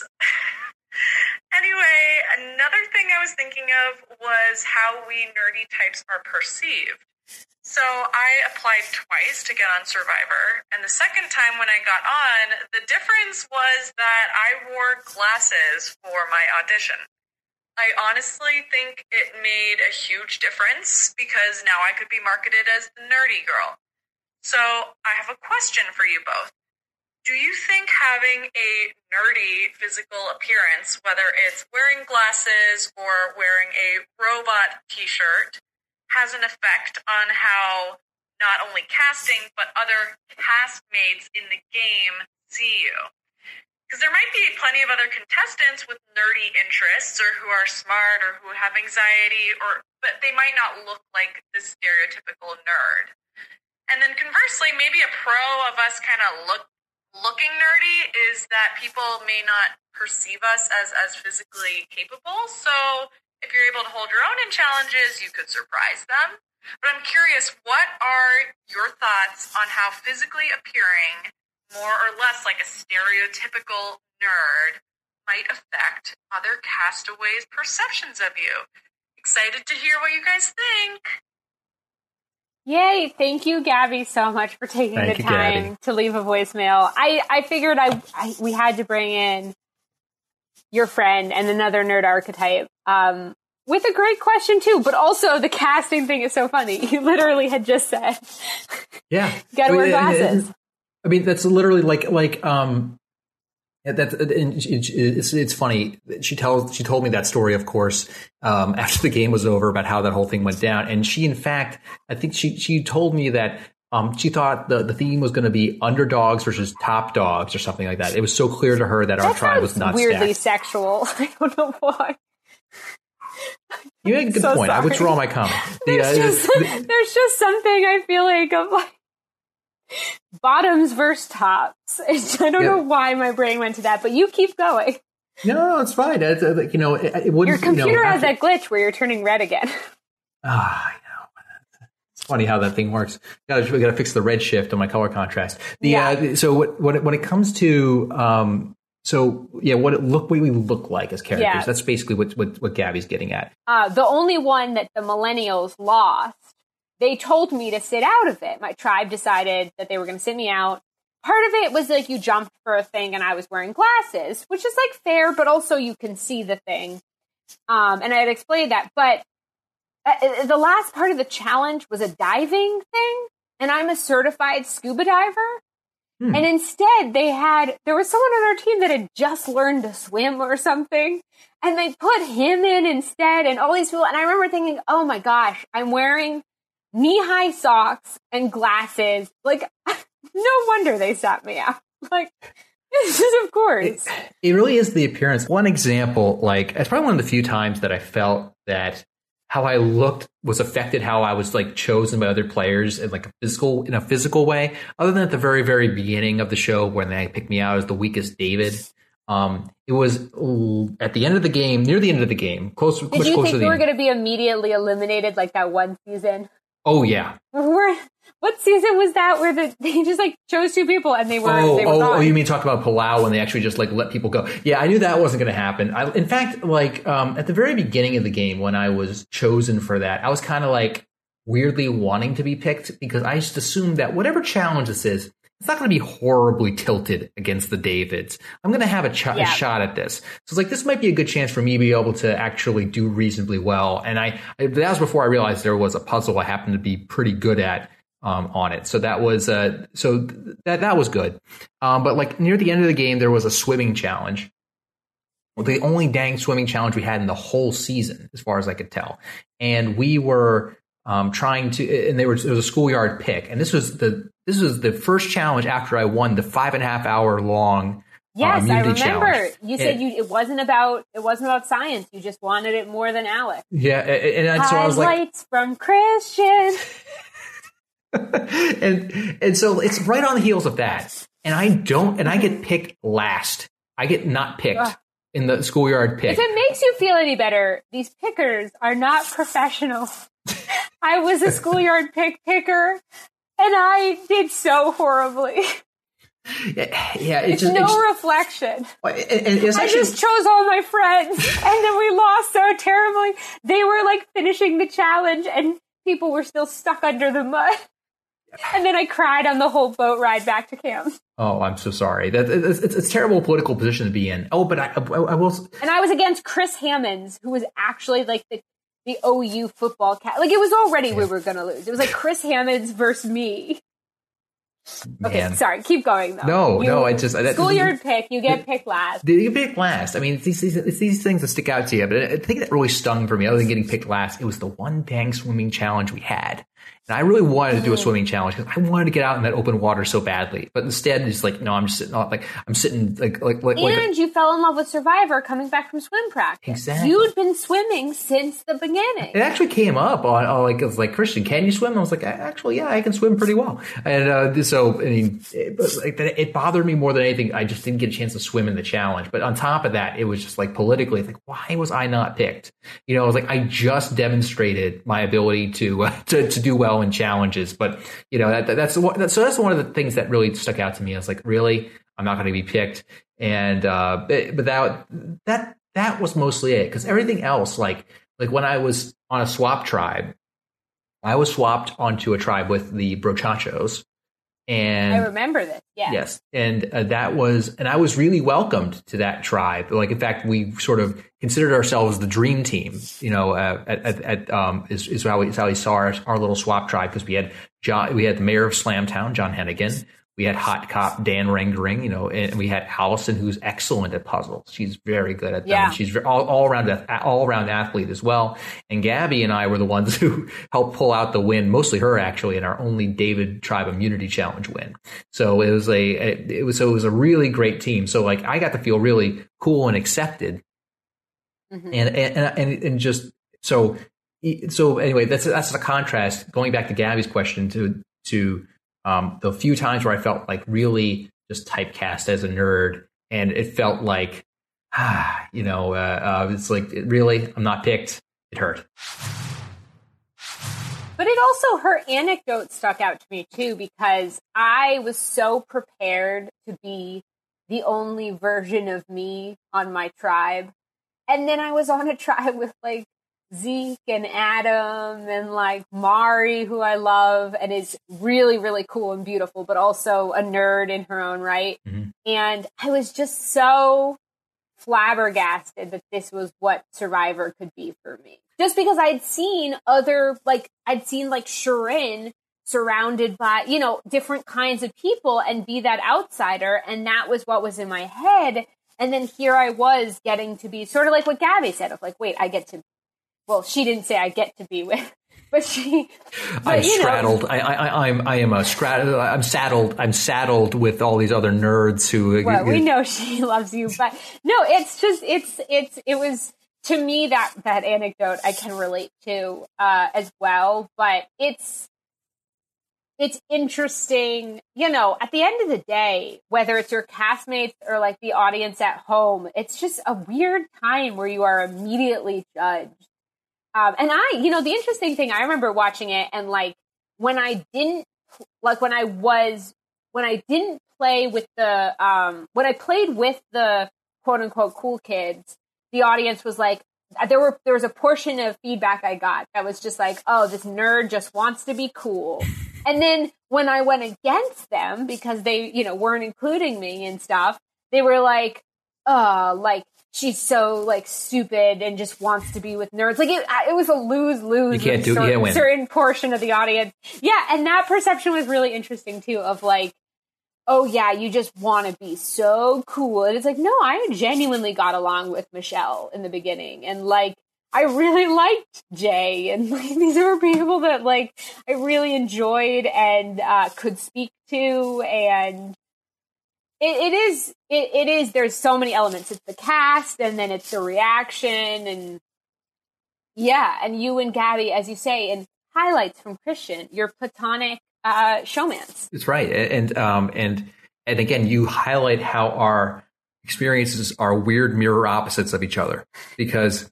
Anyway, another thing I was thinking of was how we nerdy types are perceived. So I applied twice to get on Survivor, and the second time when I got on, the difference was that I wore glasses for my audition. I honestly think it made a huge difference because now I could be marketed as the nerdy girl. So I have a question for you both. Do you think having a nerdy physical appearance, whether it's wearing glasses or wearing a robot t-shirt, has an effect on how not only casting, but other castmates in the game see you? Because there might be plenty of other contestants with nerdy interests or who are smart or who have anxiety, or but they might not look like the stereotypical nerd. And then conversely, maybe a pro of us kind of look looking nerdy is that people may not perceive us as, as physically capable. So if you're able to hold your own in challenges, you could surprise them. But I'm curious, what are your thoughts on how physically appearing, more or less like a stereotypical nerd, might affect other castaways' perceptions of you? Excited to hear what you guys think. Yay. Thank you, Gabby, so much for taking Thank the you, time Gabby. to leave a voicemail. I, I figured I, I we had to bring in your friend and another nerd archetype um, with a great question, too. But also, the casting thing is so funny. You literally had just said, yeah, you got to I mean, wear glasses. I mean, that's literally like, like, um, Yeah, that's it's it's funny. She tells she told me that story, of course, um, after the game was over about how that whole thing went down. And she, in fact, I think she she told me that um, she thought the, the theme was going to be underdogs versus top dogs or something like that. It was so clear to her that, that our tribe was not weirdly stacked. Sexual. I don't know why. You make a good so point. Sorry. I withdraw my comment. The, there's, uh, just, the, there's just something I feel like of like bottoms versus tops. I don't yeah. know why my brain went to that, but you keep going. No, no, it's fine. It's, uh, you know, it, it wouldn't. Your computer you know, has after, that glitch where you're turning red again. Ah, you know, it's funny how that thing works. Got we got to fix the red shift on my color contrast. The Yeah. uh, so what, what when it comes to um, so yeah, what it look what we look like as characters. Yeah. That's basically what, what what Gabby's getting at. Uh, the only one that the millennials lost, they told me to sit out of it. My tribe decided that they were going to sit me out. Part of it was like you jumped for a thing and I was wearing glasses, which is like fair, but also you can see the thing. Um, and I had explained that. But uh, the last part of the challenge was a diving thing. And I'm a certified scuba diver. Hmm. And instead they had, there was someone on our team that had just learned to swim or something. And they put him in instead and all these people. And I remember thinking, oh my gosh, I'm wearing knee-high socks and glasses. Like, no wonder they sat me out. Like, this is of course. It, it really is the appearance. One example, like, it's probably one of the few times that I felt that how I looked was affected how I was like chosen by other players in like a physical, in a physical way. Other than at the very, very beginning of the show when they picked me out as the weakest David. Um, it was at the end of the game, near the end of the game, close. Did much you closer think to you were the going to be immediately eliminated like that one season? Oh yeah. Where, what season was that where the, they just like chose two people and they were oh they were oh, gone? oh you mean talk about Palau when they actually just like let people go? Yeah, I knew that wasn't going to happen. I, in fact, like um, at the very beginning of the game when I was chosen for that, I was kind of like weirdly wanting to be picked because I just assumed that whatever challenge this is, it's not going to be horribly tilted against the Davids. I'm going to have a, ch- yeah. a shot at this. So it's like, this might be a good chance for me to be able to actually do reasonably well. And I, I that was before I realized there was a puzzle I happened to be pretty good at um, on it. So that was, uh, so th- that, that was good. Um, but like near the end of the game, there was a swimming challenge. Well, the only dang swimming challenge we had in the whole season, as far as I could tell. And we were, Um, trying to, and they were, it was a schoolyard pick. And this was the, this was the first challenge after I won the five and a half hour long. Yes, uh, I remember. challenge. You said and, you, it wasn't about, it wasn't about science. You just wanted it more than Alex. Yeah. And, and so I was like, highlights from Christian. and, and so it's right on the heels of that. And I don't, and I get picked last. I get not picked. Ugh. In the schoolyard pick. If it makes you feel any better, these pickers are not professional. I was a schoolyard pick picker, and I did so horribly. Yeah, yeah it's, it's just, no it's, reflection. It, it, it's I actually, just chose all my friends, and then we lost so terribly. They were like finishing the challenge, and people were still stuck under the mud. And then I cried on the whole boat ride back to camp. Oh, I'm so sorry. That it's, it's, it's a terrible political position to be in. Oh, but I, I, I will. And I was against Chris Hammonds, who was actually like the, the O U football cat. Like it was already we were going to lose. It was like Chris Hammonds versus me. Man. Okay, sorry. Keep going though. No, you, no. I just schoolyard pick. You get picked last. You get picked last. I mean, it's these, it's these things that stick out to you. But I think that really stung for me. Other than getting picked last, it was the one dang swimming challenge we had. And I really wanted to do a swimming challenge because I wanted to get out in that open water so badly. But instead, it's like, no, I'm just sitting on, like, I'm sitting like, like, like. And like, you fell in love with Survivor coming back from swim practice. Exactly. You'd been swimming since the beginning. It actually came up on, on like, it was like, Christian, can you swim? I was like, actually, yeah, I can swim pretty well. And uh, so, I mean, it, like, it bothered me more than anything. I just didn't get a chance to swim in the challenge. But on top of that, it was just like politically, like, why was I not picked? You know, it was like, I just demonstrated my ability to uh, to, to do well in challenges. But, you know, that, that's what, so that's one of the things that really stuck out to me. I was like, really, I'm not going to be picked. And, uh, but that, that, that was mostly it. Cause everything else, like, like when I was on a swap tribe, I was swapped onto a tribe with the Brochachos. And I remember this. Yeah. Yes. And uh, that was, and I was really welcomed to that tribe. Like, in fact, we sort of considered ourselves the dream team, you know, uh, at, at, at um, is, is how we, is how we saw our, our little swap tribe. Cause we had John, we had the mayor of Slamtown, John Hennigan. We had hot cop Dan Ringering, you know, and we had Allison, who's excellent at puzzles. She's very good at them. Yeah. She's all, all around all around athlete as well. And Gabby and I were the ones who helped pull out the win, mostly her actually, in our only David Tribe Immunity Challenge win. So it was a it was so it was a really great team. So like I got to feel really cool and accepted, mm-hmm. and, and and and just so so anyway, that's that's the contrast. Going back to Gabby's question to to. Um, the few times where I felt like really just typecast as a nerd, and it felt like, ah, you know, uh, uh, it's like, really, I'm not picked. It hurt. But it also, her anecdote stuck out to me too, because I was so prepared to be the only version of me on my tribe. And then I was on a tribe with like Zeke and Adam and like Mari, who I love and is really, really cool and beautiful, but also a nerd in her own right. Mm-hmm. And I was just so flabbergasted that this was what Survivor could be for me. Just because I'd seen other, like, I'd seen like Shirin surrounded by, you know, different kinds of people and be that outsider. And that was what was in my head. And then here I was getting to be sort of like what Gabby said of like, wait, I get to Well, she didn't say I get to be with, but she. But, I'm you know, straddled. I, I, I'm, I am a straddled. I'm saddled. I'm saddled with all these other nerds who. Well, we know she loves you, but no, it's just, it's, it's, it was to me that that anecdote I can relate to uh, as well. But it's, it's interesting, you know. At the end of the day, whether it's your castmates or like the audience at home, it's just a weird time where you are immediately judged. Um, and I, you know, the interesting thing, I remember watching it and like when I didn't, like when I was, when I didn't play with the, um, when I played with the quote unquote cool kids, the audience was like, there were, there was a portion of feedback I got that was just like, oh, this nerd just wants to be cool. And then when I went against them because they, you know, weren't including me and stuff, they were like, oh, like, she's so like stupid and just wants to be with nerds. Like it, it was a lose lose. You can't do certain, you can't win. certain portion of the audience. Yeah, and that perception was really interesting too. Of like, oh yeah, you just want to be so cool, and it's like, no, I genuinely got along with Michelle in the beginning, and like I really liked Jay, and like these were people that like I really enjoyed and uh, could speak to, and. It, it is, it, it is, there's so many elements. It's the cast and then it's the reaction and yeah. And you and Gabby, as you say, in highlights from Christian, your platonic uh, showmance. That's right. And, um, and, and again, you highlight how our experiences are weird mirror opposites of each other because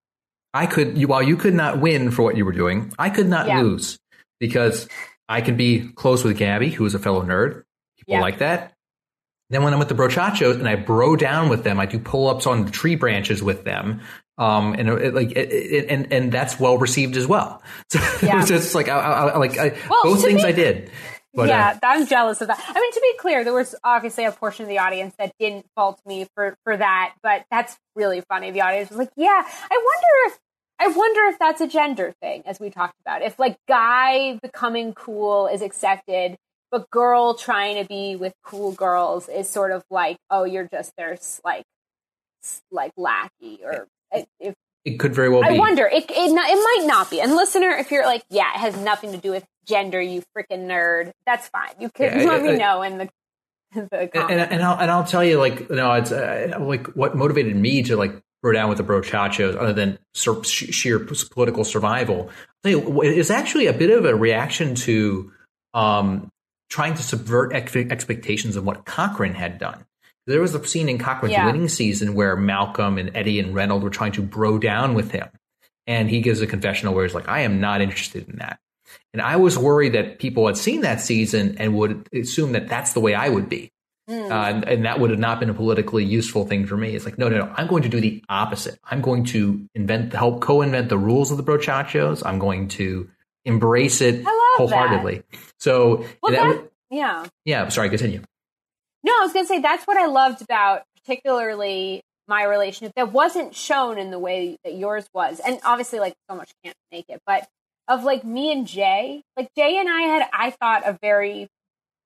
I could, you, while you could not win for what you were doing, I could not yeah. lose because I could be close with Gabby, who is a fellow nerd. People yeah. like that. Then when I'm with the brochachos and I bro down with them, I do pull-ups on the tree branches with them. Um, and it, like, it, it, and, and that's well received as well. So yeah. it was just like, I, I, like I, well, both things be, I did. But, yeah, uh, I'm jealous of that. I mean, to be clear, there was obviously a portion of the audience that didn't fault me for, for that, but that's really funny. The audience was like, yeah, I wonder if, I wonder if that's a gender thing, as we talked about. If like guy becoming cool is accepted, but girl trying to be with cool girls is sort of like, oh, you're just their like, like lackey, or if it could very well I be. I wonder it, it. It might not be. And listener, if you're like, yeah, it has nothing to do with gender, you freaking nerd. That's fine. You can yeah, let I, me I, know in the. the comments. And, and I'll and I'll tell you, like, you know, it's uh, like what motivated me to like throw down with the brochachos, other than sur- sheer political survival. I'll tell you, it's actually a bit of a reaction to. Um, trying to subvert ex- expectations of what Cochran had done. There was a scene in Cochran's yeah. winning season where Malcolm and Eddie and Reynolds were trying to bro down with him. And he gives a confessional where he's like, I am not interested in that. And I was worried that people had seen that season and would assume that that's the way I would be. Mm. Uh, and, and that would have not been a politically useful thing for me. It's like, no, no, no, I'm going to do the opposite. I'm going to invent, help co-invent the rules of the brochachos. I'm going to embrace it wholeheartedly. That. So, well, that, that, yeah. Yeah, sorry, continue. No, I was going to say that's what I loved about particularly my relationship that wasn't shown in the way that yours was. And obviously, like, so much can't make it, but of like me and Jay, like Jay and I had, I thought, a very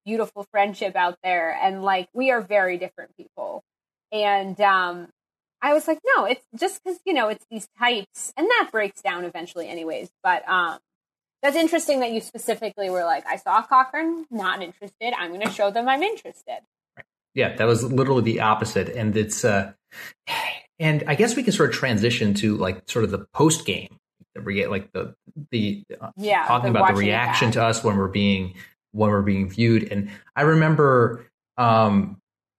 beautiful friendship out there. And like, we are very different people. And um, I was like, no, it's just because, you know, it's these types, and that breaks down eventually anyways. But um, that's interesting that you specifically were like, I saw Cochran, not interested. I'm going to show them I'm interested. Yeah, that was literally the opposite. And it's, uh, and I guess we can sort of transition to like sort of the post game, like the, the, uh, yeah, talking the about the reaction to us when we're being, when we're being viewed. And I remember, um,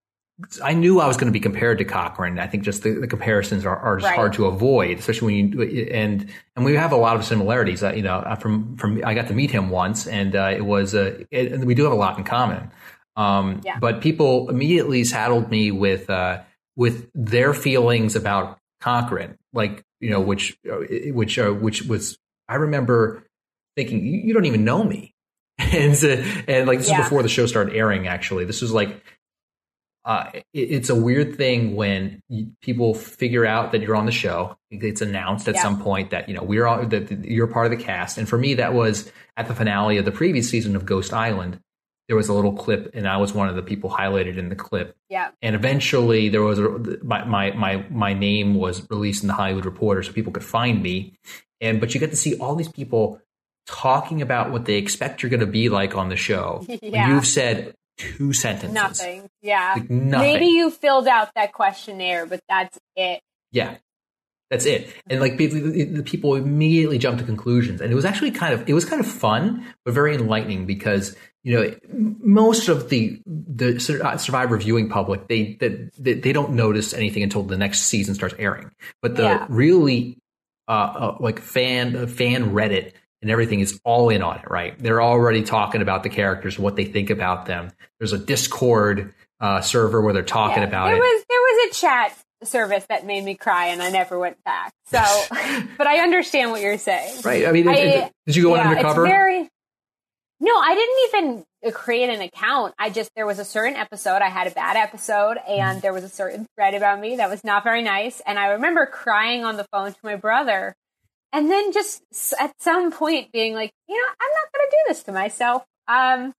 I knew I was going to be compared to Cochran. I think just the, the comparisons are, are just right. hard to avoid, especially when you, and, and we have a lot of similarities. Uh, you know, from, from, I got to meet him once, and uh, it was, uh, it, and we do have a lot in common. Um, yeah. But people immediately saddled me with, uh, with their feelings about Cochran, like, you know, which, which, uh, which was, I remember thinking, you, you don't even know me. and, uh, and like, this yeah. is before the show started airing, actually. This was like, uh, it, it's a weird thing when you, people figure out that you're on the show. It's announced at yeah. some point that, you know, we're all, that you're part of the cast. And for me, that was at the finale of the previous season of Ghost Island. There was a little clip, and I was one of the people highlighted in the clip. Yeah. And eventually, there was a, my my my my name was released in the Hollywood Reporter, so people could find me. And but you get to see all these people talking about what they expect you're going to be like on the show. Yeah. You've said two sentences. Nothing. Yeah. Like nothing. Maybe you filled out that questionnaire, but that's it. Yeah. That's it. And like the people immediately jumped to conclusions. And it was actually kind of, it was kind of fun, but very enlightening because, you know, most of the, the Survivor viewing public, they, they, they don't notice anything until the next season starts airing. But the yeah. really, uh, uh, like fan, uh, fan Reddit and everything is all in on it, right? They're already talking about the characters, what they think about them. There's a Discord, uh, server where they're talking yeah. about there it. Was, there was a chat service that made me cry, and I never went back. So, but I understand what you're saying. Right. I mean, I, did you go yeah, undercover? It's very, no, I didn't even create an account. I just, there was a certain episode, I had a bad episode, and there was a certain thread about me that was not very nice. And I remember crying on the phone to my brother, and then just at some point being like, you know, I'm not going to do this to myself. Um,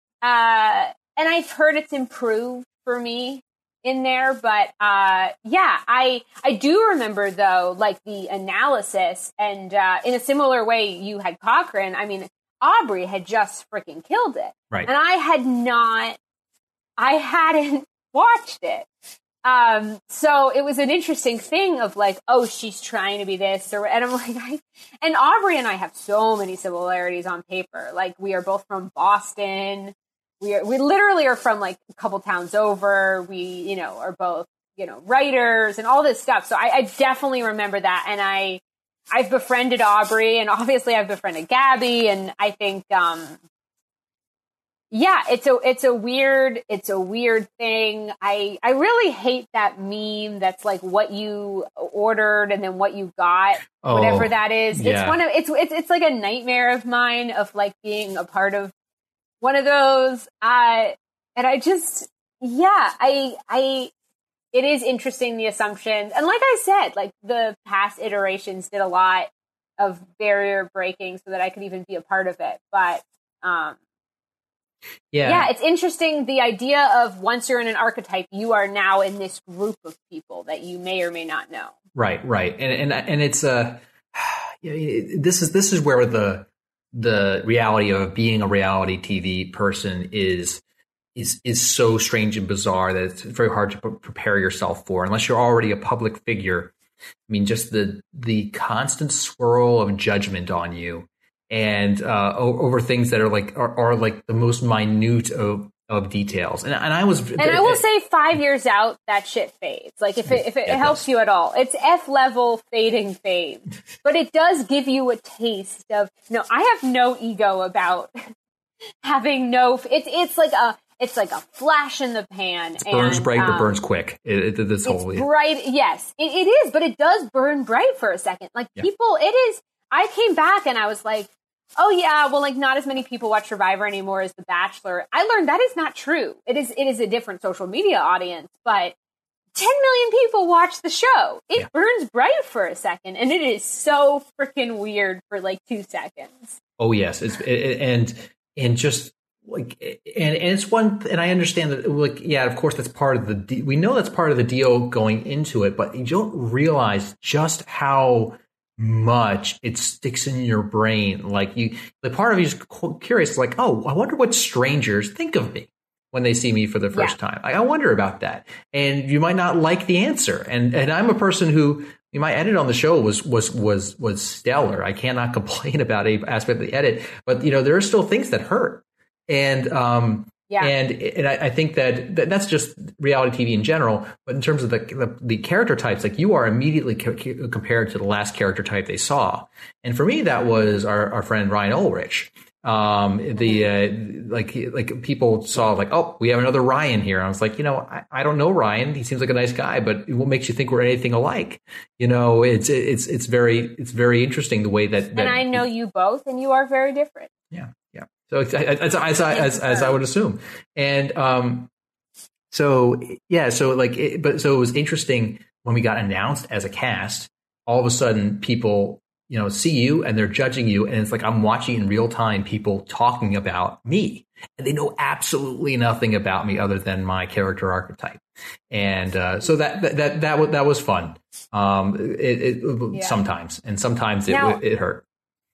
uh, and I've heard it's improved for me in there, but uh yeah, I I do remember though, like the analysis, and uh in a similar way you had Cochran. I mean, Aubrey had just freaking killed it, right? And I had not, I hadn't watched it, um so it was an interesting thing of like, oh, she's trying to be this, or and I'm like, I, and Aubrey and I have so many similarities on paper. Like, we are both from Boston. We are, we literally are from like a couple towns over. We, you know, are both, you know, writers and all this stuff. So I, I definitely remember that. And I, I've befriended Aubrey, and obviously I've befriended Gabby. And I think, um, yeah, it's a, it's a weird, it's a weird thing. I, I really hate that meme that's like what you ordered and then what you got, oh, whatever that is. Yeah. It's one of, it's, it's, it's like a nightmare of mine of like being a part of one of those, uh, and I just, yeah, I, I, it is interesting, the assumptions. And like I said, like the past iterations did a lot of barrier breaking so that I could even be a part of it. But, um, yeah, yeah, it's interesting. The idea of once you're in an archetype, you are now in this group of people that you may or may not know. Right. Right. And, and, and it's, uh, this is, this is where the, the reality of being a reality T V person is is is so strange and bizarre that it's very hard to p- prepare yourself for unless you're already a public figure. I mean, just the the constant swirl of judgment on you, and uh, over things that are like are, are like the most minute of of details. And and I was and I will say, five years out, that shit fades. Like if it if it, it helps you at all, it's F level fading fade, but it does give you a taste of. No, I have no ego about having no. It's it's like a it's like a flash in the pan. It burns and, bright, um, but burns quick. It, it, this whole it's bright, yes, it, it is, but it does burn bright for a second. Like yeah. people, it is. I came back and I was like, oh yeah, well, like not as many people watch Survivor anymore as The Bachelor. I learned that is not true. It is it is a different social media audience, but ten million people watch the show. It yeah. burns bright for a second, and it is so freaking weird for like two seconds. Oh yes, it's it, and and just like, and, and it's one, and I understand that, like, yeah, of course, that's part of the, de- we know that's part of the deal going into it, but you don't realize just how much it sticks in your brain. Like you, the part of you is curious, like, oh, I wonder what strangers think of me when they see me for the first yeah. time. I, I wonder about that. And you might not like the answer. And, and I'm a person who, my edit on the show was, was, was, was stellar. I cannot complain about any aspect of the edit, but you know, there are still things that hurt. And, um, yeah. and, and I, I think that, that that's just reality T V in general. But in terms of the, the, the character types, like you are immediately co- compared to the last character type they saw. And for me, that was our, our friend Ryan Ulrich. Um, the, uh, like, like people saw like, oh, we have another Ryan here. And I was like, you know, I, I don't know Ryan. He seems like a nice guy, but what makes you think we're anything alike? You know, it's, it's, it's very, it's very interesting the way that, that and I know you both and you are very different. Yeah. Yeah. So as, as, as, as, as I would assume. And, um, so yeah, so like, it, but so it was interesting when we got announced as a cast, all of a sudden people, you know, see you and they're judging you. And it's like, I'm watching in real time people talking about me and they know absolutely nothing about me other than my character archetype. And, uh, so that, that, that, that, was, that was fun. Um, it, it yeah. sometimes, and sometimes it, now, it hurt.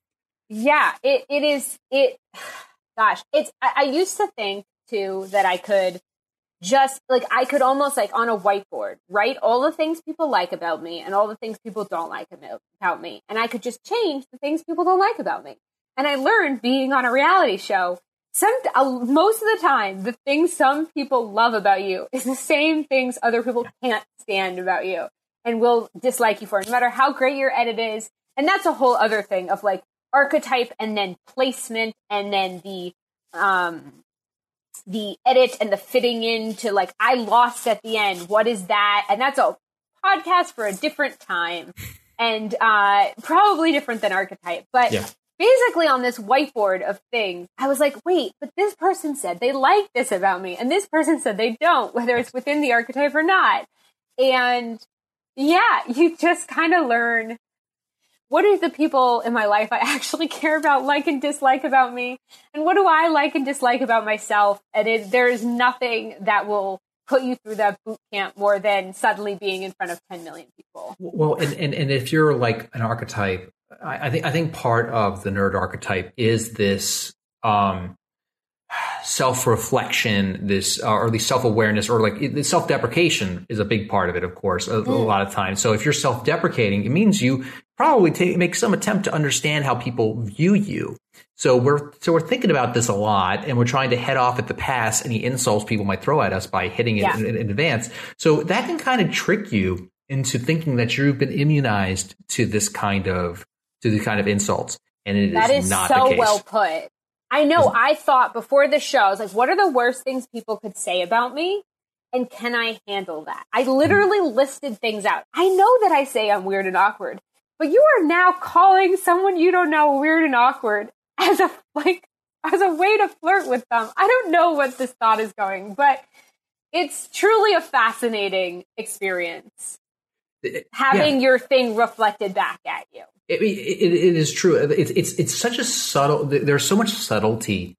Yeah, it, it is, it, gosh, it's, I, I used to think too that I could just like, I could almost like on a whiteboard, write all the things people like about me and all the things people don't like about me. And I could just change the things people don't like about me. And I learned being on a reality show, some, uh, most of the time, the things some people love about you is the same things other people can't stand about you and will dislike you for, no matter how great your edit is. And that's a whole other thing of like archetype and then placement and then the, um, the edit and the fitting into like, I lost at the end. What is that? And that's a podcast for a different time and uh, probably different than archetype. But yeah. basically on this whiteboard of things, I was like, wait, but this person said they like this about me. And this person said they don't, whether it's within the archetype or not. And yeah, you just kind of learn what are the people in my life I actually care about, like and dislike about me? And what do I like and dislike about myself? And it, there is nothing that will put you through that boot camp more than suddenly being in front of ten million people. Well, and, and, and if you're like an archetype, I, I think I think part of the nerd archetype is this um, self-reflection, this uh, or at least self-awareness, or like self-deprecation is a big part of it, of course, a, mm. a lot of times. So if you're self-deprecating, it means you probably take, make some attempt to understand how people view you. So we're so we're thinking about this a lot, and we're trying to head off at the pass any insults people might throw at us by hitting it yeah. in, in advance. So that can kind of trick you into thinking that you've been immunized to this kind of to the kind of insults, and it that is, is not so the case. Well put. I know. I thought before the show, I was like, what are the worst things people could say about me? And can I handle that? I literally listed things out. I know that I say I'm weird and awkward, but you are now calling someone you don't know weird and awkward as a, like, as a way to flirt with them. I don't know what this thought is going, but it's truly a fascinating experience. Having yeah. your thing reflected back at you. It, it, it is true. It's it's it's such a subtle. There's so much subtlety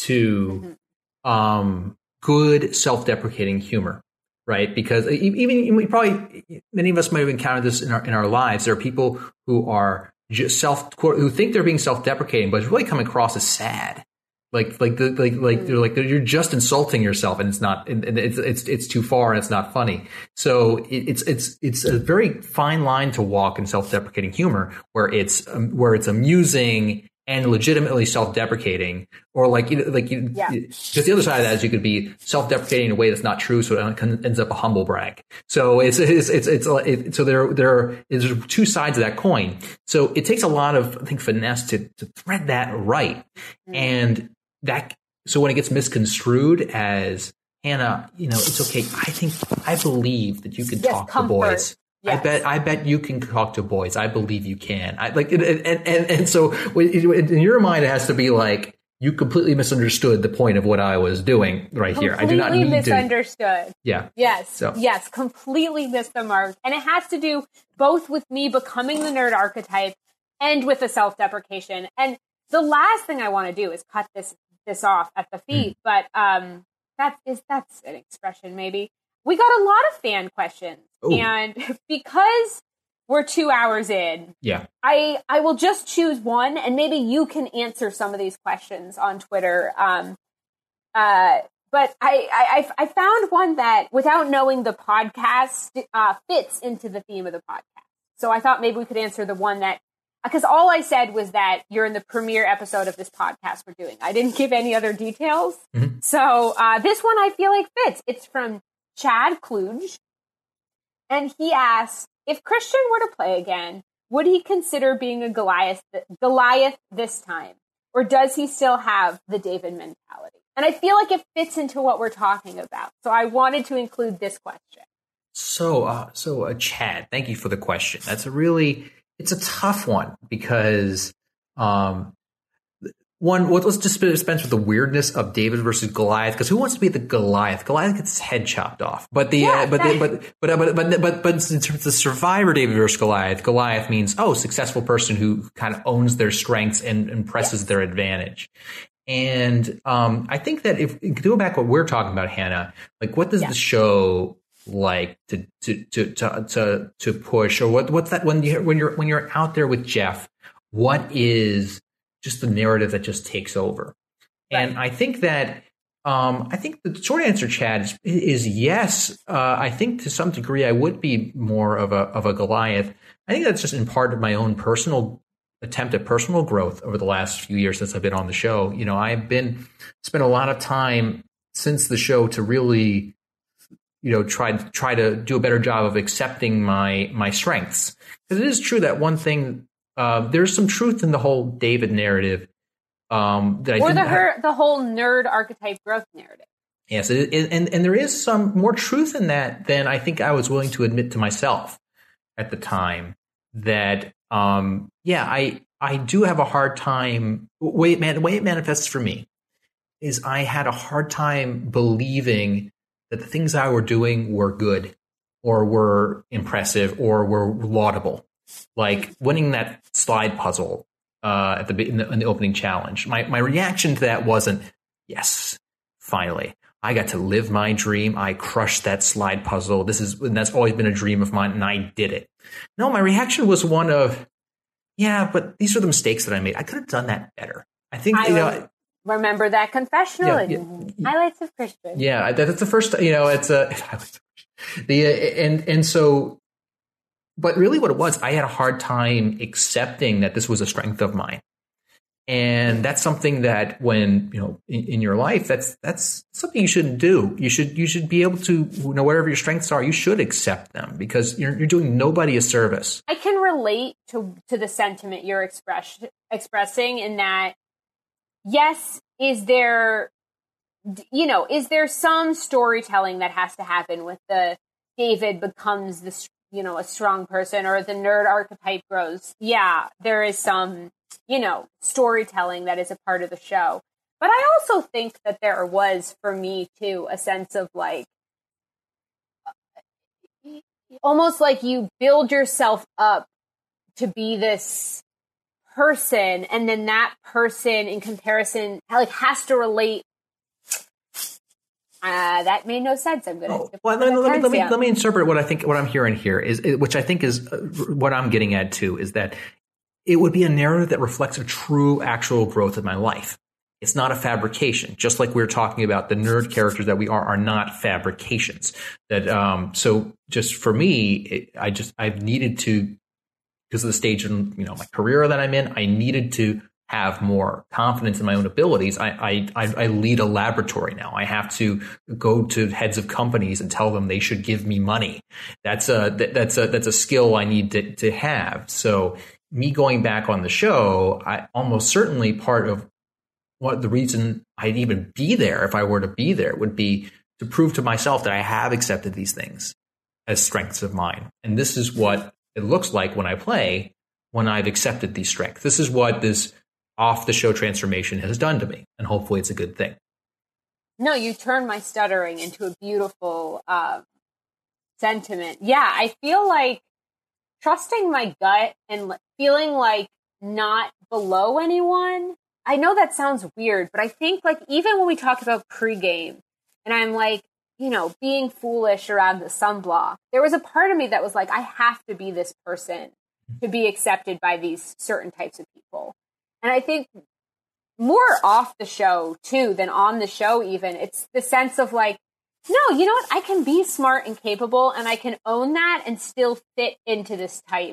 to mm-hmm. um, good self-deprecating humor, right? Because even we probably many of us might have encountered this in our in our lives. There are people who are just self who think they're being self-deprecating, but it's really coming across as sad. Like like the, like like they're like you're just insulting yourself, and it's not, and it's it's it's too far, and it's not funny. So it, it's it's it's a very fine line to walk in self-deprecating humor, where it's um, where it's amusing and legitimately self-deprecating, or like you know, like you, yeah. just the other side of that is you could be self-deprecating in a way that's not true, so it ends up a humble brag. So it's it's it's, it's it, so there there is two sides of that coin. So it takes a lot of I think finesse to to thread that right, mm-hmm. and that so when it gets misconstrued as Hannah, you know, it's okay. I think I believe that you can yes, talk comfort. to boys. Yes. I bet I bet you can talk to boys. I believe you can. I like and and and, and so in your mind it has to be like you completely misunderstood the point of what I was doing right completely here. I do not need misunderstood. to. Yeah. Yes. So. Yes. Completely missed the mark, and it has to do both with me becoming the nerd archetype and with the self-deprecation. And the last thing I want to do is cut this this off at the feet, mm. but um, that is that's an expression maybe. We got a lot of fan questions, Ooh. and because we're two hours in, yeah, I I will just choose one, and maybe you can answer some of these questions on Twitter. Um, uh, but I, I I found one that, without knowing the podcast, uh, fits into the theme of the podcast. So I thought maybe we could answer the one that, because all I said was that you're in the premiere episode of this podcast we're doing. I didn't give any other details. Mm-hmm. So uh, this one I feel like fits. It's from Chad Kluge. And he asks, if Christian were to play again, would he consider being a Goliath, Goliath this time? Or does he still have the David mentality? And I feel like it fits into what we're talking about. So I wanted to include this question. So, uh, so uh, Chad, thank you for the question. That's a really, it's a tough one because, um, one, let's just dispense with the weirdness of David versus Goliath, because who wants to be the Goliath? Goliath gets his head chopped off. But the, yeah, uh, but, the, but, but, but, but, but, but in terms of the survivor David versus Goliath, Goliath means, oh, successful person who kind of owns their strengths and, and presses yes. their advantage. And, um, I think that if, go back what we're talking about, Hannah, like what does yeah. the show like to, to, to, to, to, to push, or what, what's that when you, when you're, when you're out there with Jeff, what is just the narrative that just takes over? Right. And I think that, um, I think the short answer, Chad, is, is yes. Uh, I think to some degree I would be more of a, of a Goliath. I think that's just in part of my own personal attempt at personal growth over the last few years since I've been on the show. You know, I've been, spent a lot of time since the show to really, you know, try try to do a better job of accepting my my strengths. Because it is true that one thing, uh, there's some truth in the whole David narrative. Um, that I or the have, her, the whole nerd archetype growth narrative. Yes, it, it, and and there is some more truth in that than I think I was willing to admit to myself at the time. That um, yeah, I I do have a hard time. Way it man, the way it manifests for me is I had a hard time believing that the things I were doing were good or were impressive or were laudable. Like winning that slide puzzle uh, at the in, the in the opening challenge. My my reaction to that wasn't, yes, finally, I got to live my dream. I crushed that slide puzzle. This is and that's always been a dream of mine, and I did it. No, my reaction was one of, yeah, but these are the mistakes that I made. I could have done that better. I think I you know. Remember that confessional Yeah, and yeah. highlights of Christian. Yeah, that's the first. You know, it's a the and and so, but really, what it was, I had a hard time accepting that this was a strength of mine, and that's something that when you know in, in your life, that's that's something you shouldn't do. You should you should be able to you know whatever your strengths are, you should accept them because you're you're doing nobody a service. I can relate to to the sentiment you're express, expressing in that. Yes, is there, you know, is there some storytelling that has to happen with the David becomes the, you know, a strong person or the nerd archetype grows? Yeah, there is some, you know, storytelling that is a part of the show. But I also think that there was, for me, too, a sense of like, almost like you build yourself up to be this person, and then that person in comparison like has to relate. Uh, that made no sense. I'm gonna. Oh, well, let, let, me, let me let me interpret what I think. What I'm hearing here is, which I think is uh, what I'm getting at too, is that it would be a narrative that reflects a true, actual growth of my life. It's not a fabrication. Just like we were talking about, the nerd characters that we are are not fabrications. That um. So just for me, it, I just I've needed to. Because of the stage in you know my career that I'm in, I needed to have more confidence in my own abilities. I, I I lead a laboratory now. I have to go to heads of companies and tell them they should give me money. That's a that's a that's a skill I need to, to have. So me going back on the show, I almost certainly part of what the reason I'd even be there, if I were to be there, would be to prove to myself that I have accepted these things as strengths of mine, and this is what it looks like when I play, when I've accepted these strengths. This is what this off-the-show transformation has done to me, and hopefully it's a good thing. No, you turned my stuttering into a beautiful uh, sentiment. Yeah, I feel like trusting my gut and feeling like not below anyone. I know that sounds weird, but I think like even when we talk about pregame and I'm like, you know, being foolish around the sunblock, there was a part of me that was like, I have to be this person to be accepted by these certain types of people. And I think more off the show too than on the show even, it's the sense of like, no, you know what? I can be smart and capable and I can own that and still fit into this type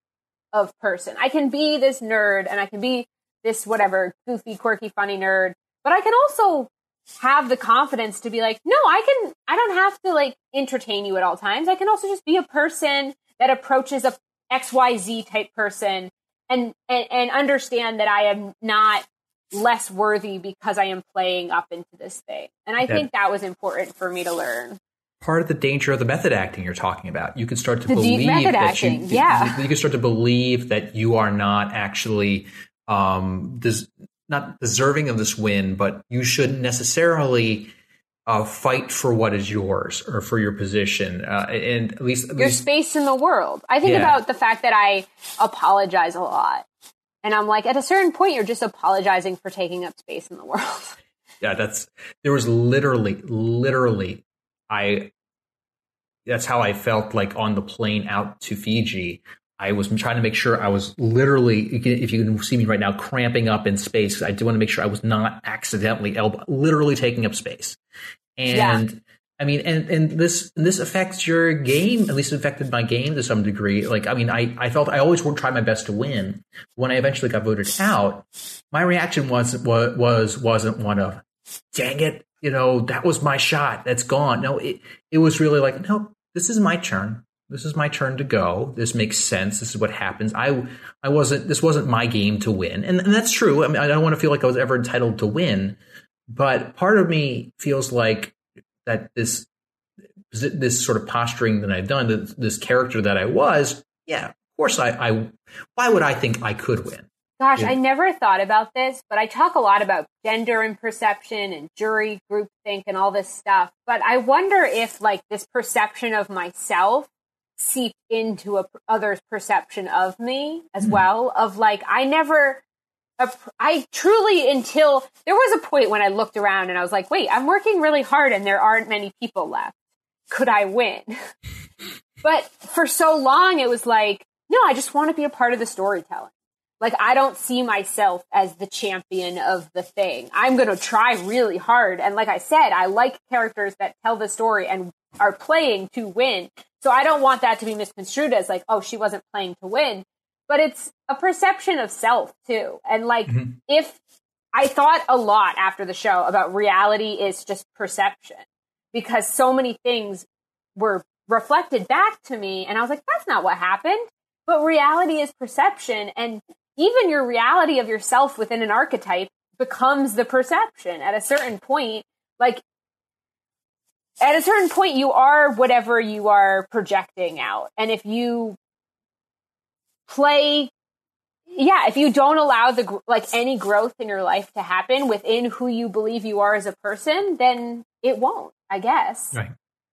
of person. I can be this nerd and I can be this whatever goofy, quirky, funny nerd, but I can also have the confidence to be like, no, I can, I don't have to like entertain you at all times. I can also just be a person that approaches a X Y Z type person and, and, and understand that I am not less worthy because I am playing up into this thing. And I that, think that was important for me to learn. Part of the danger of the method acting you're talking about, you can start to the believe deep method that acting, you, yeah. you can start to believe that you are not actually um, des- not deserving of this win, but you shouldn't necessarily uh, fight for what is yours or for your position. Uh, and at least at your least, space in the world. I think yeah. about the fact that I apologize a lot. And I'm like, at a certain point, you're just apologizing for taking up space in the world. Yeah, that's, there was literally, literally, I, that's how I felt like on the plane out to Fiji. I was trying to make sure I was literally, if you can see me right now, cramping up in space. I do want to make sure I was not accidentally, elbow, literally taking up space. And yeah. I mean, and, and this this affects your game, at least it affected my game to some degree. Like, I mean, I, I felt I always would try my best to win. When I eventually got voted out, my reaction was, was, was, wasn't one of, dang it, you know, that was my shot. That's gone. No, it, it was really like, no, this is my turn. This is my turn to go. This makes sense. This is what happens. I, I wasn't, this wasn't my game to win. And, and that's true. I mean, I don't want to feel like I was ever entitled to win, but part of me feels like that this, this sort of posturing that I've done, this, this character that I was, yeah, of course I, I, why would I think I could win? Gosh, Yeah. I never thought about this, but I talk a lot about gender and perception and jury groupthink and all this stuff. But I wonder if like this perception of myself seeped into a other's perception of me as mm-hmm. well. Of like, I never, I truly, until there was a point when I looked around and I was like, wait, I'm working really hard and there aren't many people left. Could I win? But for so long, it was like, no, I just want to be a part of the storytelling. Like, I don't see myself as the champion of the thing. I'm going to try really hard. And like I said, I like characters that tell the story and are playing to win. So I don't want that to be misconstrued as like, oh, she wasn't playing to win. But it's a perception of self, too. And like, mm-hmm. if I thought a lot after the show about reality is just perception, because so many things were reflected back to me. And I was like, that's not what happened. But reality is perception. And even your reality of yourself within an archetype becomes the perception at a certain point. Like, at a certain point, you are whatever you are projecting out. And if you play, yeah, if you don't allow the like any growth in your life to happen within who you believe you are as a person, then it won't, I guess. Right.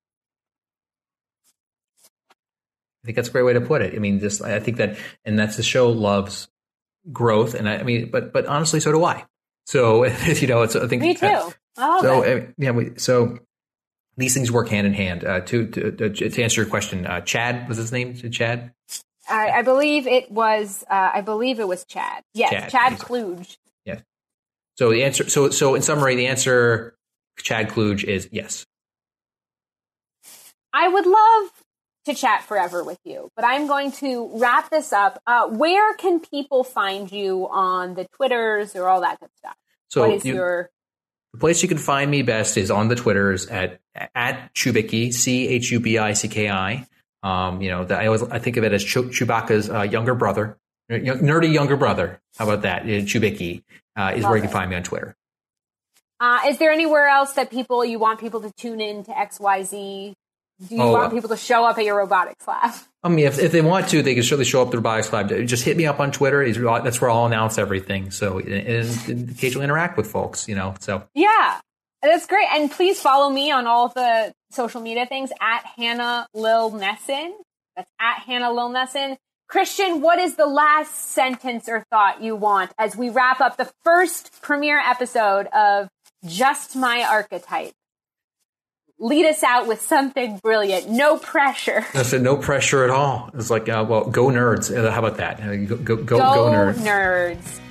I think that's a great way to put it. I mean, just I think that, and that's the show loves growth, and I, I mean, but but honestly, so do I. So you know, it's I think me too. Uh, I love so it. uh, yeah, we, so these things work hand in hand. Uh, to, to to answer your question, uh, Chad was his name. Chad. I, I believe it was. Uh, I believe it was Chad. Yes, Chad, Chad Kluge. Yes. So the answer. So so in summary, the answer, Chad Kluge, is yes. I would love to chat forever with you, but I'm going to wrap this up. Uh, where can people find you on the Twitters or all that good stuff? So what is you, your the place you can find me best is on the Twitters at at Chubicki, C H U B I C K I. Um, you know, the, I always I think of it as Chew- Chewbacca's uh, younger brother, nerdy younger brother. How about that? Chubicki uh, is Love where you can it. find me on Twitter. Uh, is there anywhere else that people you want people to tune in to X Y Z? Do you Oh, want uh, people to show up at your robotics lab? I mean, if, if they want to, they can certainly show up to the Robotics Lab. Just hit me up on Twitter. That's where I'll announce everything. So, and, and occasionally interact with folks, you know, so. Yeah, that's great. And please follow me on all the social media things at Hannah Lil Nesson. That's at Hannah Lil Nesson. Christian, what is the last sentence or thought you want as we wrap up the first premiere episode of Just My Archetype? Lead us out with something brilliant. No pressure. I said no pressure at all. It's like, uh, well, go nerds. Uh, How about that? Uh, Go, go, go, Go go nerds. nerds.